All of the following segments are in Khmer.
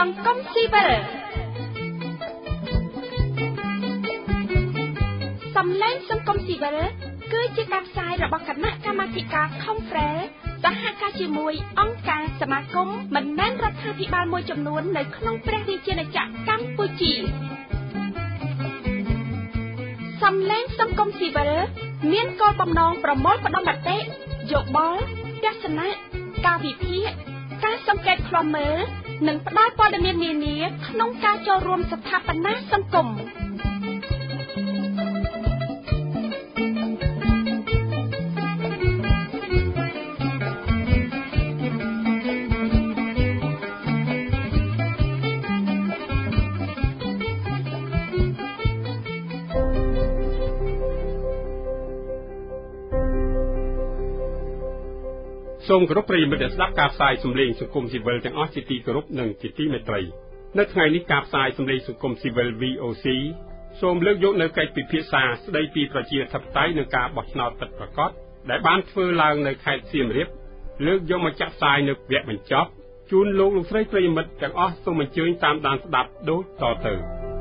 ង្គមស៊ីវិលសំឡេងសង្គមស៊ីវិលគឺជាការផ្សាយរបស់គណៈកម្មាធិការ Conference សហការជាមួយអង្គការសមាគមមិនមែនរដ្ឋាភិបាលមួយចំនួននៅក្នុងព្រះរាជាណាចក្រកម្ពុជាសំឡេងសង្គមស៊ីវិលមានគោលបំណងប្រមូលផ្ដុំមតិយោបល់ទស្សនៈការវិភាគការសង្កេតឃ្លាំមើលនិងផ្ដល់ព័ត៌មាននានាក្នុងការចូលរួមស្ថាបនាសង្គមសូមគោរពប្រិយមិត្តដែលស្ដាប់ការផ្សាយសម្លេងសង្គមស៊ីវិលទាំងអស់ជាទីគោរពនិងជាទីមេត្រីនៅថ្ងៃនេះការផ្សាយសម្លេងសង្គមស៊ីវិល VOC សូមលើកយកនៅកិច្ចពិភាក្សាស្ដីពីប្រជាធិបតេយ្យនិងការបោះឆ្នោតពិតប្រាកដដែលបានធ្វើឡើងនៅខេត្តសៀមរាបលើកយកមកចាក់ផ្សាយនៅវគ្គបញ្ចប់ជូនលោកស្រីប្រិយមិត្តទាំងអស់សូមអញ្ជើញតាមដានស្ដាប់ដូចតទៅ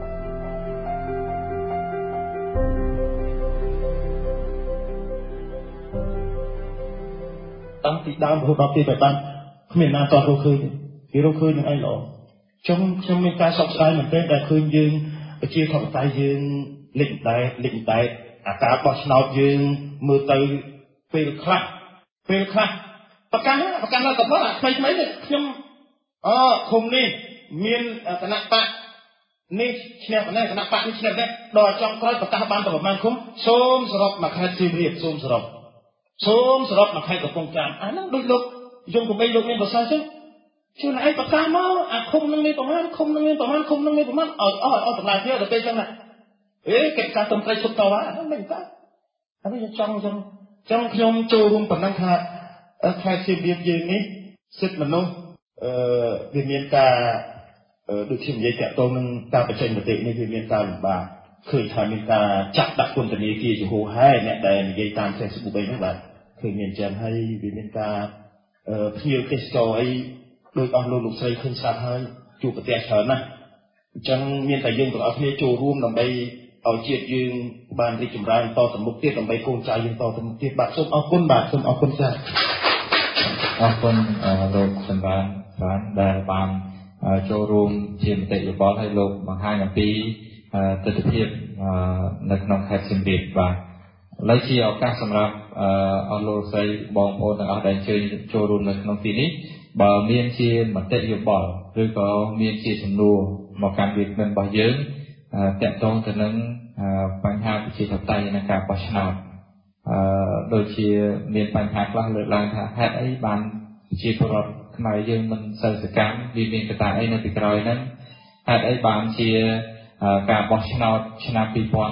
តាំងពីដើមរហូតដល់ពេលបានគ្មានណាតរកឃើញគេរកឃើញនឹងឯងល្អចុងខ្ញុំមានការសោកស្ដាយមែនទែនដែលឃើញយើងប្រជាធិបតេយ្យយើងលេចដែកអាការបោះឆ្នោតយើងមើលទៅពេលខ្លះប្រកាសដល់កំណត់ថ្មីនេះខ្ញុំឃុំនេះមានគណៈបកនេះឈ្នះប៉ុណ្ណេះគណៈបកនេះឈ្នះប៉ុណ្ណេះដល់ចុងក្រោយប្រកាសបានតែប្រមាណឃុំសូមសរុបមកខេត្តសៀមរាបសូមសរុបមកខេត្តកំពង់ចាមអាហ្នឹងដូចលោកយងកបីលោកមានប្រសាសន៍ចឹងជួយឯងប្រកាសមកអាឃុំនឹងមានប្រមាណឃុំនឹងមានប្រមាណឲ្យតម្លៃទៀតដល់ពេលចឹងណាកិច្ចការត្រឹមត្រូវឈប់តវ៉ាហ្នឹងមិនកើតហើយចង់ខ្ញុំចូលរួមប៉ុណ្ណឹងថាខេត្តសៀមរាបយើងនេះសិទ្ធិមនុស្សវាមានការដូចខ្ញុំនិយាយតាក់ទងនឹងការបញ្ចេញមតិនេះវាមានការលំបាកឃើញថាមានការចាក់ដាក់ពន្ធនាគារជាហូរហែអ្នកដែលនិយាយតាម Facebook អីហ្នឹងបាទឃើញមានចឹងហើយវាមានការភ្ញៀវទេសចរអីដោយអស់លោកស្រីឃើញស្រាប់ហើយជួបប្រទះច្រើនណាស់អញ្ចឹងមានតែយើងទាំងអស់គ្នាចូលរួមដើម្បីឲ្យជាតិយើងបានរីកចម្រើនតទៅមុខទៀតដើម្បីកូនចៅយើងតទៅមុខទៀតបាទសូមអរគុណបាទសូមអរគុណចា៎អរគុណលោកសម្បានដែលបានចូលរួមជាមតិយោបល់ឲ្យលោកបង្ហាញអំពីទស្សនវិជ្ជានៅក្នុងខេត្តសៀមរាបបាទឥឡូវជាឱកាសសម្រាប់អស់លោកស្រីបងប្អូនទាំងអស់ដែលជួយចូលរួមនៅក្នុងទីនេះបើមានជាមតិយោបល់ឬក៏មានជាសំណួរមកកាន់វាគ្មិនរបស់យើងតាក់ទងទៅនឹងបញ្ហាប្រជាធិបតេយ្យនិងការបោះឆ្នោតដូចជាមានបញ្ហាខ្លះលើកឡើងថាហេតុអីបានប្រជាពលរដ្ឋខ្មែរយើងមិនសូវសកម្មវាមានកត្តាអីនៅពីក្រោយហ្នឹងហេតុអីបានជាការបោះឆ្នោតឆ្នាំ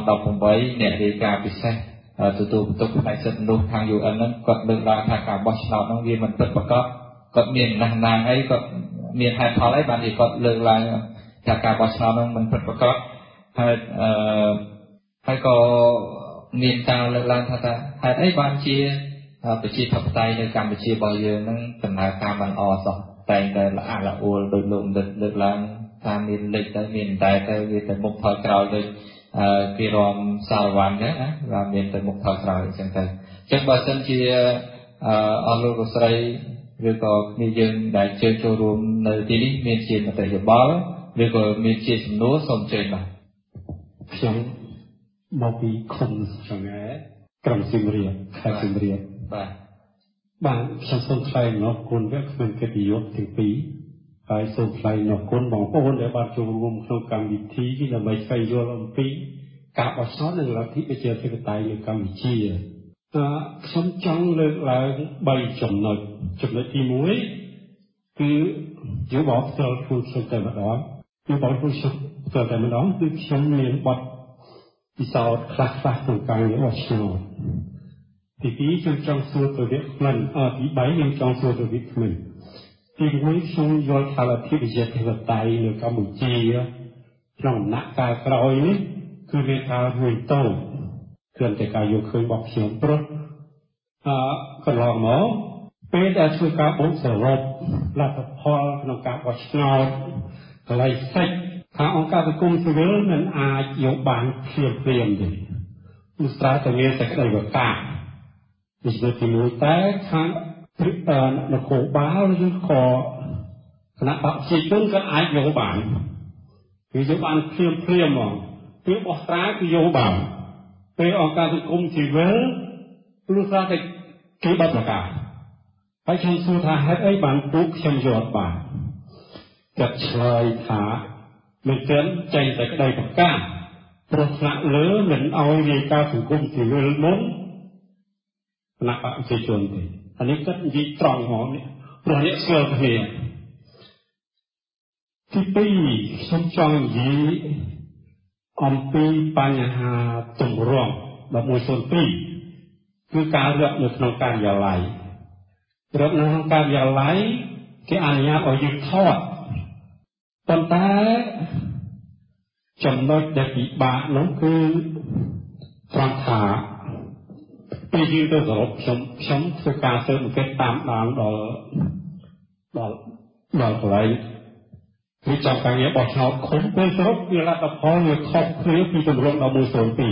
2018អ្នករាយការណ៍ពិសេសទទួលបន្ទុកផ្នែកសិទ្ធិមនុស្សខាង UN ហ្នឹងគាត់លើកឡើងថាការបោះឆ្នោតហ្នឹងវាមិនពិតប្រាកដគាត់មានណាស់អីគាត់មានហេតុផលអីបានជាគាត់លើកឡើងថាការបោះឆ្នោតហ្នឹងមិនពិតប្រាកដហើយក៏មានការលើកឡើងថាហេតុអីបានជាប្រជាធិបតេយ្យនៅកម្ពុជារបស់យើងហ្នឹងដំណើរការមិនល្អសោះតែងតែល្អល្អអួលដោយលោកលើកឡើងថាមានលេខទៅមានតែទៅវាទៅមុខថយក្រោយដូចគេរំសារវ័នហ្នឹងណាว่าមានទៅមុខថយក្រោយអញ្ចឹងទៅអញ្ចឹងបើសិនជាអស់លោកស្រីឬក៏គ្នាយើងដែលជើញចូលរួមនៅទីនេះមានជាមតិយោបល់ឬក៏មានជាសំណួរសូមអញ្ជើញបាទខ្ញុំមកពីឃុំចង្អែក្រុងសៀមរាបខេត្តសៀមរាបបាទខ្ញុំសូមថ្លែងអំណរគុណវាគ្មានកិត្តិយសទាំងពីរហើយសូមថ្លែងអំណរគុណបងប្អូនដែលបានចូលរួមក្នុងកម្មវិធីដើម្បីស្វែងយល់អំពីការបោះឆ្នោតនិងលទ្ធិប្រជាធិបតេយ្យនៅកម្ពុជាខ្ញុំចង់លើកឡើង3ចំណុចទី1គឺយោបល់ផ្ទាល់ខ្លួនខ្ញុំតែម្ដងគឺខ្ញុំមានបទពិសោធន៍ខ្លះក្នុងការបោះឆ្នោតទី2ខ្ញុំចង់សួរទៅវាគ្មិនទី3ខ្ញុំចង់សួរទៅវាគ្មិនទី1ខ្ញុំយល់ថាលទ្ធិប្រជាធិបតេយ្យនៅកម្ពុជាក្នុងដំណាក់កាលក្រោយនេះគឺមានការរួញតូចគ្រាន់តែការយកឃើញរបស់ខ្ញុំព្រោះកន្លងមកពេលដែលធ្វើការបូកសរុបលទ្ធផលក្នុងការបោះឆ្នោត lại sáchខាងអង្គការសង្គមស៊ីវិលមិនអាចយកបានភ្លាមទេលុះត្រាតែមានសេចក្តីប្រកាសពីទីមួយតែខាងនគរបាលឬក៏គណៈបព្វជិជនក៏អាចយកបានគឺយកបានភ្លាមហ្មងពេលបោះត្រាគឺយកបានពេលអង្គការសង្គមស៊ីវិលលុះត្រាតែគេបတ်ប្រកាសហើយខ្ញុំសួរថាហេតុអីបានពួកខ្ញុំយកបានគាត់ឆ្លើយថាមិនទាន់ចេញតែក្តីប្រកាសព្រោះថ្នាក់លើមិនអោយរាយការណ៍សង្គមស៊ីវិលមុនគណៈបព្វជិជនទេអានេះគាត់និយាយត្រង់ហ្មងនេះព្រោះនេះស្គាល់គ្នាទីពីរខ្ញុំចង់និយាយអំពីបញ្ហាទម្រង់1102គឺការរត់នៅក្នុងការិយាល័យរត់នៅក្នុងការិយាល័យគេអនុញ្ញាតឲ្យយើងថតប៉ុន្តែចំណុចដែលពិបាកនោះគឺត្រង់ថាពេលយើងទៅសរុបខ្ញុំធ្វើការស៊ើបអង្កេតតាមដានដល់កន្លែងគឺចំការងារបោះឆ្នោតឃុំពេលសរុបវាលទ្ធផលវាខុសគ្នាពីទម្រង់1102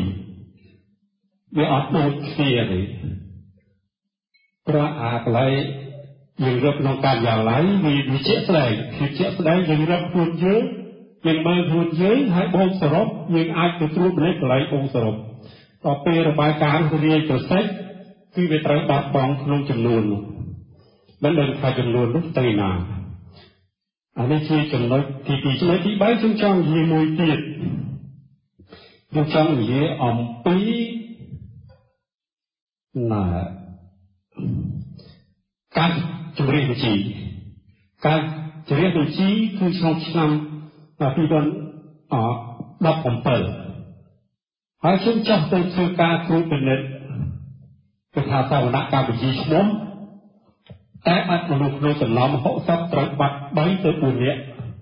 វាអត់ដូចគ្នាទេព្រោះអាកន្លែងយើងរត់ក្នុងការិយាល័យវាជាក់ស្ដែងយើងរត់ខ្លួនយើងមើលខ្លួនយើងហើយបូកសរុបយើងអាចទៅត្រួតពិនិត្យកន្លែងបូកសរុបដល់ពេលរបាយការណ៍រាយប្រសិទ្ធគឺវាត្រូវបាត់បង់ក្នុងចំនួននោះមិនដឹងថាចំនួននោះទៅណាអានេះជាចំណុចទី2ចំណុចទី3ខ្ញុំចង់និយាយមួយទៀតខ្ញុំចង់និយាយអំពីការជំរាបបញ្ជីគឺក្នុងឆ្នាំ2017ហើយខ្ញុំចង់ទៅធ្វើការត្រួតពិនិត្យគឺថាសវនកម្មបញ្ជីឈ្មោះតែបាត់មនុស្សក្នុងចំណោម60ត្រូវបាត់3ទៅ4នាក់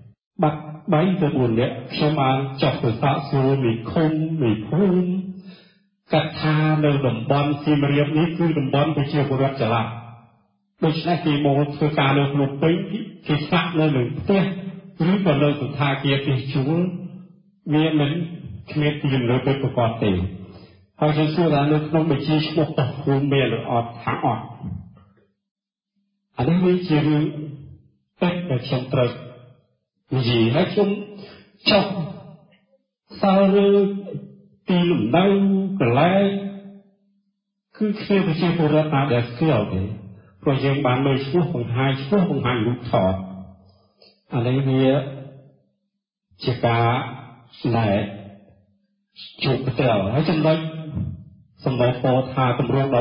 ខ្ញុំបានចុះទៅសាកសួរមេឃុំមេភូមិកាត់ថានៅតំបន់សៀមរាបនេះគឺតំបន់ប្រជាពលរដ្ឋចល័តដូច្នេះគេមកធ្វើការនៅភ្នំពេញគេស្នាក់នៅលើផ្ទះឬក៏នៅសណ្ឋាគារទេសជួលវាមិនគ្មានទីលើទៅប្រកបទេហើយខ្ញុំសួរថានៅក្នុងបញ្ជីឈ្មោះរបស់ភូមិមានឬអត់ថាអត់អានេះវាជារឿងតែខ្ញុំត្រូវនិយាយហើយខ្ញុំចុះសើលើទីលំនៅកន្លែងគឺគ្មានប្រជាពលរដ្ឋណាដែលស្គាល់ទេព្រោះយើងបានមើលឈ្មោះបង្ហាញរូបថតអានេះវាជាការស្នើជួបផ្ទាល់ហើយចំណុចសម្ដែងពោលថាទម្រង់1102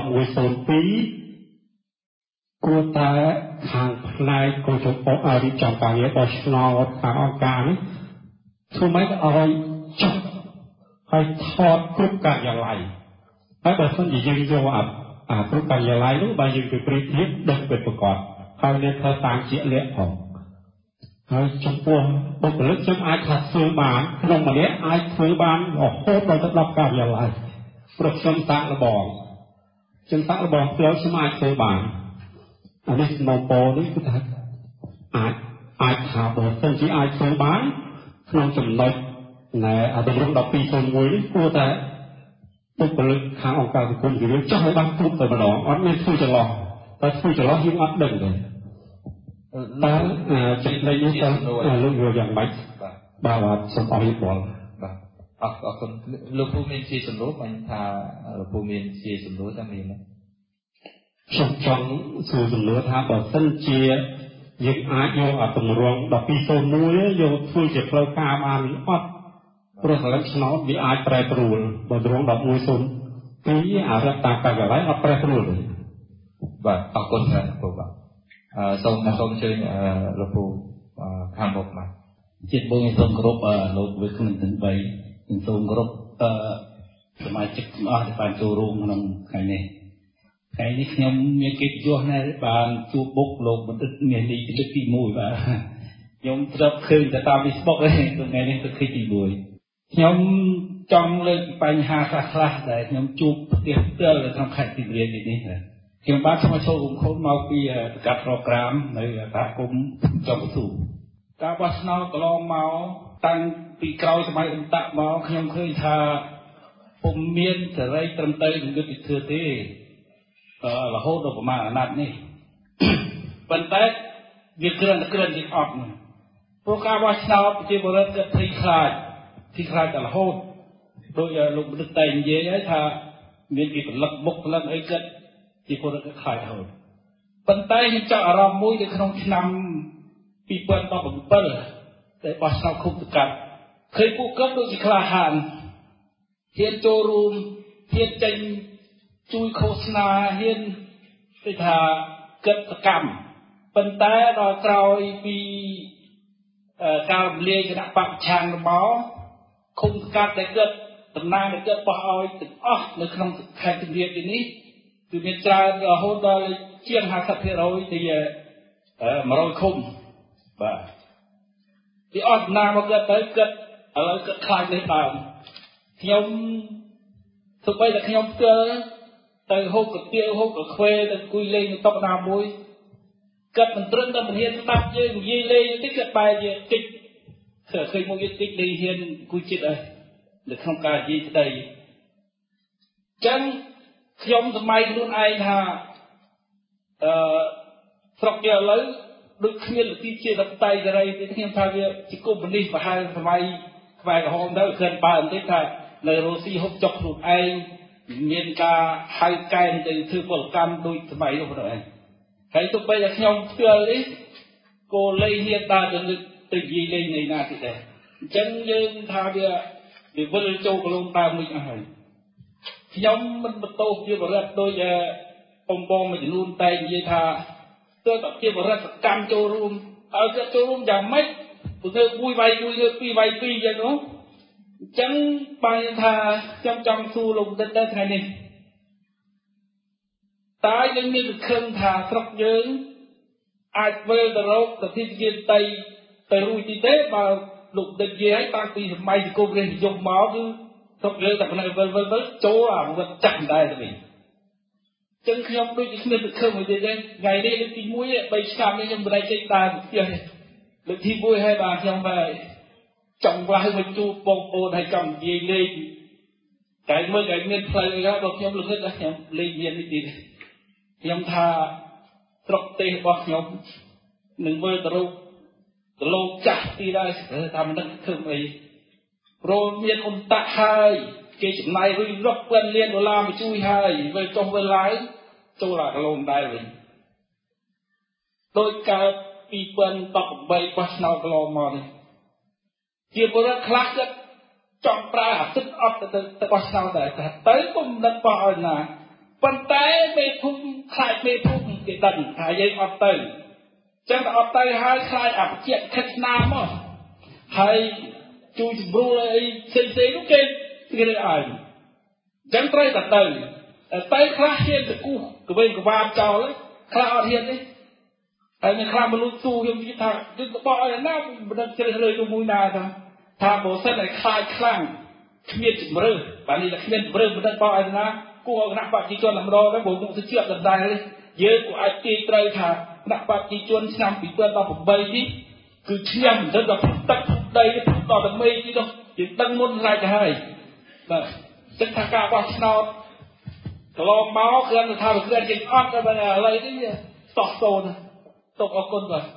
គួរតែខាងផ្នែកកោជពឲ្យរៀបចំការងារបោះឆ្នោតខាងអង្គការនេះធ្វើម៉េចឲ្យចុះហើយថតគ្រប់ការិយាល័យហើយបើសិនជាយើងយកគ្រប់ការិយាល័យនោះបើយើងទៅប្រៀបធៀបដឹងពិតប្រាកដហើយមានធ្វើតាមជាក់លាក់ផងហើយចំពោះបុគ្គលិកខ្ញុំអាចថាធ្វើបានក្នុងម្នាក់អាចធ្វើបានរហូតដល់ទៅ10ការិយាល័យព្រោះខ្ញុំតាក់លបងផ្ទាល់ខ្ញុំអាចធ្វើបានអានេះសំណពរនេះគឺថាអាចថាបើសិនជាអាចធ្វើបានក្នុងចំណុចណែទម្រង់1201នេះគួរតែបុគ្គលិកខាងអង្គការសង្គមស៊ីវិលចង់ឲ្យបានគ្រប់តែម្ដងអត់មានធ្វើចន្លោះតែធ្វើចន្លោះយើងអត់ដឹងទេតែចំណុចនេះទៅលោកយកយ៉ាងម៉េចបាទសូមអរគុណបាទអរគុណលោកពូមានជាសំណួរបាញ់ថាលោកពូមានជាសំណួរតែមានខ្ញុំចង់សួរសំណួរថាបើសិនជាយើងអាចយកទម្រង់1201យកធ្វើជាផ្លូវការបានអត់ព្រោះសម្រាប់ឆ្នោតវាអាចប្រែប្រួលបើទម្រង់1102អារដ្ឋតាមការិយាល័យអត់ប្រែប្រួលទេបាទអរគុណច្រើនពូបាទសូមអញ្ជើញលោកពូខាងមុខបាទជាតិបងសូមគោរពលោកវិក្កាមទាំង3និងសូមគោរពសមាជិកទាំងអស់ដែលបានចូលរួមក្នុងថ្ងៃនេះខ្ញុំមានកិត្តិយសណាស់បានជួបបុកលោកបណ្ឌិតមាសលីទី1បាទខ្ញុំធ្លាប់ឃើញតែតាម Facebook ទេថ្ងៃនេះទៅឃើញទី1ខ្ញុំចង់លើកបញ្ហាខ្លះដែលខ្ញុំជួបផ្ទះផ្ទាល់នៅក្នុងខេត្តសៀមរាបនេះខ្ញុំបានចូលរួមខូនមកពីប្រកាសប្រូក្រាមនៅសហគមន៍ចំបស៊ូការបោះឆ្នោតកន្លងមកតាំងពីក្រោយសម័យអ៊ុនតាក់មកខ្ញុំឃើញថាពុំមានសេរីត្រឹមត្រូវនឹងយុត្តិធម៌ទេរហូតដល់ប្រមាណអាណត្តិនេះប៉ុន្តែវាគ្រាន់តែជាអត់ព្រោះការបោះឆ្នោតប្រជាពលរដ្ឋគាត់ភ័យខ្លាចតែរហូតដោយលោកបណ្ឌិតតែនិយាយហើយថាមានគេផលិតមុខផលិតអីគាត់ជាពលរដ្ឋខ្លាចរហូតប៉ុន្តែខ្ញុំចាប់អារម្មណ៍មួយនៅក្នុងឆ្នាំ2017ដែលបោះឆ្នោតឃុំសង្កាត់ឃើញពួកគាត់ដូចជាក្លាហានហ៊ានចូលរួមហ៊ានចេញជួយឃោសនាហ៊ានគេថាកិច្ចសកម្មប៉ុន្តែដល់ក្រោយពីការរំលាយគណៈបព្វឆាំងមកឃុំសង្កាត់ដែលគាត់តំណាងដែលគាត់បោះឲ្យទាំងអស់នៅក្នុងខេត្តសៀមរាបនេះគឺមានច្រើនរហូតដល់ជាង 50% ទី100ឃុំបាទពីអស់តំណាងមកគាត់ទៅគាត់ឥឡូវគាត់ខ្លាចលេខដើមខ្ញុំទោះបីតែខ្ញុំផ្ទាល់ទៅហូបកាទៀវហូបកាខ្វេទៅអង្គុយលេងនៅតុណាមួយគាត់មិនត្រឹមតែមិនហ៊ានស្ដាប់យើងនិយាយលេងទេគាត់បែរជាតិចឃើញមកយើងតិចលេងហ៊ានអង្គុយចិត្តហើយនៅក្នុងការនិយាយស្ដីអញ្ចឹងខ្ញុំសម័យខ្លួនឯងថាស្រុកយើងឥឡូវដូចគ្មានលទ្ធិជាតិបតៃសេរីទេខ្ញុំថាវាជាកុម្មុយនីសប្រហែលសម័យខ្មែរក្រហមទៅគ្រាន់បើបន្តិចថានៅរុស្ស៊ីហូបចុកខ្លួនឯងមានការហៅកែនទៅធ្វើពលកម្មដូចសម័យនោះទៅឯងហើយទោះបីតែខ្ញុំផ្ទាល់នេះក៏លេងហ៊ានដើរទៅនិយាយលេងនៃណាទៀតដែរអញ្ចឹងយើងថាវាវិលចូលកលងដើមមួយអស់ហើយខ្ញុំមិនបន្ទោសជាបរិបទដោយបងមួយចំនួនតែនិយាយថាទើបតែជាបរិបទកម្មចូលរួមឲ្យគាត់ចូលរួមយ៉ាងម៉េចព្រោះមួយវាយមួយពីរវាយពីរអញ្ចឹងនោះអញ្ចឹងបានថាខ្ញុំចង់សួរលោកបណ្ឌិតដែរថ្ងៃនេះតើយើងមានសង្ឃឹមថាស្រុកយើងអាចវិលទៅរកសិទ្ធិជាតិទៅរួចទីទេបើលោកបណ្ឌិតនិយាយឲ្យតាំងពីសម័យសង្គមរាស្ត្រនិយមមកគឺស្រុកយើងតែប៉ុណ្ណឹងវិលចូលអាវត្តចាស់ដែរទៅវិញចឹងខ្ញុំដូចជាគ្មានសង្ឃឹមមួយទៀតទេថ្ងៃនេះលើកទី1 3ឆ្នាំនេះខ្ញុំមិនได้ចេញដើរផ្ទះទេលើកទី1ហើយបាទខ្ញុំបាទចង់វាយមកជួបបងប្អូនហើយចង់និយាយលេងតែមើលតែមានផ្លូវអីដល់ខ្ញុំលងឹតខ្ញុំលេងមាននេះទៀតខ្ញុំថាស្រុកទេសរបស់ខ្ញុំនឹងមើលទៅកលោកចាស់ទីដែរថាមិនដឹងធ្វើអីព្រោះមានអ៊ុនតាក់ហើយគេចំណាយរាប់ពាន់លានដុល្លារមកជួយហើយវិលចុះវិលឡើងចូលអាកលងដែរវិញដោយកើត2018បោះឆ្នោតកន្លងមកនេះជាពលរដ្ឋខ្លះគាត់ចង់ប្រើអាទិត្យអត់ទៅបោះឆ្នោតដែរតែទៅក៏មិនដឹងបោះឲ្យណាប៉ុន្តែមេភូមិខ្លាចមេភូមិគេដឹងថាយើងអត់ទៅចឹងតែអត់ទៅហើយខ្លាចអាជាខិតស្នាមមកហើយជួយជំរុញអីផ្សេងនោះគេរើឲ្យអញ្ចឹងត្រូវតែទៅខ្លះហ៊ានទៅគូសកវេកវាបចោលខ្លះអត់ហ៊ានទេហើយមានខ្លះមនុស្សទូខ្ញុំនិយាយថាយើងទៅបោះឲ្យណាមិនដឹងជ្រើសរើសទៅមួយណាថាបើសិនតែខ្លាចខ្លាំងគ្មានជំរឿបាទនេះតែគ្មានជំរឿមិនដឹងបោះឲ្យណាគួរឲ្យគណៈបព្វជិជនតែម្ដងទៅព្រោះមុខទៅជាប់ដដែលយើងក៏អាចទាញត្រូវថាគណៈបព្វជិជនឆ្នាំ2018នេះគឺឈ្នះមិនដឹងដល់ទឹកដីដល់តែមេទីនោះយើងដឹងមុនស្រេចទៅហើយបាទទឹកថាការបោះឆ្នោតកន្លងមកគ្រាន់តែថាវាគ្រាន់ជាអត់តែឥឡូវនេះតោះតូនទុកអរគុណបាទ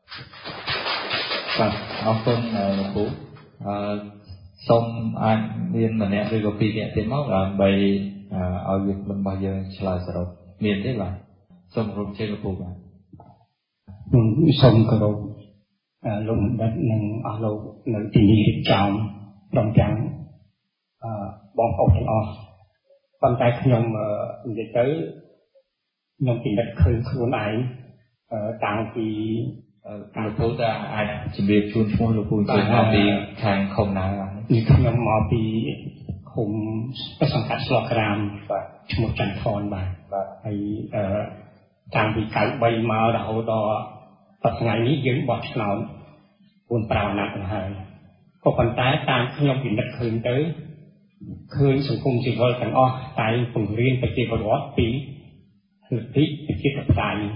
អរគុណលោកគ្រូសូមអាចមានម្នាក់ឬក៏ពីរនាក់ទៀតមកដើម្បីឲ្យវារបស់យើងឆ្លើយសរុបមានទេបាទសូមគោរពជ័យលោកគ្រូបាទសូមគោរពលោកបណ្ឌិតនិងអស់លោកនៅទីនេះរៀបចំព្រមទាំងបងប្អូនទាំងអស់ប៉ុន្តែខ្ញុំនិយាយទៅខ្ញុំពិនិត្យឃើញខ្លួនឯងតាំងពីលោកគ្រូថាអាចជម្រាបជូនឈ្មោះលោកគ្រូជួយមកពីខាងឃុំណានេះខ្ញុំមកពីឃុំសង្កាត់ស្លក្រាមបាទឈ្មោះចន្ទថនបាទហើយតាំងពី93មករហូតដល់ថ្ងៃនេះយើងបោះឆ្នោត4 5អាណត្តិហើយក៏ប៉ុន្តែតាមខ្ញុំពិនិត្យឃើញទៅឃើញសង្គមស៊ីវិលទាំងអស់តែពង្រៀនប្រជាពលរដ្ឋពីលទ្ធិប្រជាធិបតេយ្យ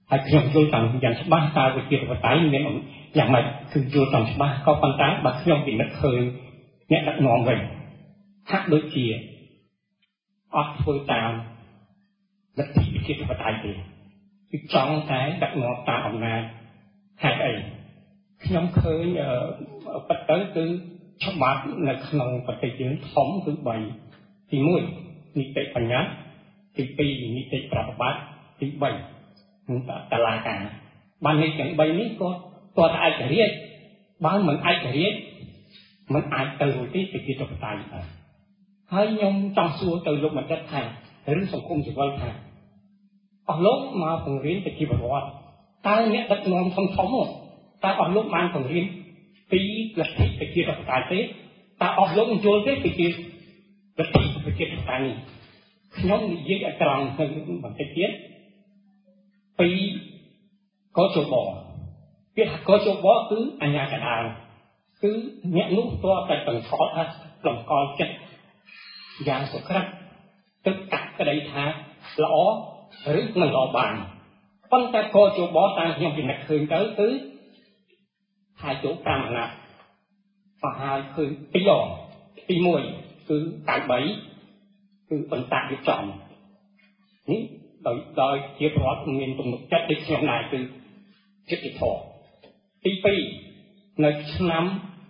ហើយខ្ញុំយល់តាមយ៉ាងច្បាស់តើវិជាបតៃមានយ៉ាងម៉េចគឺយល់តាមច្បាស់ក៏ប៉ុន្តែបើខ្ញុំពិនិត្យឃើញអ្នកដឹកនាំវិញហាក់ដូចជាអត់ធ្វើតាមលទ្ធិវិជាបតៃទេគឺចង់តែដឹកនាំតាមអំណាចហេតុអីខ្ញុំឃើញពិតទៅគឺច្បាប់នៅក្នុងប្រទេសយើងធំគឺ3ទី1នីតិបញ្ញត្តិទី2នីតិប្រតិបត្តិទី3តឡាការបាននេះទាំង3នេះក៏តើឯករាជ្យបើមិនឯករាជ្យមិនអាចទៅរួចទេប្រជាធិបតេយ្យដែរហើយខ្ញុំចង់សួរទៅលោកបណ្ឌិតថារឿងសង្គមស៊ីវិលថាអស់លោកមកពង្រៀនប្រជាពលរដ្ឋតើអ្នកដឹកនាំធំតើអស់លោកបានពង្រៀនពីលទ្ធិប្រជាធិបតេយ្យទេតើអស់លោកយល់ទេពីលទ្ធិប្រជាធិបតេយ្យនេះខ្ញុំនិយាយឲ្យត្រង់ទៅបន្តិចទៀតពីកោជបពាក្យកោជបគឺអញ្ញាកដាលគឺអ្នកនោះតើតែបង្ខំថាបង្កល់ចិត្តយ៉ាងសុក្រិតទឹកកាត់ក្តីថាល្អឬមិនល្អបានប៉ុន្តែកោជបតាមខ្ញុំពិនិត្យឃើញទៅគឺហើយចូល5អាណត្តិបោះហើយឃើញ2ដងទី1គឺ93គឺបន្តរៀបចំនេះដោយជាប្រវត្តិមានទំនុកចិត្តដូចខ្ញុំដែរគឺចិត្តធម៌ទី2នៅឆ្នាំ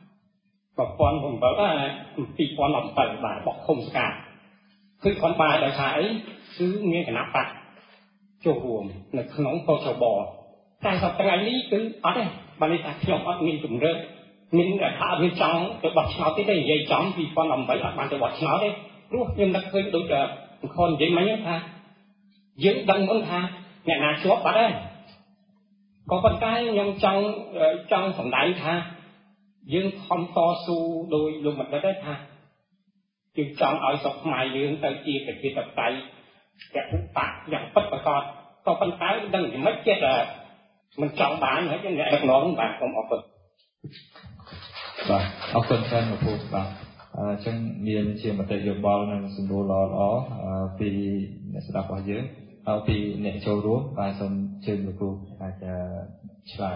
2007បាទបោះឃុំស្កាគឺគាត់បាយដោយថាអីគឺមានគណៈបកចូលរួមនៅក្នុងកោជបតែសប្តាហ៍នេះគឺអត់ទេបាននេះថាខ្ញុំអត់មានជំរឿនមានថាអត់មានចង់ទៅបោះឆ្នោតទេនិយាយចំ2018អត់បានទៅបោះឆ្នោតទេព្រោះខ្ញុំនឹកឃើញដូចខននិយាយមិញថាយើងដឹងមុនថាអ្នកណាជាប់បាត់ហើយក៏ប៉ុន្តែខ្ញុំចង់សម្ដែងថាយើងខំតស៊ូដោយលោកបណ្ឌិតថាយើងចង់ឲ្យស្រុកខ្មែរយើងទៅជាប្រជាធិបតេយ្យយ៉ាងឧបៈយ៉ាងពិតប្រាកដក៏ប៉ុន្តែដឹងយ៉ាងម៉េចចិត្តមិនចង់បានហើយអ្នកដឹកនាំបាទសូមអរគុណបាទអរគុណច្រើនលោកគ្រូបាទអញ្ចឹងមានជាមតិយោបល់និងសម្រួលល្អពីអ្នកស្ដាប់របស់យើងហើយពីអ្នកចូលរួមបាទសូមជើញលោកគ្រូអាចឆ្លើយ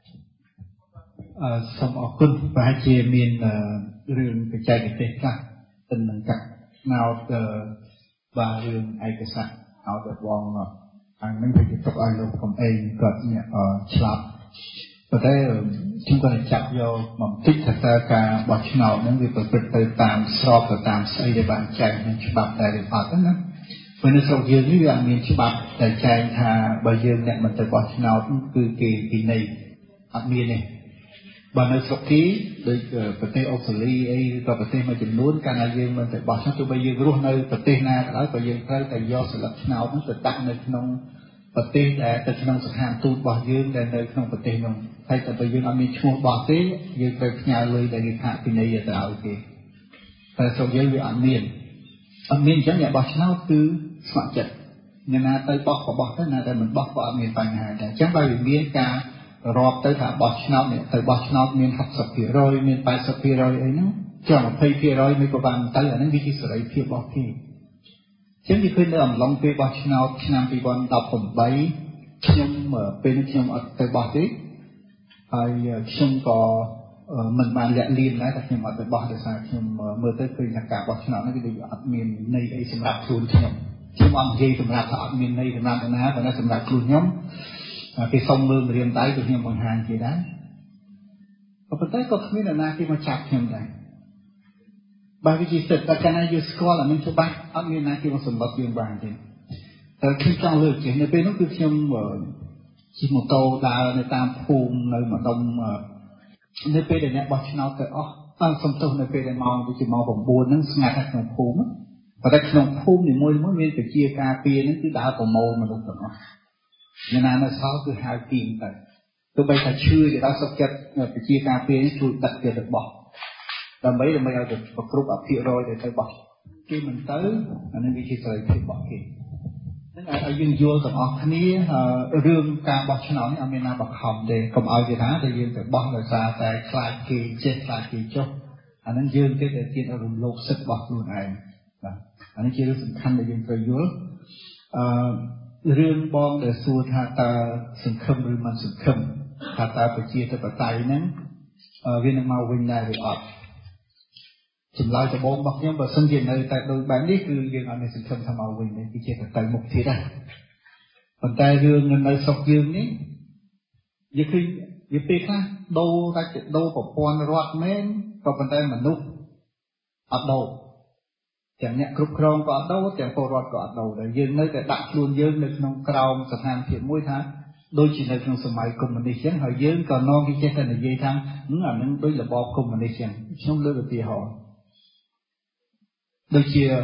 សូមអរគុណប្រហែលជាមានរឿងបច្ចេកទេសខ្លះទៅនឹងកាត់ឆ្នោតបាទរឿងឯកសារឲ្យបងខាងនេះវាទុកឲ្យលោកកំឯងគាត់អ្នកឆ្លាប់ប៉ុន្តែខ្ញុំក៏ចាប់យកមកតិចថាតើការបោះឆ្នោតហ្នឹងវាប្រព្រឹត្តទៅតាមស្របទៅតាមស្អីដែលបានចែងក្នុងច្បាប់ដែរឬអត់ណាព្រោះនៅស្រុកយើងនេះវាអត់មានច្បាប់ដែលចែងថាបើយើងអ្នកមិនទៅបោះឆ្នោតគឺគេពិន័យអត់មានទេបើនៅស្រុកគេដូចប្រទេសអូស្ត្រាលីអីឬក៏ប្រទេសមួយចំនួនកាលណាយើងមិនទៅបោះឆ្នោតទោះបីយើងរស់នៅប្រទេសណាក៏ដោយក៏យើងត្រូវតែយកស្លឹកឆ្នោតនោះទៅដាក់នៅក្នុងប្រទេសដែលទៅក្នុងស្ថានទូតរបស់យើងដែលនៅក្នុងប្រទេសនោះហើយតែបើយើងអត់មានឈ្មោះបោះទេយើងត្រូវផ្ញើលុយដែលគេថាពិន័យទៅឲ្យគេតែស្រុកយើងវាអត់មានអញ្ចឹងអ្នកបោះឆ្នោតគឺស្ម័គ្រចិត្តអ្នកណាទៅបោះក៏បោះទៅណាតែមិនបោះក៏អត់មានបញ្ហាដែរអញ្ចឹងបើវាមានការរាប់ទៅថាបោះឆ្នោតទៅបោះឆ្នោតមាន 60% មាន 80% អីហ្នឹងចុះ 20% មិនក៏បានទៅអាហ្នឹងវាជាសេរីភាពរបស់គេចឹងវាឃើញនៅអំឡុងពេលបោះឆ្នោតឆ្នាំ2018ខ្ញុំពេលនេះខ្ញុំអត់ទៅបោះទេហើយខ្ញុំក៏មិនបានលាក់លៀមដែរតែខ្ញុំអត់ទៅបោះដោយសារខ្ញុំមើលទៅឃើញថាការបោះឆ្នោតនេះវាអត់មានន័យអីសម្រាប់ខ្លួនខ្ញុំអត់និយាយសម្រាប់ថាអត់មានន័យសម្រាប់អ្នកណាតែសម្រាប់ខ្លួនខ្ញុំគេសុំមើលរៀនដៃគឺខ្ញុំបង្ហាញគេដែរក៏ប៉ុន្តែក៏គ្មានអ្នកណាគេមកចាប់ខ្ញុំដែរបើវាជាសិទ្ធិតែកាលណាយើងស្គាល់អានេះច្បាស់អត់មានណាគេមកសម្បត្តិយើងបានទេតែខ្ញុំចង់លើកចេះនៅពេលនោះគឺខ្ញុំជិះម៉ូតូដើរនៅតាមភូមិនៅម្ដុំនៅពេលដែលអ្នកបោះឆ្នោតទៅអស់តាមសំទោសនៅពេលដែលម៉ោងវាជាម៉ោង 9 ហ្នឹងស្ងាត់ក្នុងភូមិប៉ុន្តែក្នុងភូមិនីមួយៗមានពជាការពារហ្នឹងគឺដើរប្រមូលមនុស្សទាំងអស់អ្នកណានៅសល់គឺហៅទីទៅទោះបីថាឈឺទៅដល់សុខចិត្តពជាការពារនេះជួយដឹកគេទៅបោះដើម្បីឲ្យទៅគ្រប់អភិរយទៅបោះគេមិនទៅអានេះវាជាសេរីភាពរបស់គេហ្នឹងឲ្យយើងយល់ទាំងអស់គ្នារឿងការបោះឆ្នោតនេះអត់មានណាបង្ខំទេកុំឲ្យគេថាតែយើងទៅបោះដោយសារតែខ្លាចគេចេះខ្លាចគេចុះអាហ្នឹងយើងទេដែលជារំលោភសិទ្ធិរបស់ខ្លួនឯងបាទអានេះជារឿងសំខាន់ដែលយើងត្រូវយល់រឿងបងដែលសួរថាតើសង្ឃឹមឬមិនសង្ឃឹមថាតើប្រជាធិបតេយ្យហ្នឹងវានឹងមកវិញដែរឬអត់ចម្លើយដំបូងរបស់ខ្ញុំបើសិនជានៅតែដូចបែបនេះគឺយើងអត់មានសង្ឃឹមថាមកវិញទេគឺជាទៅមុខទៀតដែរប៉ុន្តែរឿងនៅស្រុកយើងនេះនិយាយឃើញវាពេលខ្លះដូរតែដូរប្រព័ន្ធរដ្ឋមែនក៏ប៉ុន្តែមនុស្សអត់ដូរទាំងអ្នកគ្រប់គ្រងក៏អត់ដូរទាំងពលរដ្ឋក៏អត់ដូរដែរយើងនៅតែដាក់ខ្លួនយើងនៅក្នុងក្រោមស្ថានភាពមួយថាដូចជានៅក្នុងសម័យកុម្មុយនីសចឹងហើយយើងក៏នាំគេចេះតែនិយាយថាអានឹងដូចរបបកុម្មុយនីសចឹងខ្ញុំលើកឧទាហរណ៍ដូចជា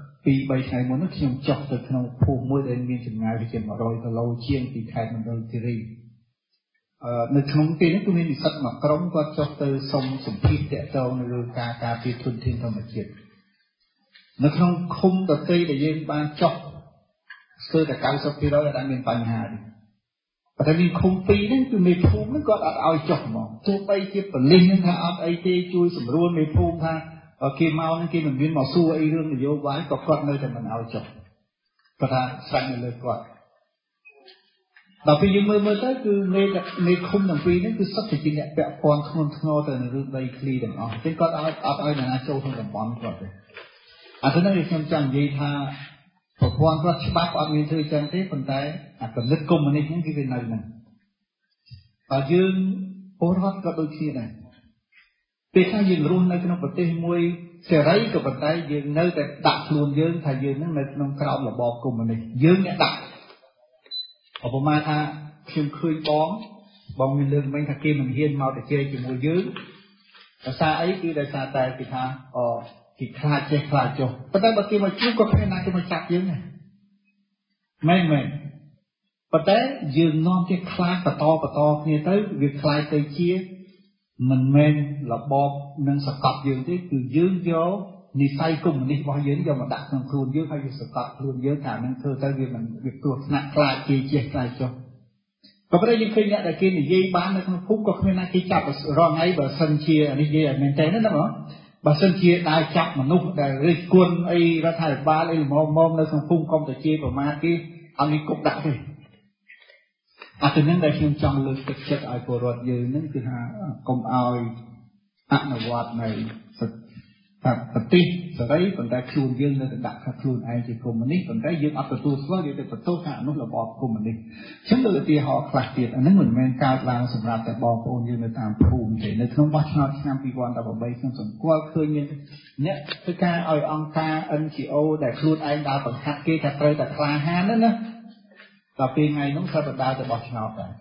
2-3ថ្ងៃមុននេះខ្ញុំចុះទៅក្នុងភូមិមួយដែលមានចម្ងាយជា100គីឡូជាងពីខេត្តមណ្ឌលគិរីនៅក្នុងទីនេះគឺមាននិស្សិតមួយក្រុមគាត់ចុះទៅសុំសម្ភារតាក់ទងនៅលើការការពារធនធានធម្មជាតិនៅក្នុងឃុំដទៃដែលយើងបានចុះស្ទើរតែ 90% ដែលមានបញ្ហាទេប៉ុន្តែមានឃុំ2ហ្នឹងគឺមេភូមិហ្នឹងគាត់អត់ឲ្យចុះហ្មងទោះបីជាប៉ូលីសហ្នឹងថាអត់អីទេជួយសម្រួលមេភូមិថាគេមកហ្នឹងគេមិនមានមកសួរអីរឿងនយោបាយក៏គាត់នៅតែមិនឲ្យចុះគាត់ថាស្រាច់នៅលើគាត់ដល់ពេលយើងមើលទៅគឺមេឃុំទាំងពីរហ្នឹងគឺសុទ្ធតែជាអ្នកពាក់ព័ន្ធធ្ងន់ធ្ងរទៅនឹងរឿងដីធ្លីទាំងអស់តែគាត់អត់ឲ្យអ្នកណាចូលក្នុងតំបន់គាត់ទេអាទៅនេះខ្ញុំចង់និយាយថាប្រព័ន្ធរដ្ឋច្បាប់អត់មានធ្វើចឹងទេប៉ុន្តែអាគំនិតកុម្មុយនីសហ្នឹងគឺវានៅហ្នឹងហើយយើងពលរដ្ឋក៏ដូចគ្នាដែរពេលខ្លះយើងរស់នៅក្នុងប្រទេសមួយសេរីក៏ប៉ុន្តែយើងនៅតែដាក់ខ្លួនយើងថាយើងនឹងនៅក្នុងក្រោមរបបកុម្មុយនីសយើងអ្នកដាក់ឧបមាថាខ្ញុំឃើញបងមានលើកមិញថាគេមិនហ៊ានមកទៅជែកជាមួយយើងដោយសារអីគឺដោយសារតែគេថាគេខ្លាចចេះខ្លាចចុះប៉ុន្តែបើគេមកជួបក៏គ្មានណាគេមកចាប់យើងដែរមែនប៉ុន្តែយើងនាំគេខ្លាចបន្តគ្នាទៅវាខ្លាចទៅជាមិនមែនរបបនឹងសកត់យើងទេគឺយើងយកនិស័យកុម្មុយនីសរបស់យើងយកមកដាក់ក្នុងខ្លួនយើងហើយវាសកត់ខ្លួនយើងថានឹងធ្វើទៅវាមិនវាគ្រោះថ្នាក់ខ្លាចគេចេះខ្លាចចុះក៏ប៉ុន្តែយើងឃើញអ្នកដែលគេនិយាយបាននៅក្នុងភូមិក៏គ្មានណាគេចាប់រងថ្ងៃបើសិនជានេះនិយាយឲ្យមែនតើណាបងបើសិនជាដើរចាប់មនុស្សដែលរិះគន់អីរដ្ឋាភិបាលអីល្មមនៅក្នុងភូមិកុំទៅជាប្រមាថគេអត់មានគុកដាក់ទេអាទៅនឹងដែលខ្ញុំចង់លើកទឹកចិត្តឲ្យពលរដ្ឋយើងនឹងគឺថាកុំឲ្យអនុវត្តនៅប្រទេសសេរីប៉ុន្តែខ្លួនយើងនៅតែដាក់ថាខ្លួនឯងជាកុម្មុយនីសប៉ុន្តែយើងអត់ទទួលស្គាល់យើងទៅបន្ទោសថាអនុរបបកុម្មុយនីសខ្ញុំលើកឧទាហរណ៍ខ្លះទៀតអានឹងមិនមែនកើតឡើងសម្រាប់តែបងប្អូនយើងនៅតាមភូមិទេនៅក្នុងបោះឆ្នោតឆ្នាំ2018ខ្ញុំសង្កល់ឃើញមានអ្នកធ្វើការឲ្យអង្គការ NGO ដែលខ្លួនឯងដើរបង្ហាត់គេថាត្រូវតែក្លាហានណាដល់ពេលថ្ងៃនោះគាត់ទៅដើរទៅបោះឆ្នោតដែរ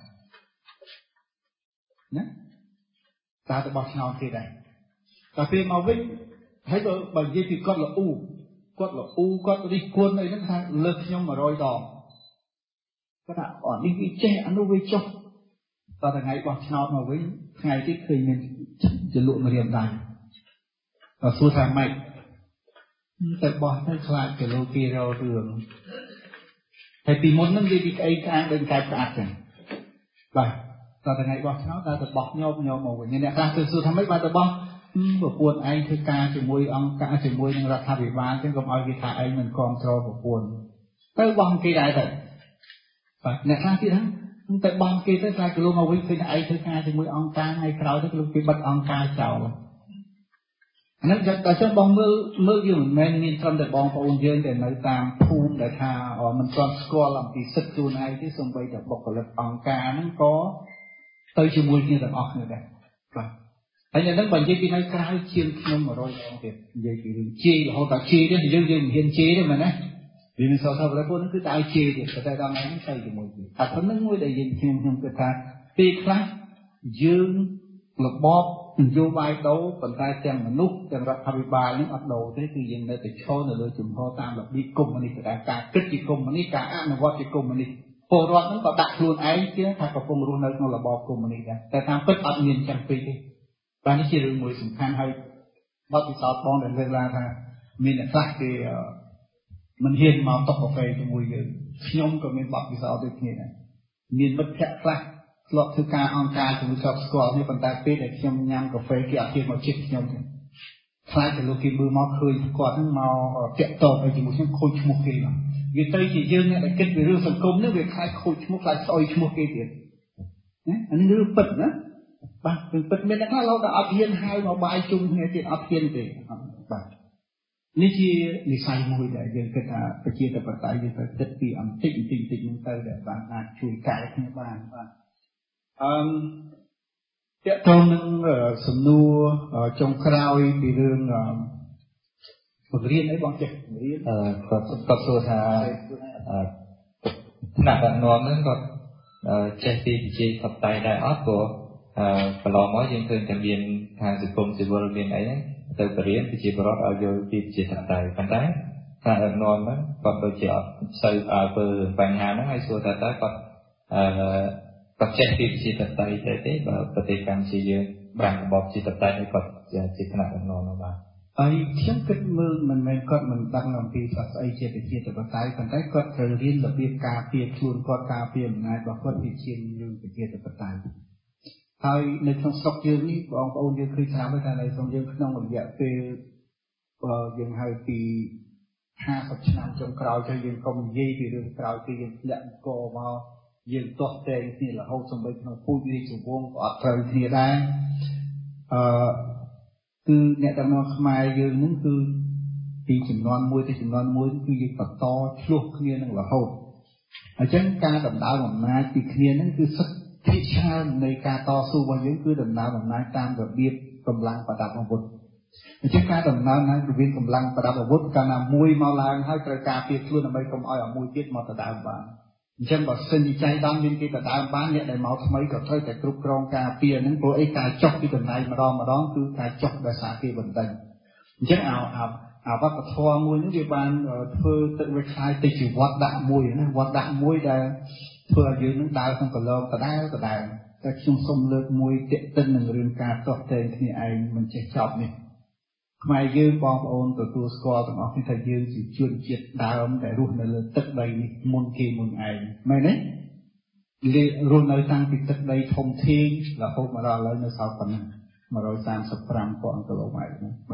ណាដើរទៅបោះឆ្នោតគេដែរដល់ពេលមកវិញហើយបើនិយាយពីគាត់ល្អូគាត់រិះគន់អីហ្នឹងថាលើកខ្ញុំ100ដងគាត់ថាអត់នេះវាចេះអានោះវាចុះដល់ថ្ងៃបោះឆ្នោតមកវិញថ្ងៃទៀតឃើញមានចលក់ម្រាមដៃដល់សួរថាម៉េចតែបោះទៅខ្លាចគីឡូ200រឿងហើយពីមុនហ្នឹងនិយាយពីក្អីក្អាងដូចកាយស្អាតចឹងបាទដល់ថ្ងៃបោះឆ្នោតដល់ទៅបោះញោមមកវិញអ្នកខ្លះទៅសួរថាម៉េចបានទៅបោះប្រពន្ធឯងធ្វើការជាមួយអង្គការជាមួយនឹងរដ្ឋាភិបាលចឹងកុំឲ្យគេថាឯងមិនគ្រប់គ្រងប្រពន្ធទៅបង់គេដែរទៅបាទអ្នកខ្លះទៀតហ្នឹងទៅបង់គេទៅខ្លាចគីឡូមកវិញឃើញឯងធ្វើការជាមួយអង្គការថ្ងៃក្រោយទៅគេបិទអង្គការចោលហ្នឹងតែចុះបងមើលយើងមិនមែនមានត្រឹមតែបងប្អូនយើងដែលនៅតាមភូមិដែលថាមិនទាន់ស្គាល់អំពីសិទ្ធិខ្លួនឯងទេសូម្បីតែបុគ្គលិកអង្គការហ្នឹងក៏ទៅជាមួយគ្នាទាំងអស់គ្នាដែរបាទហើយអ្នកហ្នឹងបើនិយាយពីនៅក្រៅជាងខ្ញុំ100ដងទៀតនិយាយពីរឿងជេររហូតដល់ជេរទេយើងមិនហ៊ានជេរទេមែនទេវាមានសរសើរប្រពន្ធហ្នឹងគឺតែឲ្យជេរទៀតតែដល់ថ្ងៃនេះទៅជាមួយគ្នាតែប៉ុណ្្នឹងមួយដែលយើងខ្ញុំគិតថាពេលខ្លះយើងរបបនយោបាយដូរប៉ុន្តែទាំងមនុស្សទាំងរដ្ឋាភិបាលនឹងអត់ដូរទេគឺយើងនៅតែឈរនៅលើជំហរតាមរបៀបកុម្មុយនីសដែលការគិតជាកុម្មុយនីសការអនុវត្តជាកុម្មុយនីសពលរដ្ឋហ្នឹងក៏ដាក់ខ្លួនឯងជាថាកំពុងរស់នៅក្នុងរបបកុម្មុយនីសដែរតែតាមពិតអត់មានចឹងពេកទេបាទនេះជារឿងមួយសំខាន់ហើយបទពិសោធន៍បងដែលលើកឡើងថាមានអ្នកខ្លះគេមិនហ៊ានមកតុកាហ្វេជាមួយយើងខ្ញុំក៏មានបទពិសោធន៍ដូចគ្នាដែរមានមិត្តភ័ក្តិខ្លះធ្លាប់ធ្វើការអង្គការជាមួយស្រុកស្គាល់នេះប៉ុន្តែពេលដែលខ្ញុំញ៉ាំកាហ្វេគេអត់ហ៊ានមកជិះខ្ញុំទេខ្លាចតែលោកគេមើលមកឃើញគាត់ហ្នឹងមកតាក់ទងអីជាមួយខ្ញុំខូចឈ្មោះគេមកវាទៅជាយើងអ្នកដែលគិតពីរឿងសង្គមនេះវាខ្លាចខូចឈ្មោះខ្លាចស្អុយឈ្មោះគេទៀតណាអានេះរឿងពិតណាបាទរឿងពិតមានអ្នកខ្លះលោកដល់អត់ហ៊ានហៅមកបាយជុំគ្នាទៀតអត់ហ៊ានទេបាទនេះជានិស្ស័យមួយដែលយើងគិតថាប្រជាធិបតេយ្យយើងត្រូវគិតពីអន្តិចហ្នឹងទៅដែលបានអាចជួយកែគ្នាបានបាទតើតើនឹងសំណួរចុងក្រោយពីរឿងបង្រៀនអីបងចេះបង្រៀនគាត់សួរថាថ្នាក់ដឹកនាំហ្នឹងគាត់ចេះពីប្រជាធិបតេយ្យដែរអត់ព្រោះកន្លងមកយើងឃើញតែមានខាងសង្គមស៊ីវិលមានអីហ្នឹងទៅបរៀនប្រជាពលរដ្ឋឲ្យយល់ពីប្រជាធិបតេយ្យប៉ុន្តែថ្នាក់ដឹកនាំហ្នឹងគាត់ដូចជាអត់សូវធ្វើបញ្ហាហ្នឹងហើយសួរថាតើគាត់ចេះពីប្រជាធិបតេយ្យទេបើប្រទេសកម្ពុជាយើងបានរបបប្រជាធិបតេយ្យនេះគាត់ជាថ្នាក់ដឹកនាំមកបាទហើយខ្ញុំគិតមើលមិនមែនគាត់មិនដឹងអំពីស្អីជាប្រជាធិបតេយ្យប៉ុន្តែគាត់ត្រូវរៀនរបៀបការពារខ្លួនគាត់ការពារអំណាចរបស់គាត់ពីជាងយើងប្រជាធិបតេយ្យហើយនៅក្នុងស្រុកយើងនេះបងប្អូនយើងឃើញថានៅក្នុងយើងក្នុងរយៈពេលយើងហៅពី50ឆ្នាំចុងក្រោយទៅយើងកុំនិយាយពីរឿងក្រោយពីយើងធ្លាក់អង្គមកយើងទាស់តែងគ្នារហូតសូម្បីក្នុងពូជរាជវង្សក៏អត់ត្រូវគ្នាដែរគឺអ្នកដឹកនាំខ្មែរយើងហ្នឹងគឺពីចំនួនមួយទៅចំនួនមួយគឺយើងបន្តឆ្លោះគ្នានឹងរហូតអញ្ចឹងការដណ្ដើមអំណាចពីគ្នាហ្នឹងគឺសិទ្ធិភាគច្រើននៃការតស៊ូរបស់យើងគឺដណ្ដើមអំណាចតាមរបៀបកម្លាំងប្រដាប់អាវុធអញ្ចឹងការដណ្ដើមអំណាចរវាងកម្លាំងប្រដាប់អាវុធកាលណាមួយមកឡើងហើយត្រូវការពារខ្លួនដើម្បីកុំឲ្យអាមួយទៀតមកដណ្ដើមបានអញ្ចឹងបើសិនជាចៃដន្យមានគេដណ្ដើមបានអ្នកដែលមកថ្មីក៏ត្រូវតែគ្រប់គ្រងការពារហ្នឹងព្រោះអីការចុះពីតំណែងម្ដងគឺការចុះដោយសារគេបណ្ដឹងអញ្ចឹងអាវត្តធម៌មួយនេះវាបានធ្វើទឹកវាខ្លាយទៅជាវត្តដាក់មួយណាវត្តដាក់មួយដែលធ្វើឲ្យយើងនឹងដើរក្នុងកន្លងដដែលតែខ្ញុំសូមលើកមួយទាក់ទិននឹងរឿងការទាស់ទែងគ្នាឯងមិនចេះចប់នេះខ្មែរយើងបងប្អូនទទួលស្គាល់ទាំងអស់គ្នាថាយើងជាជនជាតិដើមដែលរស់នៅលើទឹកដីនេះមុនគេមុនឯងមែនទេរស់នៅតាំងពីទឹកដីធំធេងរហូតមកដល់ឥឡូវនៅសល់ប៉ុណ្ណឹង135,000 គីឡូម៉ែត្រហ្នឹង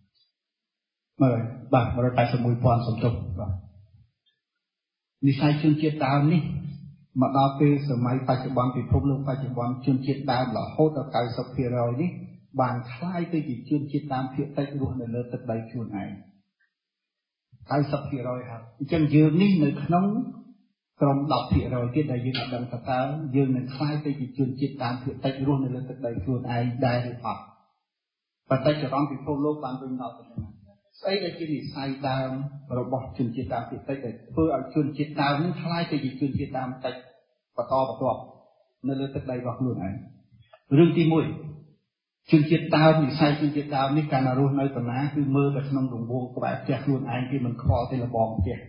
បាទ181,000សំទោសបាទនិស្ស័យជនជាតិដើមនេះមកដល់ពេលសម័យបច្ចុប្បន្នពិភពលោកបច្ចុប្បន្នជនជាតិដើមរហូតដល់ 90% នេះបានคล้ายទៅជាជនជាតិដើមភាគតិចរស់នៅលើទឹកដីខ្លួនឯង 90% ហើយអញ្ចឹងយើងនេះនៅក្នុងក្រុម 10% ទៀតដែលយើងអត់ដឹងថាតើយើងនឹងคล้ายទៅជាជនជាតិដើមភាគតិចរស់នៅលើទឹកដីខ្លួនឯងដែរឬអត់ប៉ុន្តែចរន្តពិភពលោកបានវិញដល់ទៅស្អីដែលជានិស្ស័យដើមរបស់ជនជាតិដើមភាគតិចដែលធ្វើឲ្យជនជាតិដើមនេះคล้ายទៅជាជនជាតិដើមតិចបន្តបន្ទាប់នៅលើទឹកដីរបស់ខ្លួនឯងរឿងទី1ជនជាតិដើមនិស្ស័យជនជាតិដើមនេះកាលណារស់នៅកណ្ណាគឺមើលទៅក្នុងរង្វង់ក្បែរផ្ទះខ្លួនឯងគេមិនខ្វល់ទេលបងផ្ទះ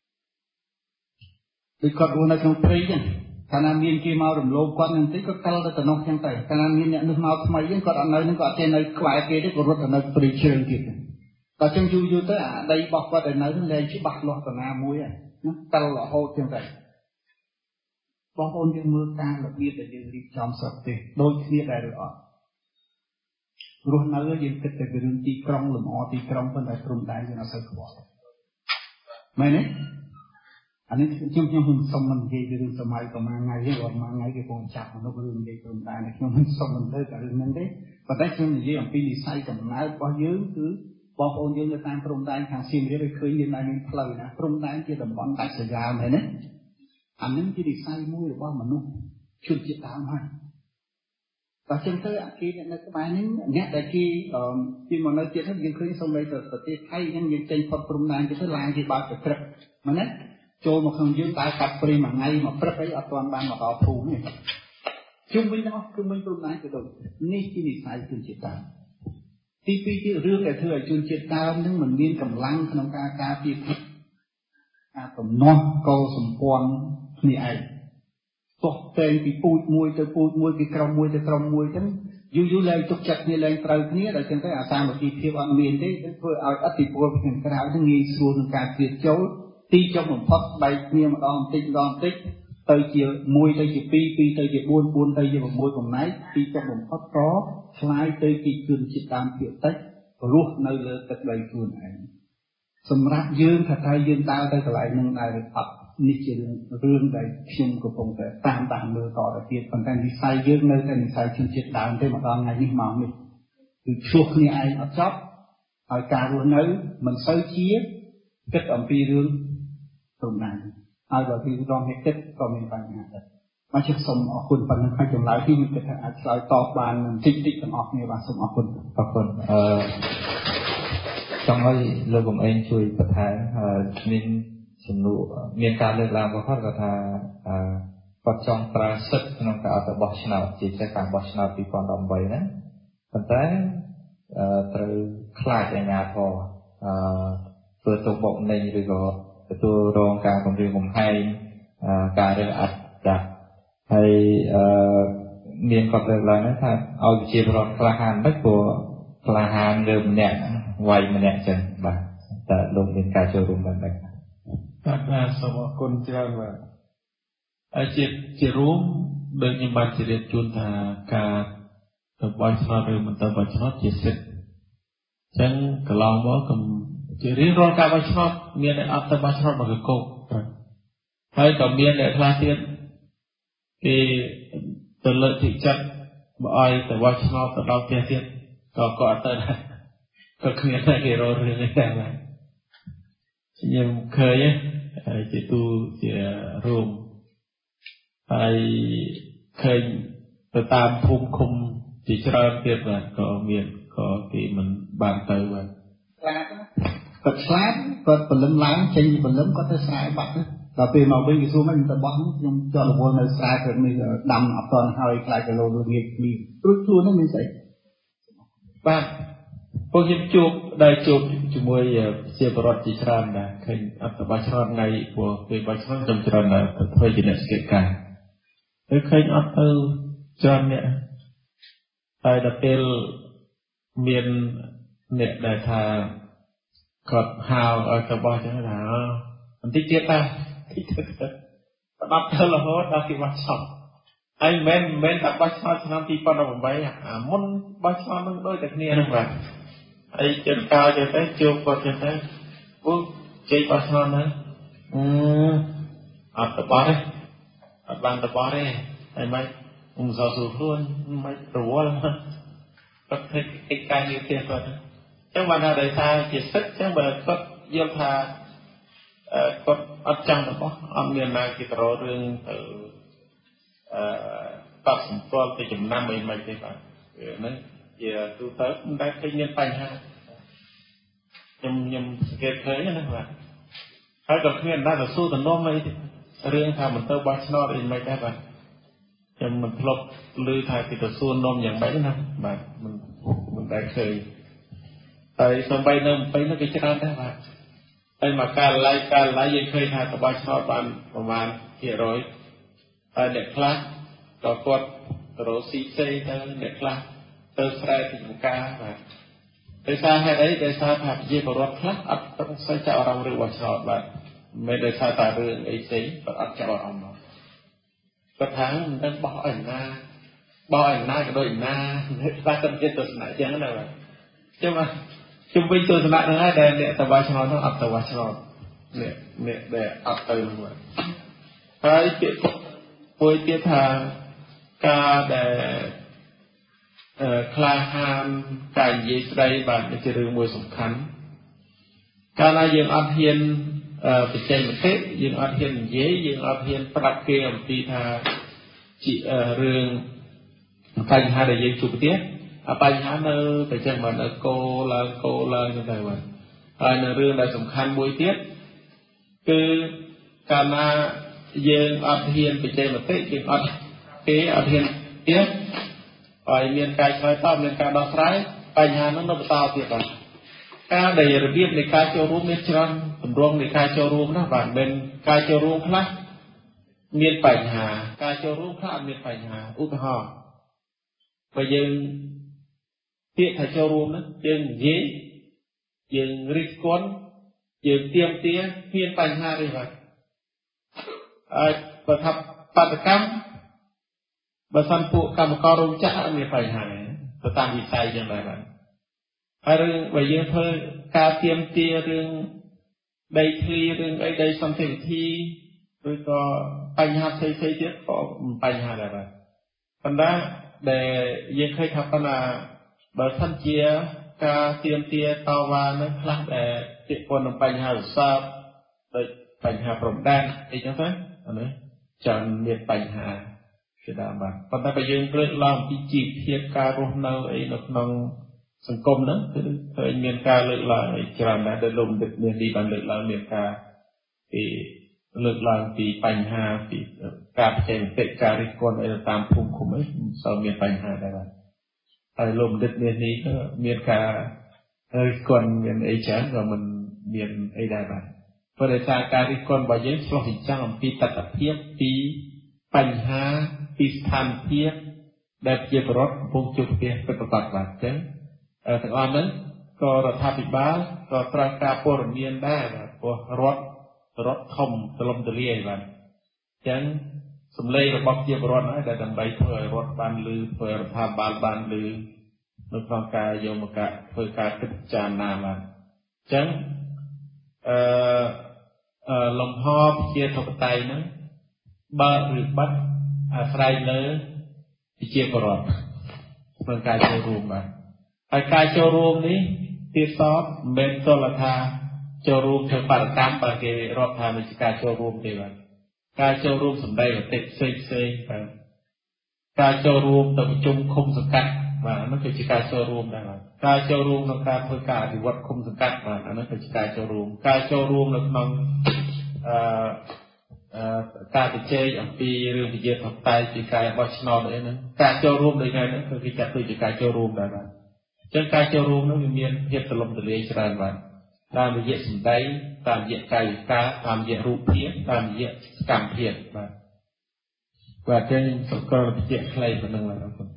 ដូចគាត់រស់នៅក្នុងព្រៃចឹងកាលណាមានគេមករំលោភគាត់នឹងតិចគាត់កលទៅតំណចឹងទៅកាលណាមានអ្នកនោះមកថ្មីហ្នឹងគាត់អត់នៅនឹងគាត់អត់ទេនៅក្បែរគេទេគាត់រត់ទៅនៅព្រៃជ្រៅទៀតដល់ចឹងយូរទៅអាដីរបស់គាត់ដែលនៅនឹងលែងច្បាស់លាស់តាណាមួយហ្នឹងកលរហូតចឹងទៅបងប្អូនយើងមើលការរបៀបដែលយើងរៀបចំស្រុកទេសដូចគ្នាដែរឬអត់រស់នៅយើងគិតតែពីរឿងទីក្រុងលំអទីក្រុងប៉ុន្តែព្រំដែនយើងអត់សូវខ្វល់មែនទេអានេះខ្ញុំសុំមិននិយាយពីរឿងសម័យប្រហែលថ្ងៃទេរាល់មួយថ្ងៃគេកំចាត់មនុស្សរឿងនិយាយព្រំដែនខ្ញុំមិនសុំមិនលើករឿងហ្នឹងទេប៉ុន្តែខ្ញុំនិយាយអំពីនិស្ស័យកំណើតរបស់យើងគឺបងប្អូនយើងនៅតាមព្រំដែនខាងសៀមរាបឃើញមានផ្លូវណាព្រំដែនជាតំបន់ដាច់ស្រយាលមែនទេអានេះជានិស្ស័យមួយរបស់មនុស្សជនជាតិដើមហើយតែចឹងទៅអាគេនៅក្បែរនេះអ្នកដែលគេមកនៅទៀតហ្នឹងយើងឃើញសូម្បីតែប្រទេសថៃហ្នឹងយើងចេញផុតព្រំដែនទៅឡានគេបើកទៅព្រឹកមែនទេចូលមកក្នុងយើងតែកាត់ព្រៃមួយថ្ងៃមកព្រឹកអីអត់ទាន់បានមកដល់ភូមិនេះជុំវិញទាំងអស់គឺមិនព្រំដែនទៅដូចនេះជានិស្ស័យជនជាតិដើមទី2ជារឿងដែលធ្វើឲ្យជនជាតិដើមហ្នឹងមិនមានកម្លាំងក្នុងការការពារការទំនាស់កុលសម្ព័ន្ធគ្នាឯងទោះតែពីពូជមួយទៅពូជមួយពីក្រុមមួយទៅក្រុមមួយចឹងយូរឡើងទុកចិត្តគ្នាឡើងត្រូវគ្នាដល់ចឹងទៅអាសាមគ្គីភាពអត់មានទេធ្វើឲ្យអតិពលខាងក្រៅហ្នឹងងាយស្រួលក្នុងការជ្រៀតចូលទីចុងបំផុតបែកគ្នាម្ដងបន្តិចទៅជា1ទៅជា2 2ទៅជា4 4ទៅជា6កំណែកទីចុងបំផុតក៏ឆ្លាយទៅជាជនជាតិដើមភាគតិចរស់នៅលើទឹកដីខ្លួនឯងសម្រាប់យើងថាតើយើងដើរទៅកន្លែងនឹងដែរឬអត់នេះជារឿងដែលខ្ញុំកំពុងតែតាមដានមើលតទៅទៀតប៉ុន្តែនិស័យយើងនៅតែនិស័យជនជាតិដើមទេម្ដងថ្ងៃនេះមកនេះគឺឆ្លោះគ្នាឯងអត់ចប់ហើយការរស់នៅមិនសូវជាគិតអំពីរឿងព្រំដែនហើយបើពីរងហេតុគិតក៏មានបញ្ហាដែរមកជិះសូមអរគុណប៉ុណ្ណឹងហើយចម្លើយទីខ្ញុំគិតថាអាចឆ្លើយតបបានតិចទាំងអស់គ្នាបាទសូមអរគុណចង់ឲ្យលោកកំឯងជួយបន្ថែមមានសំណួរមានការលើកឡើងរបស់គាត់ថាគាត់ចង់ប្រើសិទ្ធិក្នុងការអត់បោះឆ្នោតជាពិសេសការបោះឆ្នោត2018ណាប៉ុន្តែត្រូវខ្លាចអាជ្ញាធរធ្វើទុកបុកម្នេញឬក៏ទទួលរងការគំរាមកំហែងការរើសអើងដាក់ហើយមានគាត់លើកឡើងថាឲ្យវិជាប្រវត្តិក្លាហានមិនព្រោះក្លាហានលើម្នាក់វាយម្នាក់ចឹងបាទតែលោកមានការចូលរួមបានដែរបាទសូមអរគុណច្រើនបាទហើយជារួមដូចខ្ញុំបានជម្រាបជូនថាការទៅបោះឆ្នោតឬមិនទៅបោះឆ្នោតជាសិទ្ធិអញ្ចឹងកន្លងមកជារៀងរាល់ការបោះឆ្នោតមានអ្នកអត់ទៅបោះឆ្នោតមកកោកហើយក៏មានអ្នកខ្លះទៀតគេទៅលើកទឹកចិត្តបើឲ្យទៅបោះឆ្នោតទៅដល់ផ្ទះទៀតក៏អត់ទៅដែរក៏គ្មានតែគេរករឿងនេះដែរបាទខ្ញុំឃើញជាទូជារួមហើយឃើញទៅតាមភូមិឃុំជាច្រើនទៀតបាទក៏មានក៏គេមិនបានទៅបាទគាត់ឆ្លាតគាត់ពលឹមឡើងចេញពលឹមគាត់ទៅស្រែបាត់ដល់ពេលមកវិញគេសួរមិនទៅបោះខ្ញុំចោលរវល់នៅស្រែព្រឹកនេះដាំអត់ទាន់ហើយខ្លាចគីឡូល្ងាចគ្នាព្រោះជួននោះមានស្អីបាទពួកខ្ញុំជួបជាមួយជាបរិវត្តជាច្រើនដែរឃើញអត្តបច្ឆ្នោតថ្ងៃព្រោះពេលបច្ឆ្នោតចំច្រើនទៅធ្វើជាអ្នកស្គាល់ការហើយឃើញអត់ទៅច្រើនអ្នកហើយដល់ពេលមានអ្នកដែលថាគាត់ហៅឲ្យទៅបោះចឹងថាបន្តិចទៀតតាបត់ទៅរហូតដល់គេបោះឆ្នោតហើយមិនតែបោះឆ្នោតឆ្នាំ2018មុនបោះឆ្នោតនឹងដូចតែគ្នាហ្នឹងបាទហើយជិតកាលទៅជួបគាត់ចឹងទៅពួកជ័យបោះឆ្នោតហ្នឹងអត់ទៅបោះទេអត់បានទៅបោះទេហើយមិនសល់សួរខ្លួនមិនរវល់គាត់ធ្វើកិច្ចការងារផ្ទះគាត់ចឹងបានថាដោយសារជាសិទ្ធិចឹងបើគាត់យល់ថាគាត់អត់ចង់ទៅបោះអត់មានណាគេទៅរករឿងទៅតបសម្គាល់ទៅចំណាំអីមិនទេបាទហ្នឹងជាទូទៅមិនដែលឃើញមានបញ្ហាខ្ញុំសង្កេតឃើញណាបាទហើយក៏គ្មានដែរទៅសួរតំណមអីរឿងថាមិនទៅបោះឆ្នោតអីមិនដែរបាទខ្ញុំមិនធ្លាប់ឮថាគេទៅសួរនំយ៉ាងម៉េចណាបាទមិនដែលឃើញហើយសំបីនៅពេលនោះគេច្រើនដែរបាទហើយមកកាលឡាយយើងឃើញថាតបឆ្នោតបានប្រមាណ%ហើយអ្នកខ្លះក៏គាត់ទៅរកស៊ីផ្សេងទៅអ្នកខ្លះទៅស្រែទីបង្ការបាទដោយសារហេតុអីដោយសារថាប្រជាពលរដ្ឋខ្លះអត់ទៅស្វែងចាប់អារម្មណ៍រឿងបោះឆ្នោតបាទមិនដោយសារតែរឿងអីផ្សេងគាត់អត់ចាប់អារម្មណ៍គាត់ថាមិនដឹងបោះឲ្យណាក៏ដូចណាខ្លះទៅចិត្តទស្សនៈចឹងណាបាទចឹងបាទជុំវិញទស្សនៈហ្នឹងហើយដែលអ្នកទៅបោះឆ្នោតហ្នឹងអត់ទៅបោះឆ្នោតអ្នកដែលអត់ទៅហ្នឹងបាទហើយពាក្យមួយទៀតថាការដែលក្លាហានការនិយាយស្ដីបាទជារឿងមួយសំខាន់កាលណាយើងអត់ហ៊ានបញ្ចេញមតិយើងអត់ហ៊ាននិយាយយើងអត់ហ៊ានប្រាប់គេអំពីថាជារឿងបញ្ហាដែលយើងជួបប្រទះបញ្ហានៅតែចឹងមកនៅគោឡើងទៅតែបាទហើយនៅរឿងដែលសំខាន់មួយទៀតគឺកាលណាយើងអត់ហ៊ានបញ្ចេញមតិយើងអត់ហ៊ានទៀតហើយមានការឆ្លើយតបមានការដោះស្រាយបញ្ហានោះនៅបន្តទៀតបាទការដែលរបៀបនៃការចូលរួមមានច្រើនទម្រង់នៃការចូលរួមណាបាទមិនការចូលរួមខ្លះមានបញ្ហាការចូលរួមខ្លះអត់មានបញ្ហាឧទាហរណ៍បើយើងពាក្យថាចូលរួមហ្នឹងយើងនិយាយយើងរិះគន់យើងទាមទារមានបញ្ហាទេបាទហើយបើថាបាតកម្មបើសិនពួកកម្មកររោងចក្រអត់មានបញ្ហាទៅតាមវិស័យចឹងដែរបាទហើយរឿងបើយើងធ្វើការទាមទាររឿងដីធ្លីរឿងអីដីសន្តិវិធីឬក៏បញ្ហាផ្សេងៗទៀតក៏បញ្ហាដែរប៉ុន្តែដែលយើងឃើញថាប៉ុណ្ណាបើសិនជាការទៀមទាតវ៉ានឹងខ្លះដែលពាក់ព័ន្ធនឹងបញ្ហាវិសាលដូចបញ្ហាព្រំដែនអីចឹងទៅអានេះច្រើនមានបញ្ហាជាដើមបាទប៉ុន្តែបើយើងលើកឡើងពីជីវភាពការរស់នៅអីនៅក្នុងសង្គមហ្នឹងគឺឃើញមានការលើកឡើងច្រើនដែរដែលលោកបណ្ឌិតមាននេះបានលើកឡើងមានការលើកឡើងពីបញ្ហាពីការផ្សេងតិការរិះគន់អីតាមភូមិឃុំអីសូវមានបញ្ហាដែរបាទហើយលោកបណ្ឌិតមាននេះមានការរិះគន់មានអីច្រើនក៏មិនមានអីដែរបាទព្រោះដោយសារការរិះគន់របស់យើងឆ្លុះបញ្ចាំងអំពីតថភាពពីបញ្ហាពីស្ថានភាពដែលជាបរិបទកំពុងជួបប្រទះពិតប្រាកដបាទអញ្ចឹងទាំងអស់ហ្នឹងក៏រដ្ឋាភិបាលក៏ត្រូវការព័ត៌មានដែរព្រោះរដ្ឋធំទលំទលាយបាទអញ្ចឹងសម្លេងរបស់ជាបរិបទហ្នឹងដែលដើម្បីធ្វើឲ្យរដ្ឋបានឮធ្វើឲ្យរដ្ឋាភិបាលបានឮនៅក្នុងការយកមកធ្វើការគិតពិចារណាបាទអញ្ចឹងលំហប្រជាធិបតេយ្យហ្នឹងបើកឬបិទអាស្រ័យលើប្រជាពលរដ្ឋក្នុងការចូលរួមបាទហើយការចូលរួមនេះទៀតសោតមិនមែនទល់ថាចូលរួមធ្វើបដកម្មបើគេរាប់ថាជាការចូលរួមទេបាទការចូលរួមសម្ដែងមតិផ្សេងបាទការចូលរួមទៅប្រជុំឃុំសង្កាត់បាទនោះគឺជាការចូលរួមដែរបាទការចូលរួមក្នុងការធ្វើការអភិវឌ្ឍឃុំសង្កាត់បាទអានោះគឺជាការចូលរួមការចូលរួមនៅក្នុងការជជែកអំពីរឿងវិជាធិបតេយ្យពីការបោះឆ្នោតអីហ្នឹងការចូលរួមដូចហ្នឹងគឺគេចាត់ទុកជាការចូលរួមដែរបាទអញ្ចឹងការចូលរួមនោះវាមានភាពទលំទលាយច្រើនបាទតាមរយៈសម្ដីតាមរយៈកាយវិការតាមរយៈរូបភាពតាមរយៈសកម្មភាពបាទបាទចឹងសកលវិទ្យាខ្លីប៉ុណ្ណឹងបាទអរគុណ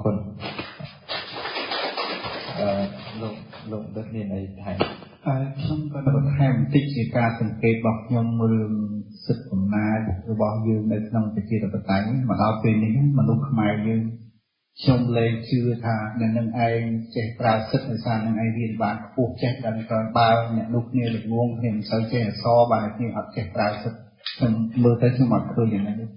លោកដឹកមានអីថែមខ្ញុំក៏នៅបន្ថែមបន្តិចជាការសង្កេតរបស់ខ្ញុំរឿងសិទ្ធិអំណាចរបស់យើងនៅក្នុងប្រជាធិបតេយ្យមកដល់ពេលនេះមនុស្សខ្មែរយើងខ្ញុំលែងជឿថាអ្នកនឹងឯងចេះប្រើសិទ្ធិដោយសារនឹងឯងរៀនបានខ្ពស់ចេះដល់ក្រោយបើអ្នកនោះគ្នាល្ងងគ្នាមិនសូវចេះអក្សរបានគ្នាអត់ចេះប្រើសិទ្ធិខ្ញុំមើលទៅខ្ញុំអត់ឃើញយ៉ាងណា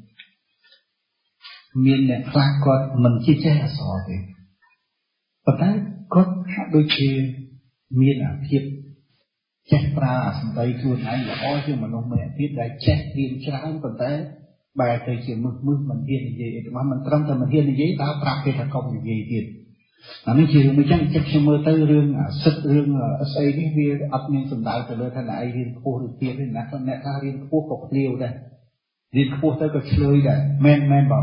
មានអ្នកខ្លះគាត់មិនចេះអក្សរទេប៉ុន្តែគាត់ហាក់ដូចជាមានអាភាពចេះប្រើអាសម្ដីខ្លួនឯងល្អជាងមនុស្សម្នាក់ទៀតដែលចេះរៀនច្រើនប៉ុន្តែបែរទៅជាមិនហ៊ាននិយាយអីទាំងមិនត្រឹមតែមិនហ៊ាននិយាយដល់ប្រាប់គេថាកុំនិយាយទៀតអានេះជារឿងមួយចឹងចិត្តខ្ញុំមើលទៅរឿងសិទ្ធិរឿងស្អីនេះវាអត់មានសំដៅទៅលើថាអ្នកឯងរៀនខ្ពស់ឬទាបទេណាគាត់អ្នកថារៀនខ្ពស់ក៏ភ្លាវដែររៀនខ្ពស់ទៅក៏ឆ្លើយដែរមែនបាទ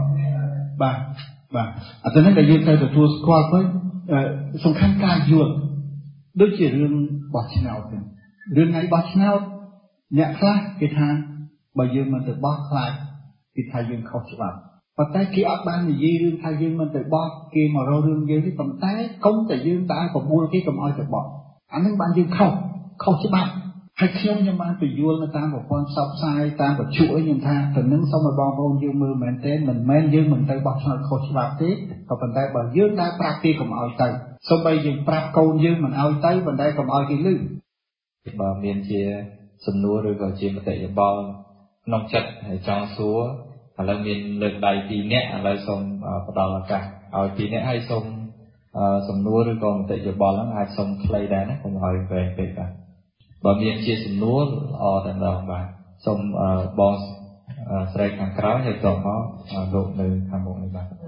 អាទៅនេះដែលយើងត្រូវទទួលស្គាល់ទៅសំខាន់ការយល់ដូចជារឿងបោះឆ្នោតទៅរឿងថ្ងៃបោះឆ្នោតអ្នកខ្លះគេថាបើយើងមិនទៅបោះខ្លាចគេថាយើងខុសច្បាប់ប៉ុន្តែគេអត់បាននិយាយរឿងថាយើងមិនទៅបោះគេមករករឿងយើងទេប៉ុន្តែកុំតែយើងតែប្រមូលគេកុំឲ្យទៅបោះអានឹងបានយើងខុសច្បាប់ហើយខ្ញុំបានពយល់នៅតាមប្រព័ន្ធផ្សព្វផ្សាយតាមវិទ្យុអីខ្ញុំថាទៅនឹងសូមឲ្យបងប្អូនយើងមើលមែនទេមិនមែនយើងមិនទៅបោះឆ្នោតខុសច្បាប់ទេក៏ប៉ុន្តែបើយើងដើរប្រាប់គេកុំឲ្យទៅសូម្បីយើងប្រាប់កូនយើងមិនឲ្យទៅប៉ុន្តែកុំឲ្យគេឮបើមានជាសំណួរឬក៏ជាមតិយោបល់ក្នុងចិត្តហើយចង់សួរឥឡូវមានលើកដៃ2នាក់ឥឡូវសូមផ្ដល់ឱកាសឲ្យ2នាក់ហើយសូមសំណួរឬក៏មតិយោបល់ហ្នឹងអាចសូមខ្លីដែរណាកុំឲ្យវែងពេកបាទបើមានជាសំណួរល្អតែម្ដងបាទសូមបងស្រីខាងក្រោយហើយតបមកលោកនៅខាងមុខនេះបាទ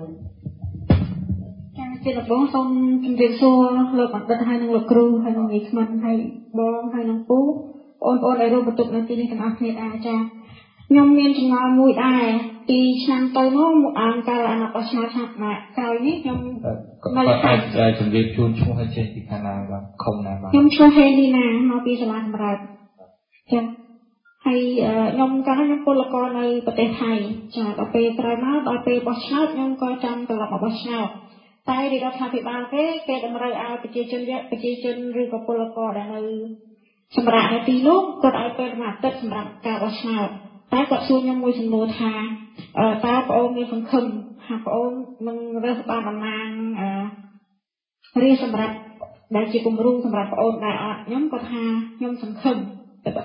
ជាដំបូងសូមជម្រាបសួរលោកបណ្ឌិតហើយនិងលោកគ្រូហើយនិងនាយស្មិនហើយបងហើយនិងពូបងប្អូនដែលរួមបន្ទុកនៅទីនេះទាំងអស់គ្នាដែរចា៎ខ្ញុំមានចម្ងល់មួយដែរពីឆ្នាំទៅនោះមកអានកាលអាណត្តិបោះឆ្នោតឆ្នាំក្រោយនេះខ្ញុំនៅតែជម្រាបជូនឈ្មោះឲ្យចេញពីខាងណាបាទខុំណាបាទខ្ញុំឈ្មោះហេលីណាមកពីសាលាសម្រាប់ចា៎ហើយខ្ញុំកាលនោះខ្ញុំពលករនៅប្រទេសថៃចា៎ដល់ពេលក្រោយមកដល់ពេលបោះឆ្នោតខ្ញុំក៏ចង់ត្រឡប់មកបោះឆ្នោតតែរដ្ឋាភិបាលគេតម្រូវឲ្យប្រជាជនឬក៏ពលករដែលនៅសម្រាប់នៅទីនោះគាត់ឲ្យពេលមួយអាទិត្យសម្រាប់ការបោះឆ្នោតតែគាត់សួរខ្ញុំមួយសំណួរថាតើបងអូនមានសង្ឃឹមថាបងអូននឹងរើសបានតំណាងរាជសម្រាប់ដែលជាគំរូសម្រាប់បងអូនដែរអត់ខ្ញុំគាត់ថាខ្ញុំសង្ឃឹមតែគាត់ថា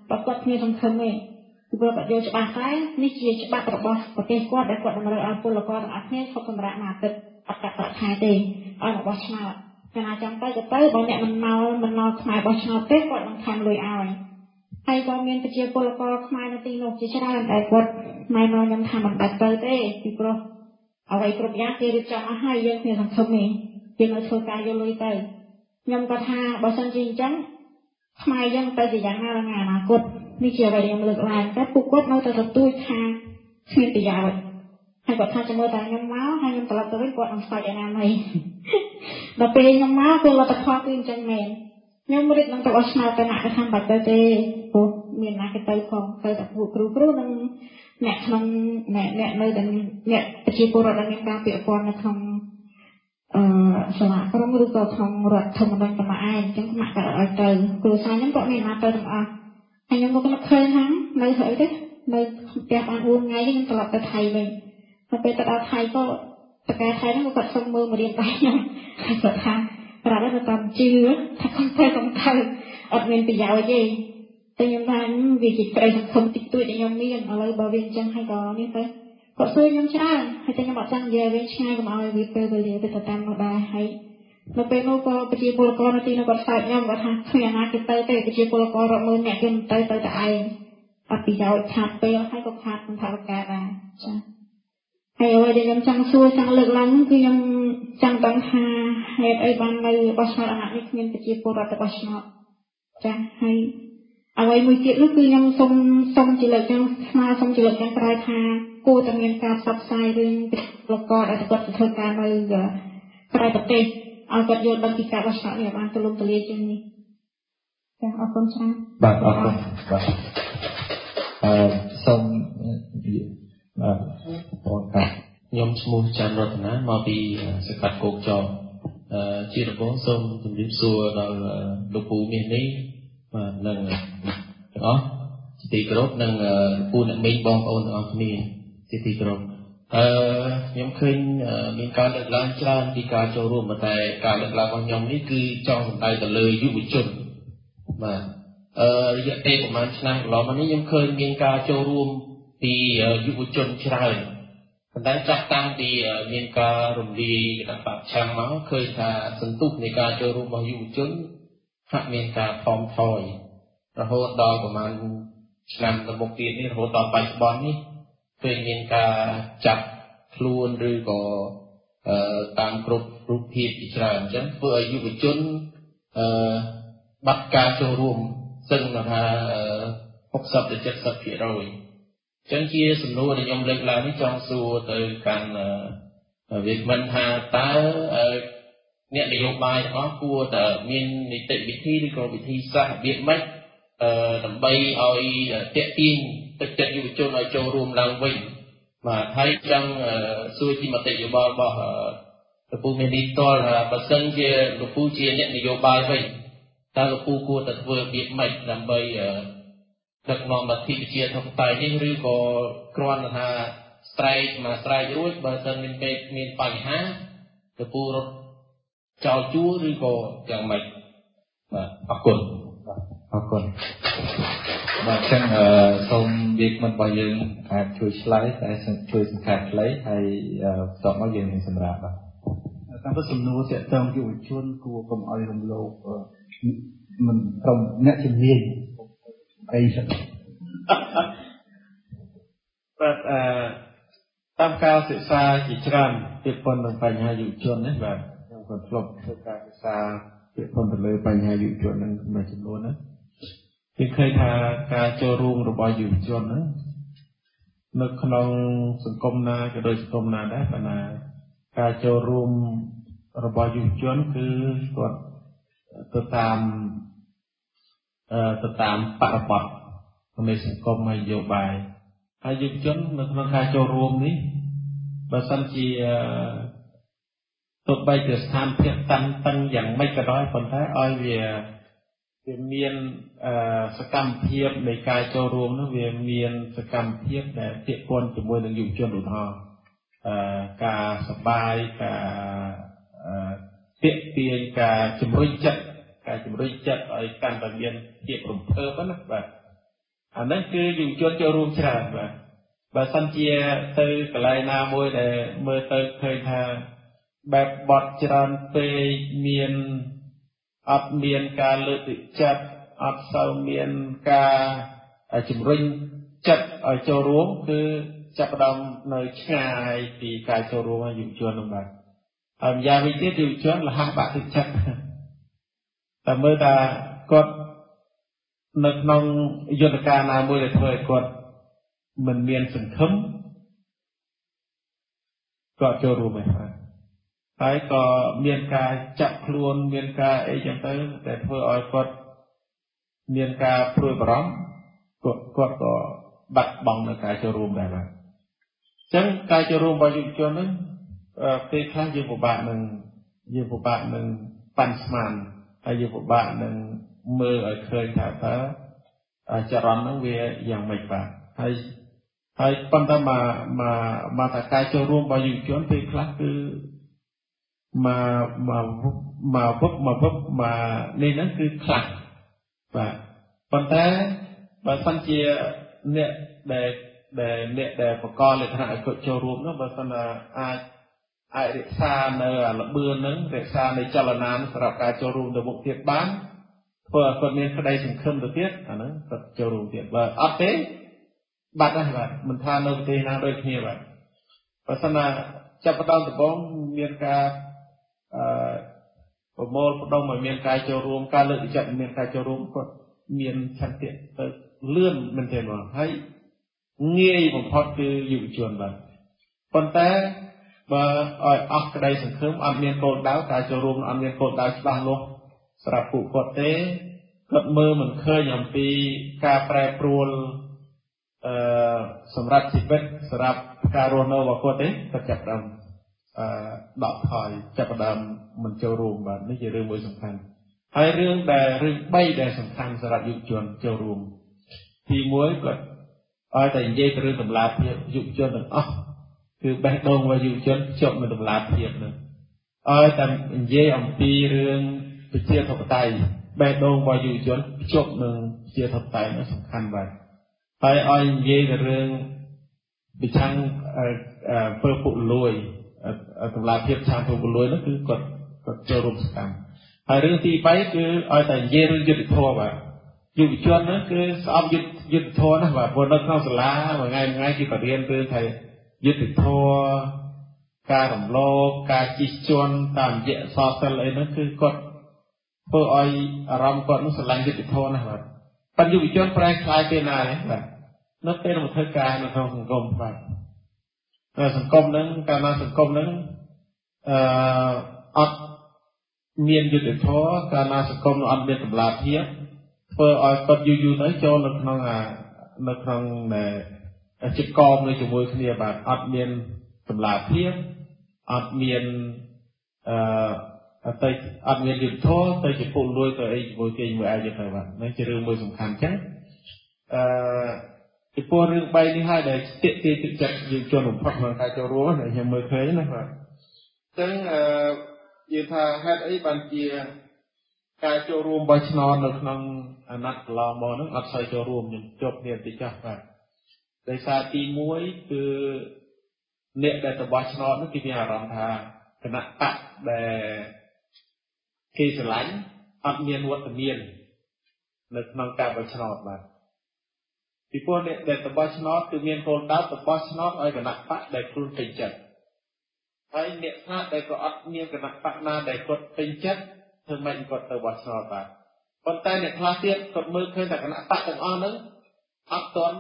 បើគាត់គ្មានសង្ឃឹមទេគឺគាត់យកច្បាស់តែនេះជាច្បាប់របស់ប្រទេសគាត់ដែលគាត់តម្រូវឲ្យពលករទាំងអស់គ្នាឈប់សម្រាកមួយអាទិត្យអត់កាត់ប្រាក់ខែទេឲ្យមកបោះឆ្នោតកាលណាចង់ទៅក៏ទៅបើអ្នកមិនមកខ្មែរបោះឆ្នោតទេគាត់នឹងខាងលុយឲ្យហើយក៏មានប្រជាពលករខ្មែរនៅទីនោះជាច្រើនតែគាត់ណែនាំខ្ញុំថាមិនបាច់ទៅទេពីព្រោះអ្វីគ្រប់យ៉ាងគេរៀបចំអស់ហើយយើងគ្មានសង្ឃឹមទេយើងនៅធ្វើការយកលុយទៅខ្ញុំក៏ថាបើសិនជាអញ្ចឹងខ្មែរយើងទៅជាយ៉ាងណាដល់ថ្ងៃអនាគតនេះជាអ្វីដែលខ្ញុំលើកឡើងតែពួកគាត់នៅតែទទូចថាគ្មានប្រយោជន៍ហើយគាត់ថាចាំមើលតែខ្ញុំមកហើយខ្ញុំត្រឡប់ទៅវិញគាត់នឹងស្ដាយអនាម័យដល់ពេលខ្ញុំមកគឺលទ្ធផលគឺអញ្ចឹងមែនខ្ញុំរៀបនឹងទៅអស់ឆ្នោតទៅណាគេថាបាច់ទៅទេព្រោះមានណាគេទៅផងទៅតែពួកគ្រូនិងអ្នកក្នុងអ្នកនៅតែអ្នកប្រជាពលរដ្ឋដែលមានការពាក់ព័ន្ធនៅក្នុងសាលាក្រុងឬក៏ក្នុងរដ្ឋធម្មនុញ្ញតែឯងអញ្ចឹងថ្នាក់ក៏ឲ្យទៅគ្រូសាស្ត្រខ្ញុំក៏មានណាទៅទាំងអស់ហើយខ្ញុំក៏នឹកឃើញថានៅស្អីទេនៅផ្ទះបាន4ថ្ងៃខ្ញុំត្រឡប់ទៅថៃវិញទៅពេលទៅដល់ថៃក៏តកែថៃហ្នឹងគាត់សុំមើលមករៀនដៃខ្ញុំហើយគាត់ថាប្រាប់ទៅតាមជឿថាខ្ញុំទៅអត់មានប្រយោជន៍ទេតែខ្ញុំថាវាជាក្តីសង្ឃឹមតិចតួចដែលខ្ញុំមានឥឡូវបើវាអញ្ចឹងហើយក៏នេះទៅគាត់សួរខ្ញុំច្រើនហើយតែខ្ញុំអត់ចង់និយាយវិញឆ្ងាយកុំឲ្យវាពេលវេលាទៅតាមនោះដែរហើយនៅពេលនោះក៏ប្រជាពលករនៅទីនោះគាត់សើចខ្ញុំគាត់ថាគ្មានអាណាគេទៅទេប្រជាពលកររាប់ម៉ឺនអ្នកគេទៅតែឯងអត់ប្រយោជន៍ខាតពេលហើយក៏ខាតសន្តិភាពដែរចា៎ហើយអ្វីដែលខ្ញុំចង់សួរចង់លើកឡើងគឺខ្ញុំចង់ដឹងថាហេតុអីបាននៅបោះឆ្នោតអាណត្តិនេះគ្មានប្រជាពលរដ្ឋទៅបោះឆ្នោតចា៎ហើយអ្វីមួយទៀតនោះគឺខ្ញុំសូមជាលើកចង់ស្នើសូមជាលើកចង់ក្រោយថាគួរតែមានការផ្សព្វផ្សាយរឿងពលករដែលគាត់ទៅធ្វើការនៅក្រៅប្រទេសឲ្យគាត់យល់ដឹងពីការបោះឆ្នោតនេះបានទូលំទូលាយជាងនេះចា៎អរគុណច្រើនបាទអរគុណបាទសូមបងតាខ្ញុំឈ្មោះច័ន្ទរតនាមកពីសង្កាត់គោកចោជាដំបូងសូមជម្រាបសួរដល់លោកពូមាសនេះបាទនិងទាំងអស់ជាទីគោរពនិងពូអ្នកមេងបងប្អូនទាំងអស់គ្នាជាទីគោរពខ្ញុំឃើញមានការលើកឡើងច្រើនពីការចូលរួមតែការលើកឡើងរបស់ខ្ញុំនេះគឺចង់សំដៅទៅលើយុវជនបាទរយៈពេលប្រហែលឆ្នាំកន្លងមកនេះខ្ញុំឃើញមានការចូលរួមពីយុវជនច្រើនប៉ុន្តែចាស់តាំងពីមានការរំលាយគណៈបព្វឆាំងមកឃើញថាសន្ទុះនៃការចូលរួមរបស់យុវជនហាក់មានការថមថយរហូតដល់ប្រហែលឆ្នាំទៅមុខទៀតនេះរហូតដល់បច្ចុប្បន្ននេះឃើញមានការចាប់ខ្លួនឬក៏តាមគ្រប់រូបភាពជាច្រើនអញ្ចឹងធ្វើឲ្យយុវជនបាត់ការចូលរួមซึ่งថា60ទៅ70%អញ្ចឹងជាសំណួរដែលខ្ញុំលើកឡើងនេះចង់សួរទៅកាន់វាគ្មិនថាតើអ្នកនយោបាយទាំងអស់គួរតែមាននីតិវិធីឬក៏វិធីសាស្ត្ររបៀបម៉េចដើម្បីឲ្យទាក់ទាញទឹកចិត្តយុវជនឲ្យចូលរួមឡើងវិញបាទហើយចង់សួរជាមតិយោបល់របស់លោកពូមាននេះតលថាបើសិនជាលោកពូជាអ្នកនយោបាយវិញតើលោកពូគួរតែធ្វើរបៀបម៉េចដើម្បីដឹកនាំលទ្ធិប្រជាធិបតេយ្យនេះឬក៏គ្រាន់តែថាស្រែកមកស្រែករួចបើសិនមានបញ្ហាលោកពូរត់ចោលជួរឬក៏យ៉ាងម៉េចបាទអរគុណអរគុណបាទចឹងសូមវាគ្មិនរបស់យើងអាចជួយឆ្លើយតែជួយសង្ខេបខ្លីហើយបន្ទាប់មកយើងនឹងសម្រាប់បាទតាមពិតសំណួរតាក់ទងយុវជនគួរកុំឲ្យរំលោភមិនត្រឹមអ្នកជំនាញអីចឹងបាទតាមការសិក្សាជាច្រើនពាក់ព័ន្ធនឹងបញ្ហាយុវជននេះបាទខ្ញុំក៏ធ្លាប់ធ្វើការសិក្សាពាក់ព័ន្ធទៅលើបញ្ហាយុវជននឹងមួយចំនួនណាគេឃើញថាការចូលរួមរបស់យុវជនណានៅក្នុងសង្គមណាក៏ដូចសង្គមណាដែរប៉ុន្តែការចូលរួមរបស់យុវជនគឺគាត់ទៅតាមបរិបទនៃសង្គមហើយនយោបាយហើយយុវជននៅក្នុងការចូលរួមនេះបើសិនជាទោះបីជាស្ថានភាពតានតឹងយ៉ាងម៉េចក៏ដោយប៉ុន្តែឲ្យវាមានសកម្មភាពនៃការចូលរួមនោះវាមានសកម្មភាពដែលពាក់ព័ន្ធជាមួយនឹងយុវជនឧទាហរណ៍ការសប្បាយការទាក់ទាញការជំរុញចិត្តឲ្យកាន់តែមានភាពរំភើបណាបាទអានេះគឺយុវជនចូលរួមច្រើនបាទបើសិនជាទៅកន្លែងណាមួយដែលមើលទៅឃើញថាបែបបត់ច្រើនពេកមានអត់មានការលើកទឹកចិត្តអត់សូវមានការជំរុញចិត្តឲ្យចូលរួមគឺចាប់ផ្ដើមនៅឆ្ងាយពីការចូលរួមរបស់យុវជននោះបាទហើយម្យ៉ាងវិញទៀតយុវជនលះបាក់ទឹកចិត្តតែមើលថាគាត់នៅក្នុងយន្តការណាមួយដែលធ្វើឲ្យគាត់មិនមានសង្ឃឹមគាត់ចូលរួមហើយហើយក៏មានការចាក់ខ្លួនមានការអីចឹងទៅដែលធ្វើឲ្យគាត់មានការព្រួយបារម្ភគាត់ក៏បាត់បង់នៅការចូលរួមដែរបាទអញ្ចឹងការចូលរួមរបស់យុវជនហ្នឹងពេលខ្លះយើងពិបាកនឹងប៉ាន់ស្មានហើយយើងពិបាកនឹងមើលឲ្យឃើញថាតើចរន្តហ្នឹងវាយ៉ាងម៉េចបាទហើយប៉ុន្តែមកថាការចូលរួមរបស់យុវជនពេលខ្លះគឺមកនេះហ្នឹងគឺខ្លះបាទប៉ុន្តែបើសិនជាអ្នកដែលបកលលក្ខណៈឲ្យគាត់ចូលរួមនោះបើសិនថាអាចរក្សានៅល្បឿនហ្នឹងរក្សានៅចលនាសម្រាប់ការចូលរួមទៅមុខទៀតបានធ្វើឲ្យគាត់មានក្តីសង្ឃឹមទៅទៀតអាហ្នឹងគាត់ចូលរួមទៀតបើអត់ទេបាត់ហើយបាទមិនថានៅប្រទេសណាដូចគ្នាបាទបើសិនណាចាប់ផ្ដើមដំបូងមានការប្រមូលផ្ដុំឲ្យមានការចូលរួមការលើកទឹកចិត្តមានការចូលរួមគាត់មានឆន្ទៈទៅលឿនមែនទេបងហើយងាយបំផុតគឺយុវជនបាទប៉ុន្តែបើឲ្យអស់ក្តីសង្ឃឹមអត់មានគោលដៅការចូលរួមអត់មានគោលដៅច្បាស់លាស់សម្រាប់ពួកគាត់ទេគាត់មើលមិនឃើញអំពីការប្រែប្រួលសម្រាប់ជីវិតសម្រាប់ការរស់នៅរបស់គាត់ទេគាត់ចាប់ដើមដកថយចាប់ផ្ដើមមិនចូលរួមបាទនេះជារឿងមួយសំខាន់ហើយរឿង3ដែលសំខាន់សម្រាប់យុវជនចូលរួមទី1គាត់ឲ្យតែនិយាយទៅរឿងតម្លាភាពយុវជនទាំងអស់គឺបេះដូងរបស់យុវជនភ្ជាប់នឹងតម្លាភាពនោះឲ្យតែនិយាយអំពីរឿងប្រជាធិបតេយ្យបេះដូងរបស់យុវជនភ្ជាប់នឹងប្រជាធិបតេយ្យនោះសំខាន់បាទហើយឲ្យនិយាយទៅរឿងប្រឆាំងពើពុករលួយតម្លាភាពឆានពើពុករលួយនោះគឺគាត់ចូលរួមសកម្មហើយរឿងទី3គឺឲ្យតែនិយាយរឿងយុត្តិធម៌បាទយុវជននោះគឺស្អប់យុត្តិធម៌ណាស់បាទព្រោះនៅក្នុងសាលាមួយថ្ងៃគេក៏រៀនរឿងថាយុត្តិធម៌ការរំលោភការជិះជាន់តាមរយៈសរសិលអីនោះគឺគាត់ធ្វើឲ្យអារម្មណ៍គាត់នោះស្រឡាញ់យុត្តិធម៌ណាស់បាទប៉ុន្តែយុវជនប្រែក្លាយពេលណាទេបាទនៅពេលមកធ្វើការនៅក្នុងសង្គមបាទសង្គមហ្នឹងកាលណាសង្គមហ្នឹងអត់មានយុត្តិធម៌កាលណាសង្គមនោះអត់មានតម្លាភាពធ្វើឲ្យគាត់យូរទៅចូលនៅក្នុងចិត្តកមនៅជាមួយគ្នាបាទអត់មានតម្លាភាពអត់មានអត់មានយុត្តិធម៌ទៅជាពុករលួយទៅអីជាមួយគេជាមួយឯងទៅបាទនេះជារឿងមួយសំខាន់អញ្ចឹងពីព្រោះរឿង3នេះហើយដែលស្ទាក់ទាញទឹកចិត្តយុវជនបំផុតក្នុងការចូលរួមដែលខ្ញុំមើលឃើញណាបាទអញ្ចឹងនិយាយថាហេតុអីបានជាការចូលរួមបោះឆ្នោតនៅក្នុងអាណត្តិកន្លងមកហ្នឹងអត់សូវចូលរួមខ្ញុំជាប់គ្នាតិចចាស់បាទដោយសារទី1គឺអ្នកដែលទៅបោះឆ្នោតនោះគេមានអារម្មណ៍ថាគណៈបកដែលគេស្រឡាញ់អត់មានវត្តមាននៅក្នុងការបោះឆ្នោតបាទពីព្រោះអ្នកដែលទៅបោះឆ្នោតគឺមានគោលដៅទៅបោះឆ្នោតឲ្យគណៈបកដែលខ្លួនពេញចិត្តហើយអ្នកខ្លះដែលក៏អត់មានគណៈបកណាដែលគាត់ពេញចិត្តធ្វើម៉េចគាត់ទៅបោះឆ្នោតបាទប៉ុន្តែអ្នកខ្លះទៀតគាត់មើលឃើញថាគណៈបកទាំងអស់ហ្នឹងអត់ទាន់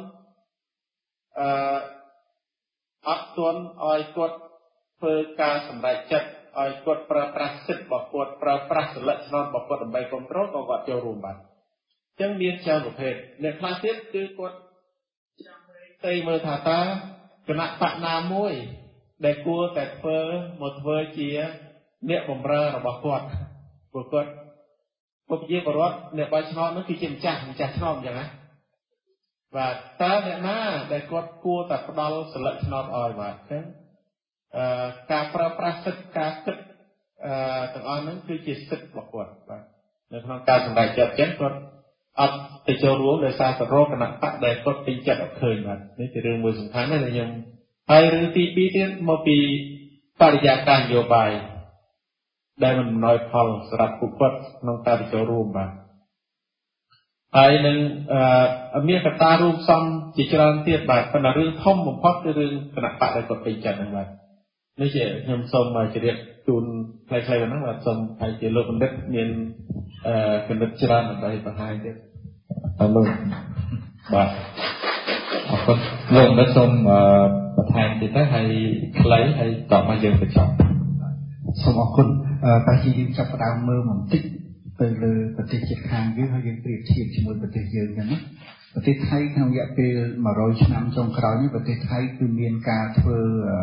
ឲ្យគាត់ធ្វើការសម្រេចចិត្តឲ្យគាត់ប្រើប្រាស់សិទ្ធិរបស់គាត់ប្រើប្រាស់សិលឹកឆ្នោតរបស់គាត់ដើម្បីគ្រប់គ្រងក៏គាត់ចូលរួមបានអញ្ចឹងមានច្រើនប្រភេទអ្នកខ្លះទៀតគឺគាត់ចាំតែមើលថាតើគណៈបកណាមួយដែលគួរតែធ្វើជាអ្នកបម្រើរបស់គាត់ព្រោះគាត់ប្រជាពលរដ្ឋអ្នកបោះឆ្នោតនោះគឺជាម្ចាស់ឆ្នោតអញ្ចឹងណាបាទតើអ្នកណាដែលគាត់គួរតែផ្ដល់សិលឹកឆ្នោតឲ្យបាទអញ្ចឹងការប្រើប្រាស់សិទ្ធិការគិតទាំងអស់ហ្នឹងគឺជាសិទ្ធិរបស់គាត់បាទនៅក្នុងការសម្រេចចិត្តអញ្ចឹងគាត់អត់ទៅចូលរួមដោយសារតែរកគណៈបកដែលគាត់ពេញចិត្តអត់ឃើញបាទនេះជារឿងមួយសំខាន់ណាស់ដែលខ្ញុំហើយរឿងទី2ទៀតមកពីបរិយាកាសនយោបាយដែលមិនអំណោយផលសម្រាប់ពួកគាត់ក្នុងការទៅចូលរួមបាទហើយនឹងមានកត្តារួមផ្សំជាច្រើនទៀតបាទប៉ុន្តែរឿងធំបំផុតគឺរឿងគណៈបកដែលគាត់ពេញចិត្តហ្នឹងបាទនេះជាខ្ញុំសូមជម្រាបជូនខ្លីៗហ្នឹងបាទសូមឲ្យជាលោកបណ្ឌិតមានគណិតច្រើនដើម្បីបង្ហាញទៀតលោកបាទអរគុណលោកបណ្ឌិតសូមបន្ថែមទៀតទៅហើយខ្លីហើយតបមកយើងបញ្ចប់សូមអរគុណតែជាយើងចាប់ផ្ដើមមើលបន្តិចទៅលើប្រទេសជិតខាងយើងហើយយើងប្រៀបធៀបជាមួយប្រទេសយើងហ្នឹងណាប្រទេសថៃក្នុងរយៈពេល100ឆ្នាំចុងក្រោយនេះប្រទេសថៃគឺមានការធ្វើ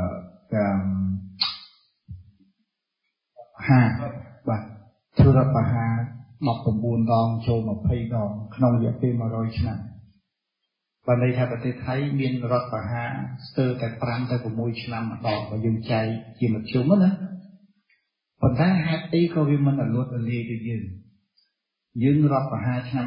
បាទធ្វើរដ្ឋប្រហារ19ដងចូល20ដងក្នុងរយៈពេល100ឆ្នាំបានន័យថាប្រទេសថៃមានរដ្ឋប្រហារស្ទើរតែ5ទៅ6ឆ្នាំម្ដងបើយើងចែកជាមធ្យមណាប៉ុន្តែហេតុអីក៏វាមិនរលត់រលាយដូចយើងរដ្ឋប្រហារឆ្នាំ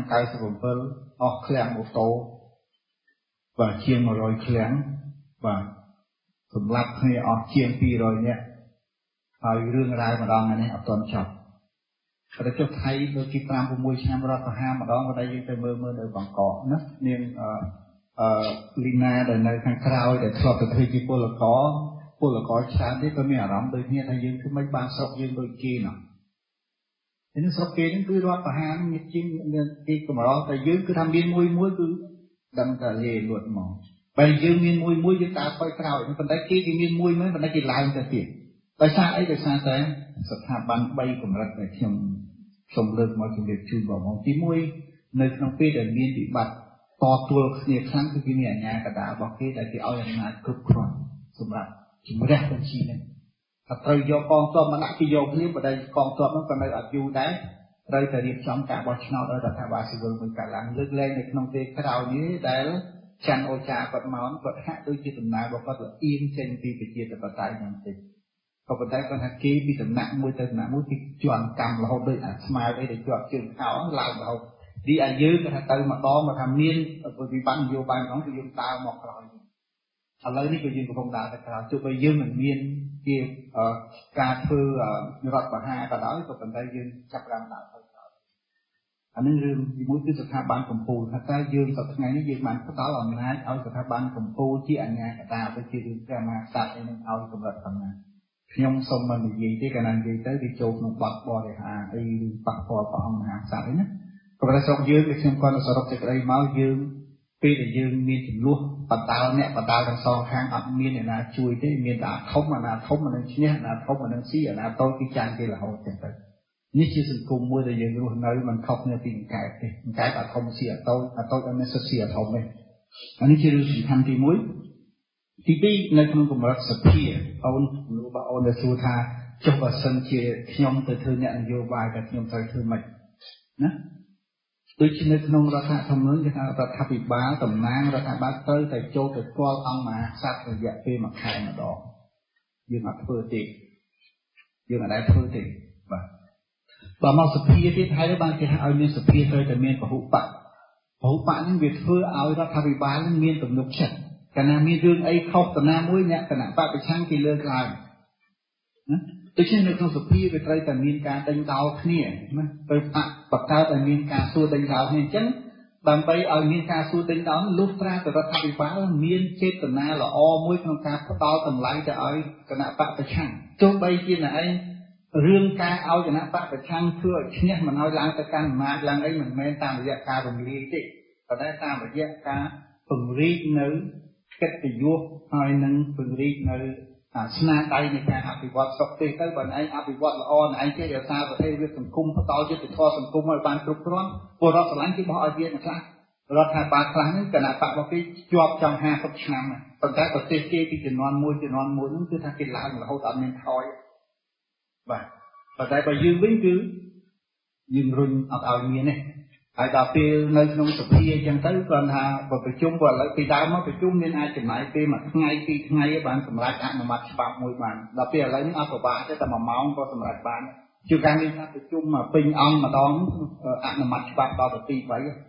97អស់ឃ្លាំងម៉ូតូបាទជាង100ឃ្លាំងបាទសម្រាប់គ្នាអស់ជាង200នាក់ហើយរឿងរ៉ាវម្ដងនេះអត់ទាន់ចប់ប្រទេសថៃដូចជា5-6ឆ្នាំរដ្ឋប្រហារម្ដងក៏ដែរយើងទៅមើលនៅបង្កកណានាងលីណាដែលនៅខាងក្រោយដែលធ្លាប់ទៅធ្វើជាពលករច្រើនទេក៏មានអារម្មណ៍ដូចគ្នាថាយើងធ្វើមិនបានស្រុកយើងដូចគេណោះនេះស្រុកគេនឹងគឺរដ្ឋប្រហារមានជាងគេកម្រតែយើងគឺថាមានមួយគឺដឹងតែលាយលួតហ្មងបើយើងមានមួយយើងដើរថយក្រោយប៉ុន្តែគេមានមួយមែនប៉ុន្តែគេឡើងទៅទៀតដោយសារអីដោយសារតែស្ថាប័ន3កម្រិតដែលខ្ញុំសូមលើកមកជម្រាបជូនបងប្អូនទី1នៅក្នុងពេលដែលមានវិបត្តិតទួលគ្នាខ្លាំងគឺគេមានអាជ្ញាកណ្ដាលរបស់គេដែលគេឲ្យអំណាចគ្រប់គ្រាន់សម្រាប់ជំរះបញ្ជីនេះថាត្រូវយកកងទ័ពមកដាក់ពីយកគ្នាបើតែកងទ័ពនោះក៏នៅអត់យូរដែរត្រូវតែរៀបចំការបោះឆ្នោតឲ្យរដ្ឋាភិបាលស៊ីវិលមួយកាលឡើងលើកលែងនៅក្នុងពេលក្រោយនេះដែលច័ន្ទអូចាគាត់មកគាត់ហាក់ដូចជាដំណើររបស់គាត់លៀងចេញពីប្រជាធិបតេយ្យហ្នឹងតិចក៏ប៉ុន្តែគាត់ថាគេពីដំណាក់មួយទៅដំណាក់មួយគេជាន់កម្មរហូតដូចអាស្មាវអីដែលជាប់ជើងខោឡើងរហូតទីឲ្យយើងគាត់ថាទៅម្ដងមកថាមានវិបត្តិនយោបាយម្ដងគឺយើងដើរមកក្រោយឥឡូវនេះក៏យើងកំពុងដើរទៅក្រោយទោះបីយើងមិនមានជាការធ្វើរដ្ឋប្រហារក៏ដោយក៏ប៉ុន្តែយើងចាប់ផ្ដើមដើរទៅក្រោយអានេះរឿងទីមួយគឺស្ថាប័នកម្ពុជាថាតើយើងសប្តាហ៍ថ្ងៃនេះយើងបានផ្ដល់អំណាចឲ្យស្ថាប័នកម្ពុជាជាអាជ្ញាកណ្ដាលដូចជារឿងព្រះមហាក្សត្រឯនឹងឲ្យកម្រិតប៉ុណ្ណាខ្ញុំសូមមិននិយាយទេកាលណានិយាយទៅវាចូលក្នុងបទបរិហារអីឬប៉ះពាល់ព្រះអង្គមហាក្សត្រអីណាក៏ប៉ុន្តែស្រុកយើងដូចខ្ញុំគាត់សរុបសេចក្តីមកយើងពេលដែលយើងមានចំនួនបដាល់អ្នកបដាល់ទាំងសងខាងអត់មានអ្នកណាជួយទេមានតែអាធំអាណាធំអានឹងឈ្នះអាណាធំអានឹងស៊ីអាណាតូចគឺចាញ់គេរហូតចឹងទៅនេះជាសង្គមមួយដែលយើងរស់នៅមិនខុសគ្នាពីអង្កែបទេអង្កែបអាធំស៊ីអាតូចអត់មានសិទ្ធិស៊ីអាធំទេអានេះជារឿងសំខាន់ទី1ទី2នៅក្នុងកម្រិតសភាអូនរបស់អូនដែលសួរថាចុះបើសិនជាខ្ញុំទៅធ្វើអ្នកនយោបាយតែខ្ញុំត្រូវធ្វើម៉េចណាដូចជានៅក្នុងរដ្ឋធម្មនុញ្ញគេថារដ្ឋាភិបាលតំណាងរដ្ឋាភិបាលត្រូវតែចូលទៅស្គាល់អង្គមហាក្សត្ររយៈពេល1ខែម្ដងយើងអត់ធ្វើទេយើងអត់ដែលធ្វើទេបាទបើមកសភាទៀតហើយបានគេឲ្យមានសភាត្រូវតែមានពហុបកហ្នឹងវាធ្វើឲ្យរដ្ឋាភិបាលនឹងមានទំនុកចិត្តកាលណាមានរឿងអីខុសតាណាមួយអ្នកគណៈបកប្រឆាំងគេលើកឡើងណាដូច្នេះនៅក្នុងសភាវាត្រូវតែមានការដេញដោលគ្នាណាទៅបង្កើតឲ្យមានការសួរដេញដោលគ្នាអញ្ចឹងដើម្បីឲ្យមានការសួរដេញដោលលុះត្រាតែរដ្ឋាភិបាលមានចេតនាល្អមួយក្នុងការផ្ដល់តម្លៃទៅឲ្យគណៈបកប្រឆាំងទោះបីជាអ្នកឯងរឿងការឲ្យគណៈបកប្រឆាំងធ្វើឲ្យឈ្នះមិនឲ្យឡើងទៅកាន់អំណាចឡើងអីមិនមែនតាមរយៈការរំលាយទេប៉ុន្តែតាមរយៈការពង្រីកនៅកិត្តិយសហើយនឹងពង្រីកនៅស្នាដៃនៃការអភិវឌ្ឍស្រុកទេទៅបើឯងអភិវឌ្ឍល្អឯងចេះរក្សាប្រទេសវាសង្គមផ្ដល់យុត្តិធម៌សង្គមឲ្យបានគ្រប់គ្រាន់ពលរដ្ឋស្រឡាញ់គេបោះឲ្យវាខ្លះរដ្ឋាភិបាលខ្លះហ្នឹងគណៈបករបស់គេជាប់ចង់50ឆ្នាំប៉ុន្តែប្រទេសគេពីជំនាន់មួយហ្នឹងគឺថាគេឡើងរហូតអត់មានថយបាទប៉ុន្តែបើយើងវិញគឺយើងរុញអត់ឲ្យមានទេហើយដល់ពេលនៅក្នុងសភាអញ្ចឹងទៅគាត់ថាប្រជុំគាត់ឥឡូវពីដើមមកប្រជុំមានអាចចំណាយពេល1ថ្ងៃ2ថ្ងៃបានសម្រេចអនុម័តច្បាប់មួយបានដល់ពេលឥឡូវនេះអត់ពិបាកទេតែ1ម៉ោងក៏សម្រេចបានជាការនេះថាប្រជុំពេញអង្គម្ដងអនុម័តច្បាប់ដល់ទៅ2-3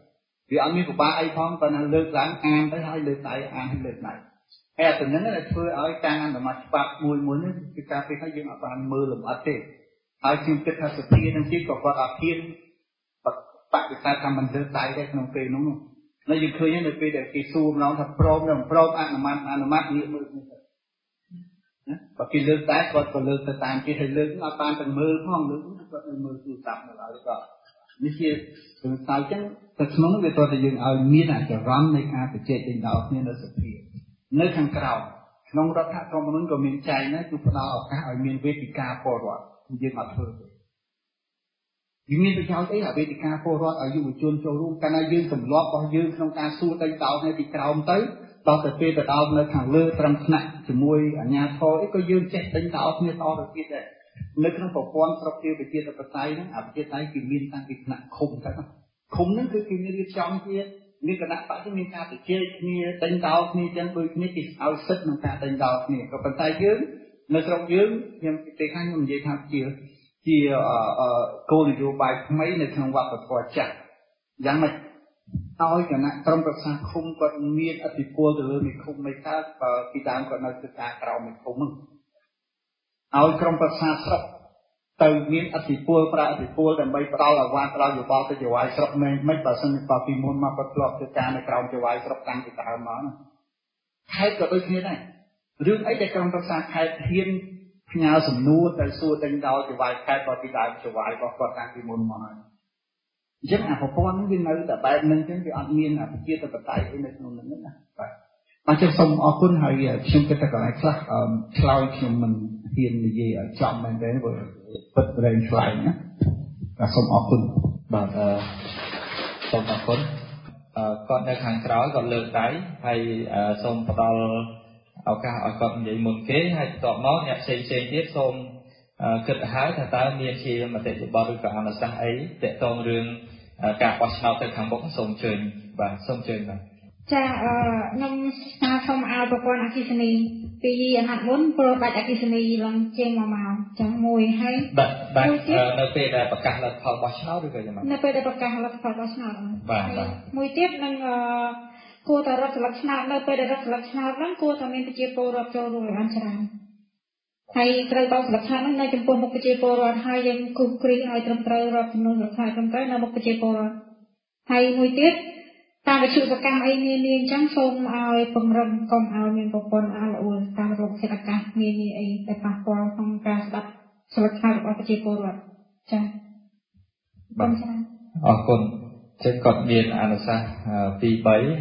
vì anh biết của ba ai phong còn là lược láng an tới hai lược tay an hay lược này hay là từ những cái thôi ở trang ăn mà bạc mùi muốn cái cà phê hay dùng ở bàn mưa lùm ở đây ai chịu kết hợp sự thiên năng chỉ có ở thiên bạc cái ta làm mình lược tay đây không phải đúng không nó dùng khơi những người để cái xu nó thật prom ăn mà nhiều mưa và cái lược tay còn lược tay tàn cái hình lược nó tan từng mưa không lược nó có mưa từ tạm lại rồiนี่คือสาวจังแต่สมมติว่าตัวยังเอามีน่าจะร้อนในการไปเจริญดาวเนี่ยเราสักทีในทางกล่าวน้องรัฐธรรมนุนก็มีใจนะจุดเราเอาการเอามีเวทีการปอดว่ายังมาเถอะยังมีประชาชนเอาเวทีการปอดว่าเอาอยู่จนโจรุ่งการยืนสำล้อพอยืนក្នុងការสู้តែดาวในទីក្រោមទៅដល់ទៅពេលទៅដល់នៅខាងលើត្រឹមថ្នាក់ជាមួយអាជ្ញាធរអីក៏យើងចេះតែដៅគ្នាតទៅទៀតដែរនៅក្នុងប្រព័ន្ធស្រុកជាប្រជាធិបតេយ្យហ្នឹងអាប្រជាធិបតេយ្យគឺមានតាំងពីថ្នាក់ឃុំទៅឃុំហ្នឹងគឺគេមានរៀបចំជាមានគណៈបព្វមានការប្រជែងគ្នាតែងតោគ្នាចឹងដូចគ្នាគេឲ្យសិទ្ធិក្នុងការតែងតោគ្នាក៏ប៉ុន្តែយើងនៅស្រុកយើងខ្ញុំទេខាងខ្ញុំនិយាយថាជាគោលនយោបាយថ្មីនៅក្នុងវប្បធម៌ចាស់យ៉ាងម៉េចឲ្យគណៈក្រុមប្រឹក្សាឃុំគាត់មានអធិពលទៅលើមេឃុំមេកើតពីដើមគាត់នៅធ្វើការក្រៅមេឃុំហ្នឹងឲ្យក្រុមប្រឹក្សាស្រុកទៅមានអធិពលប្រាអធិពលដើម្បីផ្ដល់អាវ៉ាន់ផ្ដល់យោបល់ទៅជាវាយស្រុកមិនបើសិនបើពីមុនមកគាត់ធ្លាប់ធ្វើការនៅក្រៅជាវាយស្រុកតាំងពីដើមមកខេត្តក៏ដូចគ្នាដែររឿងអីដែលក្រុមប្រឹក្សាខេត្តហ៊ានផ្ញើសំណួរទៅសួរតែដល់ជាវាយខេត្តបើពីដើមជាវាយរបស់គាត់តាំងពីមុនមកហើយអញ្ចឹងអាប្រព័ន្ធនេះវានៅតែបែបហ្នឹងអញ្ចឹងវាអត់មានប្រជាធិបតេយ្យអីនៅក្នុងហ្នឹងណាបាទអញ្ចឹងសូមអរគុណហើយខ្ញុំគិតថាកន្លែងខ្លះឆ្លើយខ្ញុំមិនហ៊ាននិយាយឲ្យចំមែនទេព្រោះពិតរែងឆ្លើយណាបាទសូមអរគុណបាទសូមអរគុណគាត់នៅខាងក្រោយគាត់លើកដៃហើយសូមផ្ដល់ឱកាសឲ្យគាត់និយាយមុនគេហើយបន្ទាប់មកអ្នកផ្សេងទៀតសូមគិតហើយថាតើមានជាមតិយោបល់ឬក៏អនុសាសន៍អីទាក់ទងរឿងការបោះឆ្នោតទៅខាងមុខសូមអញ្ជើញបាទសូមអញ្ជើញបាទចាខ្ញុំស្នើសុំឲ្យប្រព័ន្ធអគ្គិសនីពីអាណត្តិមុនព្រោះដាច់អគ្គិសនីឡើងជាង1ម៉ោងចឹងមួយហើយបាទនៅពេលដែលប្រកាសលទ្ធផលបោះឆ្នោតឬក៏យ៉ាងម៉េចនៅពេលដែលប្រកាសលទ្ធផលបោះឆ្នោតបាទមួយទៀតនឹងគួរតែរត់ស្លឹកឆ្នោតនៅពេលដែលរត់ស្លឹកឆ្នោតហ្នឹងគួរតែមានប្រជាពលរដ្ឋចូលរួមឲ្យបានច្រើនហើយត្រូវបោកស្លឹកឆ្នោតហ្នឹងនៅចំពោះមុខប្រជាពលរដ្ឋហើយយើងគូសគ្រីឲ្យត្រឹមត្រូវរាប់ចំនួនស្លឹកឆ្នោតត្រឹមត្រូវនៅមុខប្រជាពលរដ្ឋហើយមួយទៀតតាមវិទ្យុប្រកម្មអីនានាអញ្ចឹងសូមឲ្យពង្រឹងកុំឲ្យមានប្រព័ន្ធអាល្អូលតាមរบบធាតុអាកាសនានាអីដែលប៉ះពាល់ក្នុងការស្ដាប់ស្លឹកឆ្នោតរបស់ប្រជាពលរដ្ឋចា៎បាទអរគុណចឹងគាត់មានអនុសាសន៍2-3ទី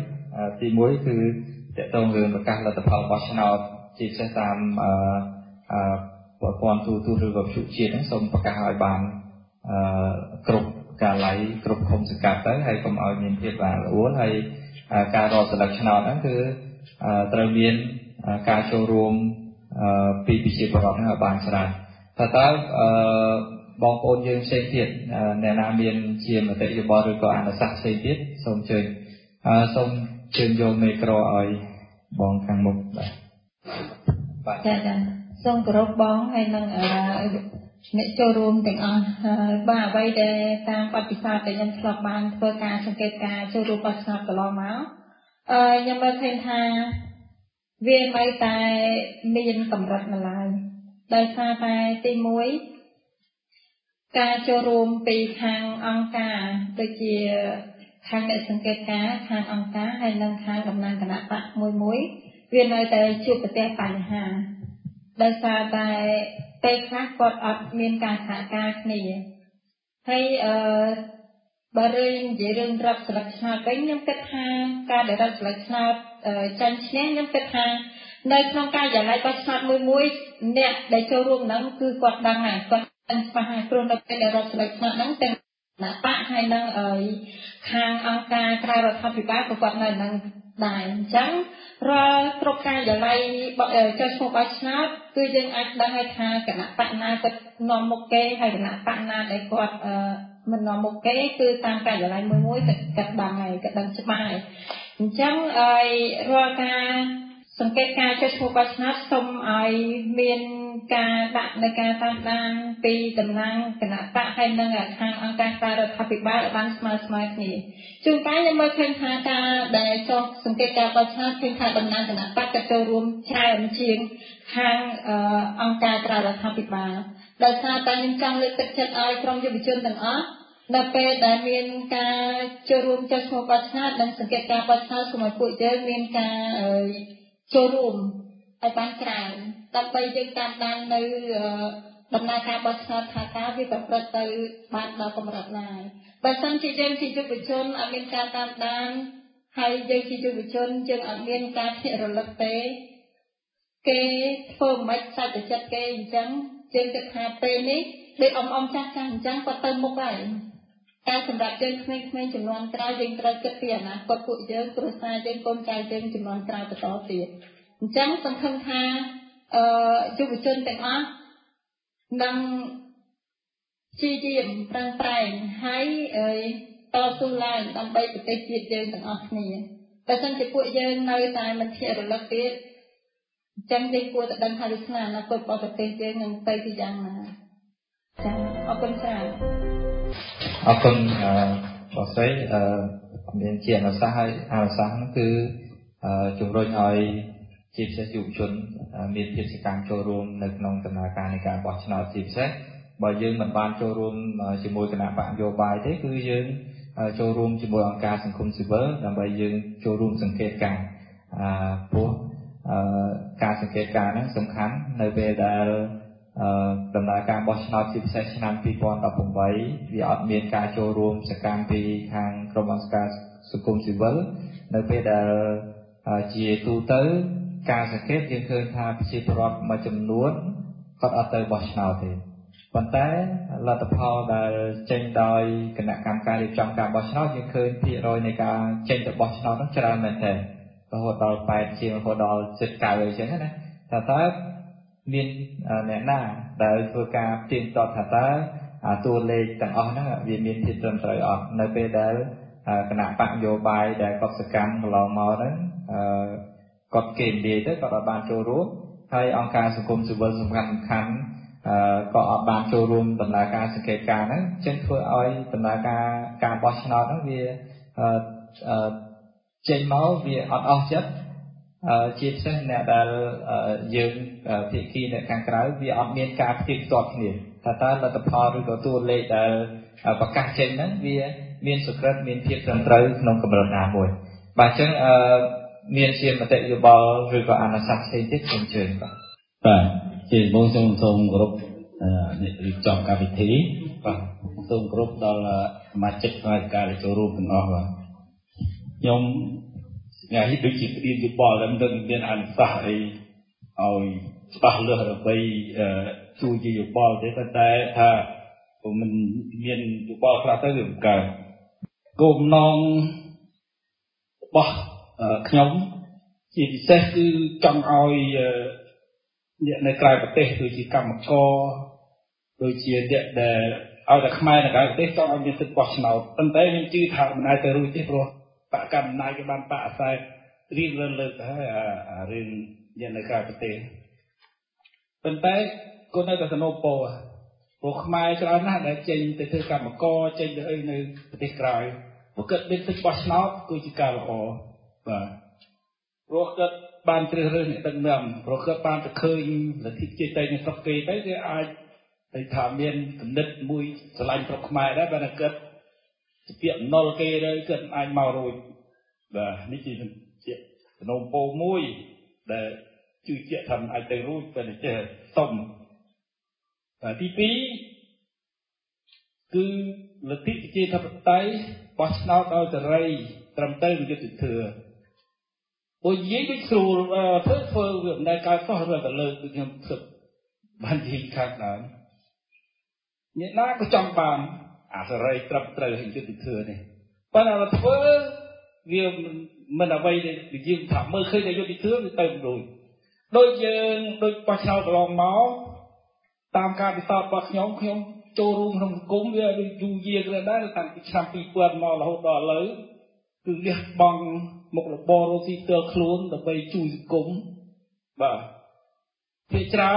1គឺតកតងរឿងប្រកាសលទ្ធផលបោះឆ្នោតជាពិសេសតាមប្រព័ន្ធទូរទស្សន៍ឬក៏វិទ្យុជាតិហ្នឹងសូមប្រកាសឲ្យបានគ្រប់កាល័យគ្រប់ឃុំសង្កាត់ទៅហើយកុំឲ្យមានភាពអាល្អូលហើយការរកស្លឹកឆ្នោតហ្នឹងគឺត្រូវមានការចូលរួមពីប្រជាពលរដ្ឋហ្នឹងឲ្យបានច្រើនតើបងប្អូនយើងផ្សេងទៀតអ្នកណាមានជាមតិយោបល់ឬក៏អនុសាសន៍ផ្សេងទៀតសូមអញ្ជើញសូមជើញយកមីក្រូឲ្យបងខាងមុខបាទចាសូមគោរពបងហើយនឹងអ្នកចូលរួមទាំងអស់បាទអ្វីដែលតាមបទពិសោធន៍ដែលខ្ញុំធ្លាប់បានធ្វើការសង្កេតការចូលរួមបោះឆ្នោតកន្លងមកខ្ញុំមើលឃើញថាវាមិនតែមានកម្រិតនៅឡើយដោយសារតែទី1ការចូលរួមពីខាងអង្គការដូចជាខាងអ្នកសង្កេតការខាងអង្គការហើយនិងខាងតំណាងគណៈបកមួយវានៅតែជួបប្រទះបញ្ហាដោយសារតែពេលខ្លះគាត់អត់មានការសហការគ្នាហើយបើរឿងនិយាយរឿងរត់ស្លឹកឆ្នោតវិញខ្ញុំគិតថាការដែលរត់ស្លឹកឆ្នោតចាញ់ឈ្នះខ្ញុំគិតថានៅក្នុងការយ៉ាងណាបោះឆ្នោតមួយអ្នកដែលចូលរួមហ្នឹងគឺគាត់ដឹងហើយគាត់ដឹងច្បាស់ហើយព្រោះនៅពេលដែលរត់ស្លឹកឆ្នោតហ្នឹងទាំងគណៈបកហើយនឹងខាងអង្គការក្រៅរដ្ឋាភិបាលក៏គាត់នៅនឹងដែរអញ្ចឹងរាល់គ្រប់ការយ៉ាងណាចុះឈ្មោះបោះឆ្នោតគឺយើងអាចដឹងហើយថាគណៈបកណាគាត់នាំមុខគេហើយគណៈបកណាដែលគាត់មិននាំមុខគេគឺតាមការយ៉ាងណាមួយគាត់ដឹងហើយគាត់ដឹងច្បាស់ហើយអញ្ចឹងរាល់ការសង្កេតការចុះឈ្មោះបោះឆ្នោតសូមឲ្យមានការដាក់នៃការតាមដានពីតំណាងគណៈបកហើយនិងខាងអង្គការក្រៅរដ្ឋាភិបាលបានស្មើគ្នាជួនកាលខ្ញុំមើលឃើញថាការដែលចុះសង្កេតការបោះឆ្នោតឃើញថាតំណាងគណៈបកក៏ចូលរួមច្រើនជាងខាងអង្គការក្រៅរដ្ឋាភិបាលដោយសារតែខ្ញុំចង់លើកទឹកចិត្តឲ្យក្រុមយុវជនទាំងអស់ដល់ពេលដែលមានការចូលរួមចុះឈ្មោះបោះឆ្នោតនិងសង្កេតការបោះឆ្នោតសូមឲ្យពួកយើងមានការចូលរួមឲ្យបានច្រើនដើម្បីយើងតាមដាននៅដំណើរការបោះឆ្នោតថាតើវាប្រព្រឹត្តទៅបានដល់កម្រិតណាបើសិនជាយើងជាយុវជនអត់មានការតាមដានហើយយើងជាយុវជនយើងអត់មានការភ្ញាក់រលឹកទេគេធ្វើមិនខ្សាច់ចិត្តគេអញ្ចឹងយើងគិតថាពេលនេះដូចអមចាស់អញ្ចឹងគាត់ទៅមុខហើយតែសម្រាប់យើងក្មេងៗជំនាន់ក្រោយយើងត្រូវគិតពីអនាគតពួកយើងគ្រួសារយើងកូនចៅយើងជំនាន់ក្រោយបន្តទៀតអញ្ចឹងសង្ឃឹមថាយុវជនទាំងអស់នឹងជាយាមប្រឹងប្រែងហើយតស៊ូឡើងដើម្បីប្រទេសជាតិយើងទាំងអស់គ្នាបើមិនជាពួកយើងនៅតែមិនភ្ញាក់រលឹកទៀតអញ្ចឹងយើងគួរតែដឹងថាវាស្នាអនាគតរបស់ប្រទេសយើងនឹងទៅជាយ៉ាងណាចា៎អរគុណច្រើនអរគុណបងស្រីមានជាអនុសាសន៍ហើយអនុសាសន៍នោះគឺជំរុញឲ្យជាពិសេសយុវជនមានភាពសកម្មចូលរួមនៅក្នុងដំណើរការនៃការបោះឆ្នោតជាពិសេសបើយើងមិនបានចូលរួមជាមួយគណៈបកនយោបាយទេគឺយើងចូលរួមជាមួយអង្គការសង្គមស៊ីវិលដើម្បីយើងចូលរួមសង្កេតការព្រោះការសង្កេតការហ្នឹងសំខាន់នៅពេលដែលដំណើរការបោះឆ្នោតជាពិសេសឆ្នាំ2018វាអត់មានការចូលរួមសកម្មពីខាងក្រុមអង្គការសង្គមស៊ីវិលនៅពេលដែលជាទូទៅការសង្កេតយើងឃើញថាប្រជាពលរដ្ឋមួយចំនួនគាត់អត់ទៅបោះឆ្នោតទេប៉ុន្តែលទ្ធផលដែលចេញដោយគណៈកម្មការរៀបចំការបោះឆ្នោតយើងឃើញភាគរយនៃការចេញទៅបោះឆ្នោតនោះច្រើនមែនទែនរហូតដល់8ជាងរហូតដល់7-9អីចឹងណាតើមានអ្នកណាដែលធ្វើការទៀងទាត់ថាតើតួលេខទាំងអស់ហ្នឹងវាមានភាពត្រឹមត្រូវអត់នៅពេលដែលគណៈបកនយោបាយដែលគាត់សកម្មកន្លងមកហ្នឹងគាត់គេនិយាយទៅគាត់អត់បានចូលរួមហើយអង្គការសង្គមស៊ីវិលសំខាន់ក៏អត់បានចូលរួមដំណើរការសង្កេតការណ៍ហ្នឹងចឹងធ្វើឲ្យដំណើរការការបោះឆ្នោតហ្នឹងវាចេញមកវាអត់អស់ចិត្តជាពិសេសអ្នកដែលយើងភាគីនៅខាងក្រៅវាអត់មានការផ្ទៀងផ្ទាត់គ្នាថាតើលទ្ធផលឬក៏តួលេខដែលប្រកាសចេញហ្នឹងវាមានសុក្រិតមានភាពត្រឹមត្រូវក្នុងកម្រិតណាមួយបាទអញ្ចឹងមានជាមតិយោបល់ឬក៏អនុសាសន៍ផ្សេងទៀតសូមអញ្ជើញបាទជាបងសូមគោរពអ្នករៀបចំកម្មវិធីបាទសូមគោរពដល់សមាជិកផ្នែកការចូលរួមទាំងអស់បាទខ្ញុំថ្ងៃនេះដូចជាព្រៀនយោបល់តែមិនមានអនុសាសន៍អីឲ្យច្បាស់លាស់ដើម្បីជួយជាយោបល់ទេតែថាមិនមានយោបល់ខ្លះទៅវាមិនកើតគោលបំណងរបស់ខ្ញុំជាពិសេសគឺចង់ឲ្យអ្នកនៅក្រៅប្រទេសដូចជាកម្មករដូចជាអ្នកដែលឲ្យតែខ្មែរនៅក្រៅប្រទេសចង់ឲ្យមានសិទ្ធិបោះឆ្នោតប៉ុន្តែខ្ញុំជឿថាមិនអាចទៅរួចទេព្រោះបកកម្មណាយក៏បានបកអាស្រ័យរៀងលើកទៅហើយរឿងអ្នកនៅក្រៅប្រទេសប៉ុន្តែក៏នៅតែសនុពោព្រោះខ្មែរច្រើនណាស់ដែលចេញទៅធ្វើកម្មករចេញទៅអីនៅប្រទេសក្រៅព្រោះគាត់មានសិទ្ធិបោះឆ្នោតគឺជាការល្អបាទព្រោះគាត់បានជ្រើសរើសអ្នកដឹកនាំព្រោះគាត់បានទៅឃើញលទ្ធិជាតិទៅនៅស្រុកគេទៅគេអាចទៅថាមានគំនិតមួយស្រឡាញ់ស្រុកខ្មែរដែរបើគាត់ជាពាក្យណុលគេទៅគាត់អាចមករួចបាទនេះជាសំណូមពរមួយដែលជឿជាក់ថាអាចទៅរួចតែចេះសុំទី2គឺលទ្ធិប្រជាធិបតេយ្យបោះឆ្នោតដោយសេរីត្រឹមត្រូវយុត្តិធម៌ព្រោះនិយាយដូចស្រួលធ្វើវាមិនដែលកើតសោះរឿងតែលើកដូចខ្ញុំធ្វើបាននិយាយខាងដើមអ្នកណាក៏ចង់បានអាសេរីត្រឹមត្រូវយុត្តិធម៌នេះប៉ុន្តែបើធ្វើវាមិនអ្វីដែលយើងថាមើលឃើញតែយុត្តិធម៌វាទៅដូចយើងដូចបោះឆ្នោតកន្លងមកតាមការពិសោធន៍របស់ខ្ញុំចូលរួមក្នុងសង្គមវាដូចយូរយារគ្នាដែរតាំងពីឆ្នាំ2000មករហូតដល់ឥឡូវគឺលះបង់មុខរបររកស៊ីផ្ទាល់ខ្លួនដើម្បីជួយសង្គមបាទភាគច្រើន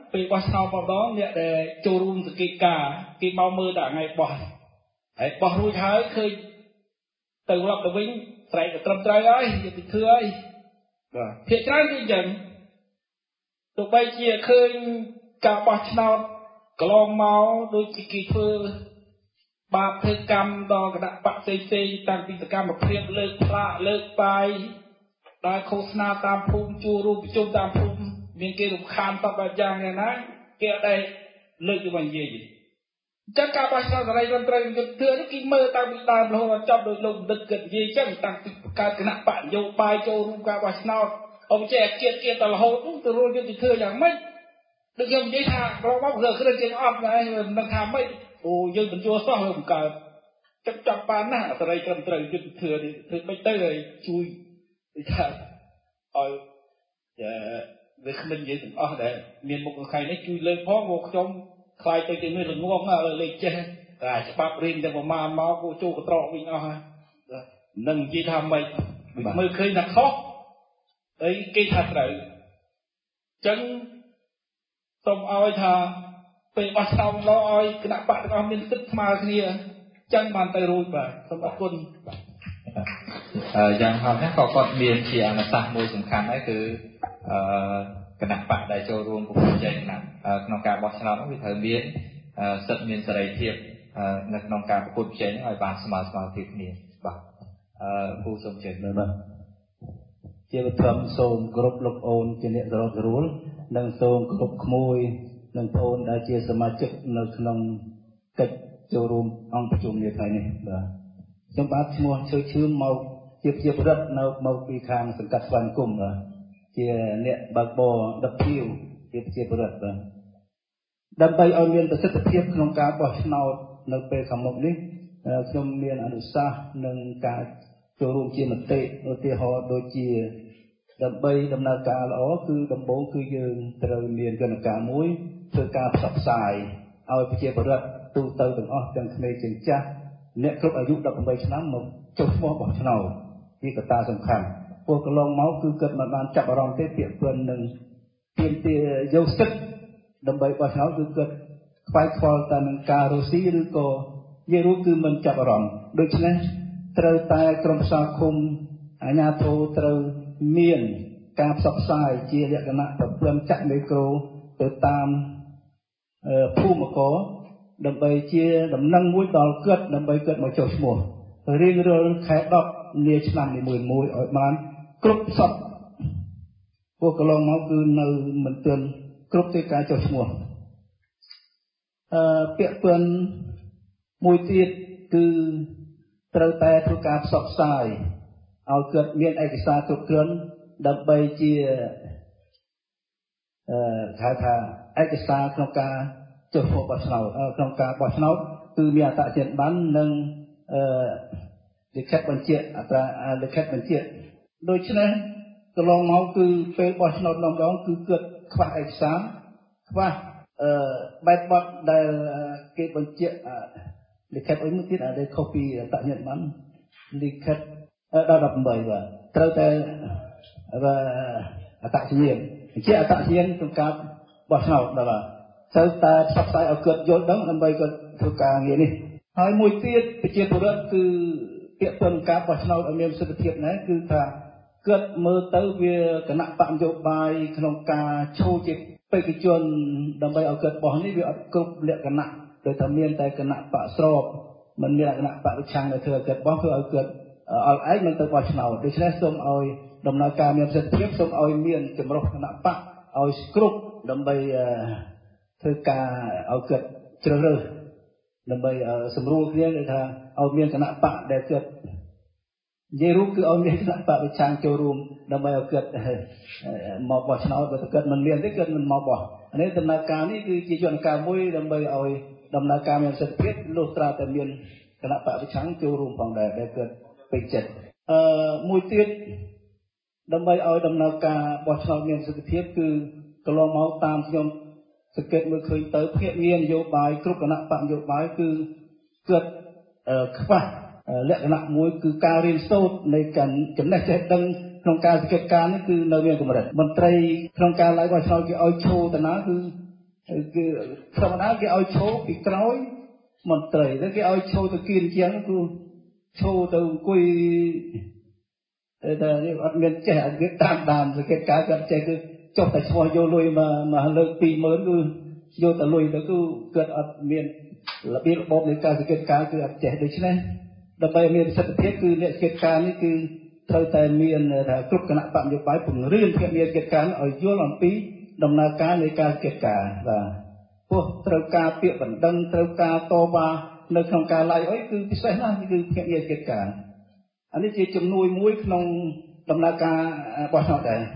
ពេលបោះឆ្នោតម្ដងអ្នកដែលចូលរួមសង្កេតការគេមកមើលតែថ្ងៃបោះហើយបោះរួចហើយឃើញទៅរកទៅវិញស្រែកត្រឹមត្រូវហើយយកទៅធ្វើហើយបាទភាគច្រើនគឺអញ្ចឹងទោះបីជាឃើញការបោះឆ្នោតកន្លងមកដូចជាគេធ្វើបាបធ្វើកម្មដល់គណៈបកផ្សេងតាំងពីសកម្មភាពលើកផ្លាកលើកបាយដើរឃោសនាតាមភូមិជួបរួមប្រជុំតាមភូមិមានគេរំខានតបបែបយ៉ាងណាគេអត់ដែរលើកទៅវិញនិយាយចឹងការបោះឆ្នោតសេរីត្រឹមត្រូវយុត្តិធម៌នេះគេមើលតាំងពីដើមរហូតដល់ចប់ដោយលោកបណ្ឌិតគិតនិយាយចឹងតាំងពីបង្កើតគណៈបកនយោបាយចូលរួមការបោះឆ្នោតអបចេះគៀតដល់រហូតទៅរួចយុត្តិធម៌យ៉ាងម៉េចដូចខ្ញុំនិយាយថាក្រមកគឺគ្រឿងជាងអត់ដែរមិនថាម៉េចអូយើងបញ្ចូលសោះលើបង្កើតចិត្តចាប់បានណាសេរីត្រឹមត្រូវយុត្តិធម៌នេះធ្វើមិនទៅហើយជួយថាឲ្យវាគ្មិននិយាយទាំងអស់ដែលមានមុខខៃនេះជួយលើកផងមកខ្ញុំខ្លាយទៅជាមានរងងលេខចេះតែច្បាប់រៀងតែប្រមាណមកគូចូលកត្រកវិញអស់ហើយនឹងនិយាយថាម៉េចមើលឃើញថាខុសអីគេថាត្រូវចឹងសូមឲ្យថាពេលបោះឆ្នោតមកឲ្យគណៈបកទាំងអស់មានសិទ្ធិស្មើគ្នាចឹងបានទៅរួចបាទសូមអរគុណយ៉ាងហោចណាស់ក៏គាត់មានជាអនុសាសន៍មួយសំខាន់ដែរគឺគណៈបកដែលចូលរួមប្រគល់ចេញក្នុងការបោះឆ្នោតនោះវាត្រូវមានសិទ្ធិមានសេរីភាពនៅក្នុងការប្រគល់ចេញឲ្យបានស្មើភាពគ្នាបាទគូសូមជឿមើលបាទជាបឋមសូមគោរពលោកអូនជាអ្នកសម្របសម្រួលនិងសូមគោរពក្មួយនិងបងអូនដែលជាសមាជិកនៅក្នុងកិច្ចចូលរួមអង្គប្រជុំនាថ្ងៃនេះបាទខ្ញុំបាទឈ្មោះឈឿមកជាប្រវត្តិនៅមកពីខាងសង្កាត់ស្វាយគុំបាទជាអ្នកបើកបរដឹកភៀវជាប្រវត្តិបាទដើម្បីឲ្យមានប្រសិទ្ធភាពក្នុងការបោះឆ្នោតនៅពេលខាងមុខនេះខ្ញុំមានអនុសាសន៍នឹងការចូលរួមជាមតិឧទាហរណ៍ដូចជាដើម្បីដំណើរការល្អគឺដំបូងគឺយើងត្រូវមានយន្តការមួយធ្វើការផ្សព្វផ្សាយឲ្យប្រជាពលរដ្ឋទូទៅទាំងអស់ទាំងក្មេងទាំងចាស់អ្នកគ្រប់អាយុ18ឆ្នាំមកចុះឈ្មោះបោះឆ្នោតជាកត្តាសំខាន់ពួកកន្លងមកគឺគាត់មិនបានចាប់អារម្មណ៍ទេពាក្យពេចន៍នឹងទាមទារយកសិទ្ធិដើម្បីបោះឆ្នោតគឺគាត់ខ្វាយខ្វល់តែនឹងការរស់ស៊ីឬក៏និយាយរួមគឺមិនចាប់អារម្មណ៍ដូច្នេះត្រូវតែក្រុមប្រឹក្សាឃុំអាជ្ញាធរត្រូវមានការផ្សព្វផ្សាយជាលក្ខណៈប្រព័ន្ធចាក់មីក្រូទៅតាមភូមិករដើម្បីជាដំណឹងមួយដល់គាត់ដើម្បីគាត់មកចុះឈ្មោះរៀងរាល់ខែ10នាឆ្នាំនីមួយៗឲ្យបានគ្រប់សពពួកកន្លងមកគឺនៅមិនទាន់គ្រប់ទេការចុះឈ្មោះពាក្យពេចន៍មួយទៀតគឺត្រូវតែធ្វើការផ្សព្វផ្សាយឲ្យគាត់មានឯកសារគ្រប់គ្រាន់ដើម្បីជាហៅថាឯកសារក្នុងការចុះឈ្មោះបោះឆ្នោតក្នុងការបោះឆ្នោតគឺមានអត្តសញ្ញាណប័ណ្ណនិងលិខិតបញ្ជាក់អត្រាលិខិតបញ្ជាក់ដូច្នេះកន្លងមកគឺពេលបោះឆ្នោតម្ដងគឺគាត់ខ្វះឯកសារខ្វះបែបបទដែលគេបញ្ជាក់លិខិតអីមួយទៀតដែលខុសពីអត្តសញ្ញាណប័ណ្ណលិខិតដល់18បាទត្រូវតែអត្តសញ្ញាណជាអត្តសញ្ញាណក្នុងការបោះឆ្នោតបាទត្រូវតែផ្សព្វផ្សាយឲ្យគាត់យល់ដឹងដើម្បីគាត់ធ្វើការងារនេះហើយមួយទៀតប្រជាពលរដ្ឋគឺពាក្យពេចន៍ការបោះឆ្នោតឲ្យមានប្រសិទ្ធភាពណាគឺថាគាត់មើលទៅវាគណៈបកនយោបាយក្នុងការឈោជាបេក្ខជនដើម្បីឲ្យគាត់បោះនេះវាអត់គ្រប់លក្ខណៈដោយតែមានតែគណៈបកស្របមិនមានគណៈបកប្រឆាំងដែលធ្វើឲ្យគាត់បោះធ្វើឲ្យគាត់អល់ឯងមិនទៅបោះឆ្នោតដូច្នេះសូមឲ្យដំណើរការមានប្រសិទ្ធភាពសូមឲ្យមានចម្រុះគណៈបកឲ្យគ្រប់ដើម្បីធ្វើការឲ្យគាត់ជ្រើសរើសដើម្បីសម្រួលគ្នាគឺថាឲ្យមានគណៈបកដែលគាត់និយាយរួមគឺឲ្យមានគណៈបកប្រឆាំងចូលរួមដើម្បីឲ្យគាត់មកបោះឆ្នោតបើគាត់មិនមានទេគាត់មិនមកបោះនេះដំណើរការនេះគឺជាយន្តការមួយដើម្បីឲ្យដំណើរការមានប្រសិទ្ធភាពលុះត្រាតែមានគណៈបកប្រឆាំងចូលរួមផងដែរដែលគាត់ពេញចិត្តមួយទៀតដើម្បីឲ្យដំណើរការបោះឆ្នោតមានប្រសិទ្ធភាពគឺកន្លងមកតាមខ្ញុំសង្កេតមើលឃើញទៅភាគមាននយោបាយគ្រប់គណៈបកនយោបាយគឺគាត់ខ្វះលក្ខណៈមួយគឺការរៀនសូត្រនៃការចំណេះចេះដឹងក្នុងការសង្កេតការណ៍នេះគឺនៅមានកម្រិតមន្ត្រីក្នុងការឡាយបោះឆ្នោតគេឲ្យឈោតាណាគឺគឺធម្មតាគេឲ្យឈោពីក្រោយមន្ត្រីតែគេឲ្យឈោទៅគៀនជាងគឺឈោទៅអង្គុយតែអត់មានចេះអត់មានតាមសង្កេតការគាត់ចេះគឺចុះតែឈ្មោះយកលុយមកលើក 20000 គឺយកតែលុយទៅគឺគាត់អត់មានរបៀបរបបនៃការសង្កេតការគឺអត់ចេះដូច្នេះដើម្បីមានប្រសិទ្ធភាពគឺអ្នកសង្កេតការនេះគឺត្រូវតែមានគ្រប់គណៈបកនយោបាយពង្រៀនភាពមានកិច្ចការឲ្យយល់អំពីដំណើរការនៃការកិច្ចការបាទពោះត្រូវការពាក្យបណ្ដឹងត្រូវការតវ៉ានៅក្នុងការឡាយអីគឺពិសេសណាស់គឺភាពមានកិច្ចការអានេះជាជំនួយមួយក្នុងដំណើរការបោះឆ្នោតដែរ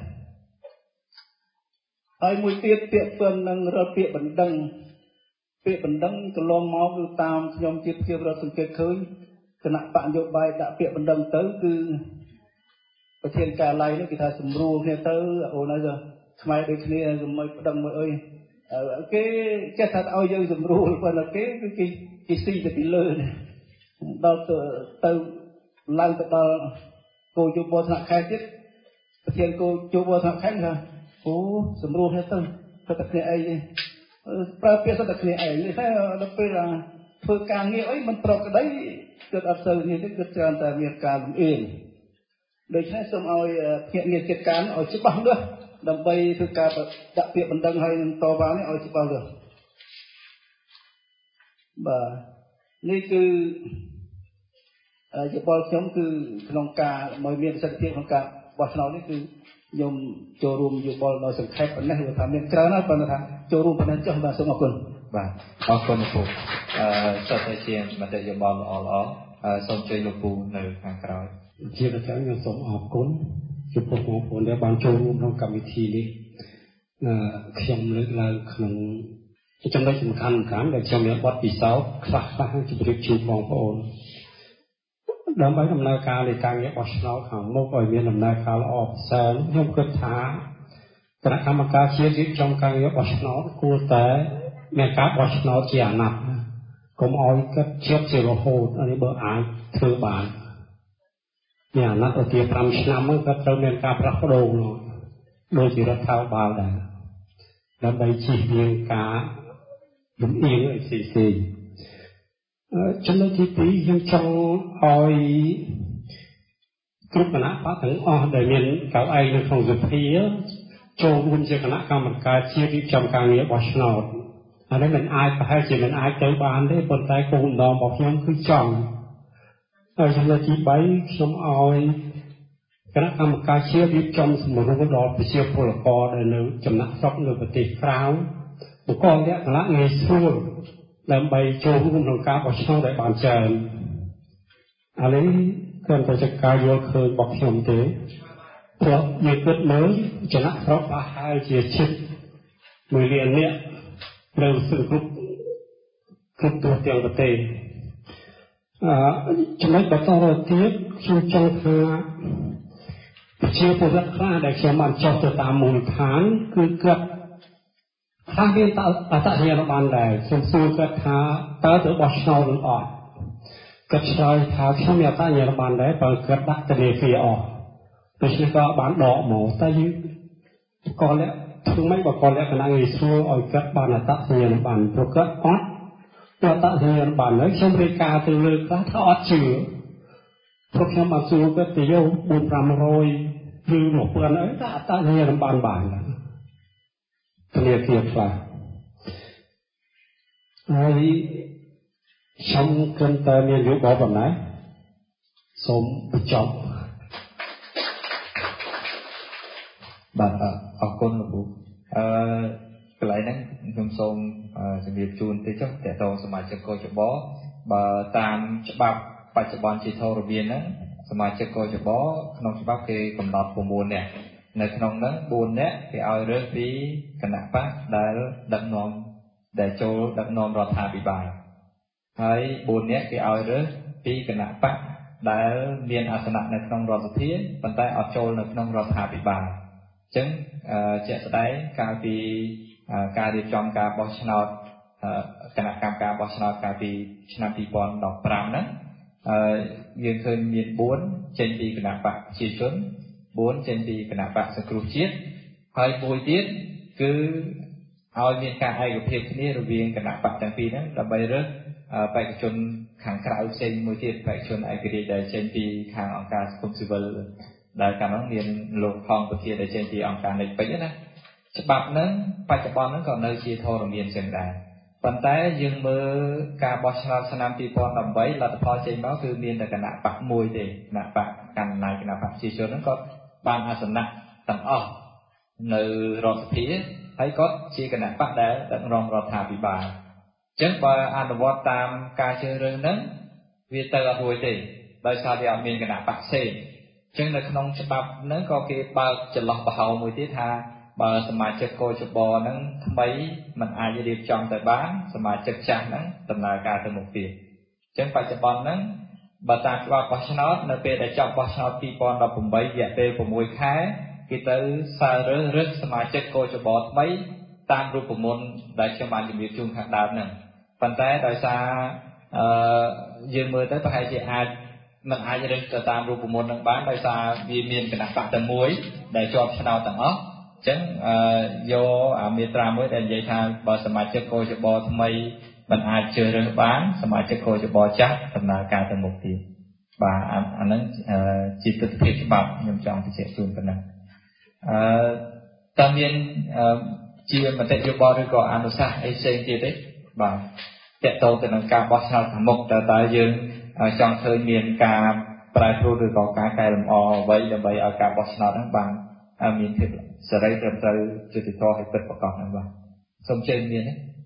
ហើយមួយទៀតពាក្យពឹងនឹងរកពាក្យបណ្ដឹងកន្លងមកគឺតាមខ្ញុំជាភាពរត់សង្កេតឃើញគណៈបកនយោបាយដាក់ពាក្យបណ្ដឹងទៅគឺប្រធានការឡាយនេះគេថាសម្រួលគ្នាទៅអូនហើយខ្មែរដូចគ្នាមិនប្តឹងមួយអីគេចេះថាឲ្យយើងសម្រួលប៉ុន្តែគេគឺគេស៊ីទៅពីលើដល់ទៅឡើងទៅដល់គោជបថ្នាក់ខេត្តទៀតប្រធានគោជបថ្នាក់ខេត្តថាអូសម្រួលគ្នាទៅតែគ្នាឯងប្រើពាក្យទៅតែគ្នាឯងនេះតែដល់ពេលធ្វើការងារអីមិនប្រក្រតីគឺអត់ទៅនេះទេគឺច្រើនតែមានការលំអៀងដូច្នេះសូមឲ្យភ្នាក់ងារកិច្ចការឲ្យច្បាស់លាស់ដើម្បីធ្វើការដាក់ពាក្យបណ្ដឹងឲ្យនឹងតវ៉ានេះឲ្យច្បាស់លាស់បាទនេះគឺយោបល់ខ្ញុំគឺក្នុងការឲ្យមានប្រសិទ្ធភាពក្នុងការបោះឆ្នោតនេះគឺខ្ញុំចូលរួមយោបល់ដល់សង្ខេបប៉ុណ្ណេះគឺថាមានច្រើនណាស់ប៉ុន្តែថាចូលរួមប៉ុណ្ណេះចុះបាទសូមអរគុណបាទអរគុណលោកពូសុទ្ធតែជាមតិយោបល់ល្អសូមជួយលោកពូនៅខាងក្រោយជាប្រចាំខ្ញុំសូមអរគុណចំពោះបងប្អូនដែលបានចូលរួមក្នុងកម្មវិធីនេះខ្ញុំលើកឡើងក្នុងចំណុចសំខាន់ដែលខ្ញុំមានបទពិសោធន៍ខ្លះជម្រាបជូនបងប្អូនដើម្បីដំណើរការនៃការងារបោះឆ្នោតខាងមុខឲ្យមានដំណើរការល្អប្រសើរខ្ញុំគិតថាគណៈកម្មការជាតិរៀបចំការងារបោះឆ្នោតគួរតែមានការបោះឆ្នោតជាអាណត្តិកុំឲ្យគិតជាប់ជារហូតអានេះបើអាចធ្វើបានមានអាណត្តិទៅ5ឆ្នាំក៏ត្រូវមានការផ្លាស់ប្ដូរដូចជារដ្ឋាភិបាលដែរដើម្បីជៀសវាងការលំអៀងឲ្យផ្សេងចំណុចទី2ខ្ញុំចង់ឲ្យគ្រប់គណៈបកទាំងអស់ដែលមានកៅអីនៅក្នុងសភាចូលរួមជាគណៈកម្មការជាតិរៀបចំការងារបោះឆ្នោតអានេះមិនអាចប្រហែលជាមិនអាចទៅបានទេប៉ុន្តែគោលដៅរបស់ខ្ញុំគឺចង់ហើយចំណុចទី3ខ្ញុំឲ្យគណៈកម្មការជាតិរៀបចំសម្រួលដល់ប្រជាពលករដែលនៅចំណាក់ស្រុកនៅប្រទេសក្រៅបង្កលក្ខណៈងាយស្រួលដើម្បីចូលរួមក្នុងការបោះឆ្នោតឲ្យបានច្រើនអានេះគ្រាន់តែជាការយល់ឃើញរបស់ខ្ញុំទេព្រោះយើងគិតមើលចំណាក់ស្រុកប្រហែលជាជិត1លាននាក់នៅគ្រប់ទូទាំងប្រទេសចំណុចបន្តទៅទៀតខ្ញុំចង់ថាប្រជាពលរដ្ឋខ្លះដែលខ្ញុំបានចុះទៅតាមមូលដ្ឋានគឺគាត់ខ្លះមានអត្តសញ្ញាណប័ណ្ណដែរខ្ញុំសួរគាត់ថាតើទៅបោះឆ្នោតឬអត់គាត់ឆ្លើយថាខ្ញុំមានអត្តសញ្ញាណប័ណ្ណដែរបើគាត់ដាក់ធនាគារអស់ដូច្នេះក៏បានដកមកតែយើងក៏លក្ខធ្វើម៉េចបើក៏លក្ខណៈងាយស្រួលឲ្យគាត់បានអត្តសញ្ញាណប័ណ្ណព្រោះគាត់អត់អត្តសញ្ញាណប័ណ្ណហើយខ្ញុំរាយការណ៍ទៅលើខ្លះថាអត់ជឿព្រោះខ្ញុំបានសួរគាត់ទៅយក4-500ឬ1000អីថាអត្តសញ្ញាណប័ណ្ណបានធនាគារខ្លះហើយខ្ញុំគិតតែមានយោបល់ប៉ុណ្ណេះសូមបញ្ចប់បាទអរគុណលោកពូកន្លែងហ្នឹងខ្ញុំសូមជំរាបជូនតិចចុះតើតសមាជិកកោចបបើតាមច្បាប់បច្ចុប្បន្នជាធរមានហ្នឹងសមាជិកកោចបក្នុងច្បាប់គេកំណត់9នាក់នៅក្នុងហ្នឹង4នាក់គេឲ្យរើសពីគណៈបកដែលដឹកនាំដែលចូលដឹកនាំរដ្ឋាភិបាលហើយ4នាក់គេឲ្យរើសពីគណៈបកដែលមានអាសនៈនៅក្នុងរដ្ឋសភាប៉ុន្តែអត់ចូលនៅក្នុងរដ្ឋាភិបាលអញ្ចឹងជាក់ស្ដែងកាលពីការរៀបចំការបោះឆ្នោតគណៈកម្មការបោះឆ្នោតកាលពីឆ្នាំ2015ហ្នឹងយើងឃើញមាន4ចេញពីគណៈបកប្រជាជន4ចេញពីគណៈបកសង្គ្រោះជាតិហើយមួយទៀតគឺឲ្យមានការឯកភាពគ្នារវាងគណៈបកទាំងពីរហ្នឹងដើម្បីរើសបេក្ខជនខាងក្រៅផ្សេងមួយទៀតបេក្ខជនឯករាជ្យដែលចេញពីខាងអង្គការសង្គមស៊ីវិលដែលកាលនោះមានលោកហងពធាដែលចេញពីអង្គការនៃពេជ្រណាច្បាប់ហ្នឹងបច្ចុប្បន្នហ្នឹងក៏នៅជាធរមានចឹងដែរប៉ុន្តែយើងមើលការបោះឆ្នោតឆ្នាំ2013លទ្ធផលចេញមកគឺមានតែគណៈបកមួយទេគណៈបកកណ្ដាលគណៈបកប្រជាជនហ្នឹងក៏បានអាសនៈទាំងអស់នៅរដ្ឋសភាហើយក៏ជាគណៈបកដែលដឹកនាំរដ្ឋាភិបាលអញ្ចឹងបើអនុវត្តតាមការជ្រើសរើសហ្នឹងវាទៅអត់រួចទេដោយសារវាអត់មានគណៈបកផ្សេងអញ្ចឹងនៅក្នុងច្បាប់ហ្នឹងក៏គេបើកចន្លោះប្រហោងមួយទៀតថាបើសមាជិកកោជបហ្នឹងថ្មីមិនអាចរៀបចំទៅបានសមាជិកចាស់ហ្នឹងដំណើរការទៅមុខទៀតអញ្ចឹងបច្ចុប្បន្នហ្នឹងបើតាមច្បាប់បោះឆ្នោតនៅពេលដែលចប់បោះឆ្នោត2018រយៈពេល6ខែគេទៅសាររើសសមាជិកកោជបថ្មីតាមរូបមន្តដែលខ្ញុំបានជម្រាបជូនខាងដើមហ្នឹងប៉ុន្តែដោយសារយើងមើលទៅប្រហែលជាមិនអាចរើសទៅតាមរូបមន្តនឹងបានដោយសារវាមានគណៈបកតែមួយដែលជាប់ឆ្នោតទាំងអស់អញ្ចឹងយកអាមាត្រាមួយដែលនិយាយថាបើសមាជិកកោជបថ្មីមិនអាចជ្រើសរើសបានសមាជិកកោជបចាស់ដំណើរការទៅមុខទៀតបាទអាហ្នឹងជាទស្សនវិជ្ជាច្បាប់ខ្ញុំចង់បញ្ជាក់ជូនប៉ុណ្ណឹងតើមានជាមតិយោបល់ឬក៏អនុសាសន៍អីផ្សេងទៀតទេបាទតកតទៅនឹងការបោះឆ្នោតខាងមុខតើយើងចង់ឃើញមានការប្រែប្រួលឬក៏ការកែលម្អអ្វីដើម្បីឲ្យការបោះឆ្នោតហ្នឹងបានមានភាពសេរីត្រឹមត្រូវយុត្តិធម៌ហើយពិតប្រាកដហ្នឹងបាទសូមជើញមាន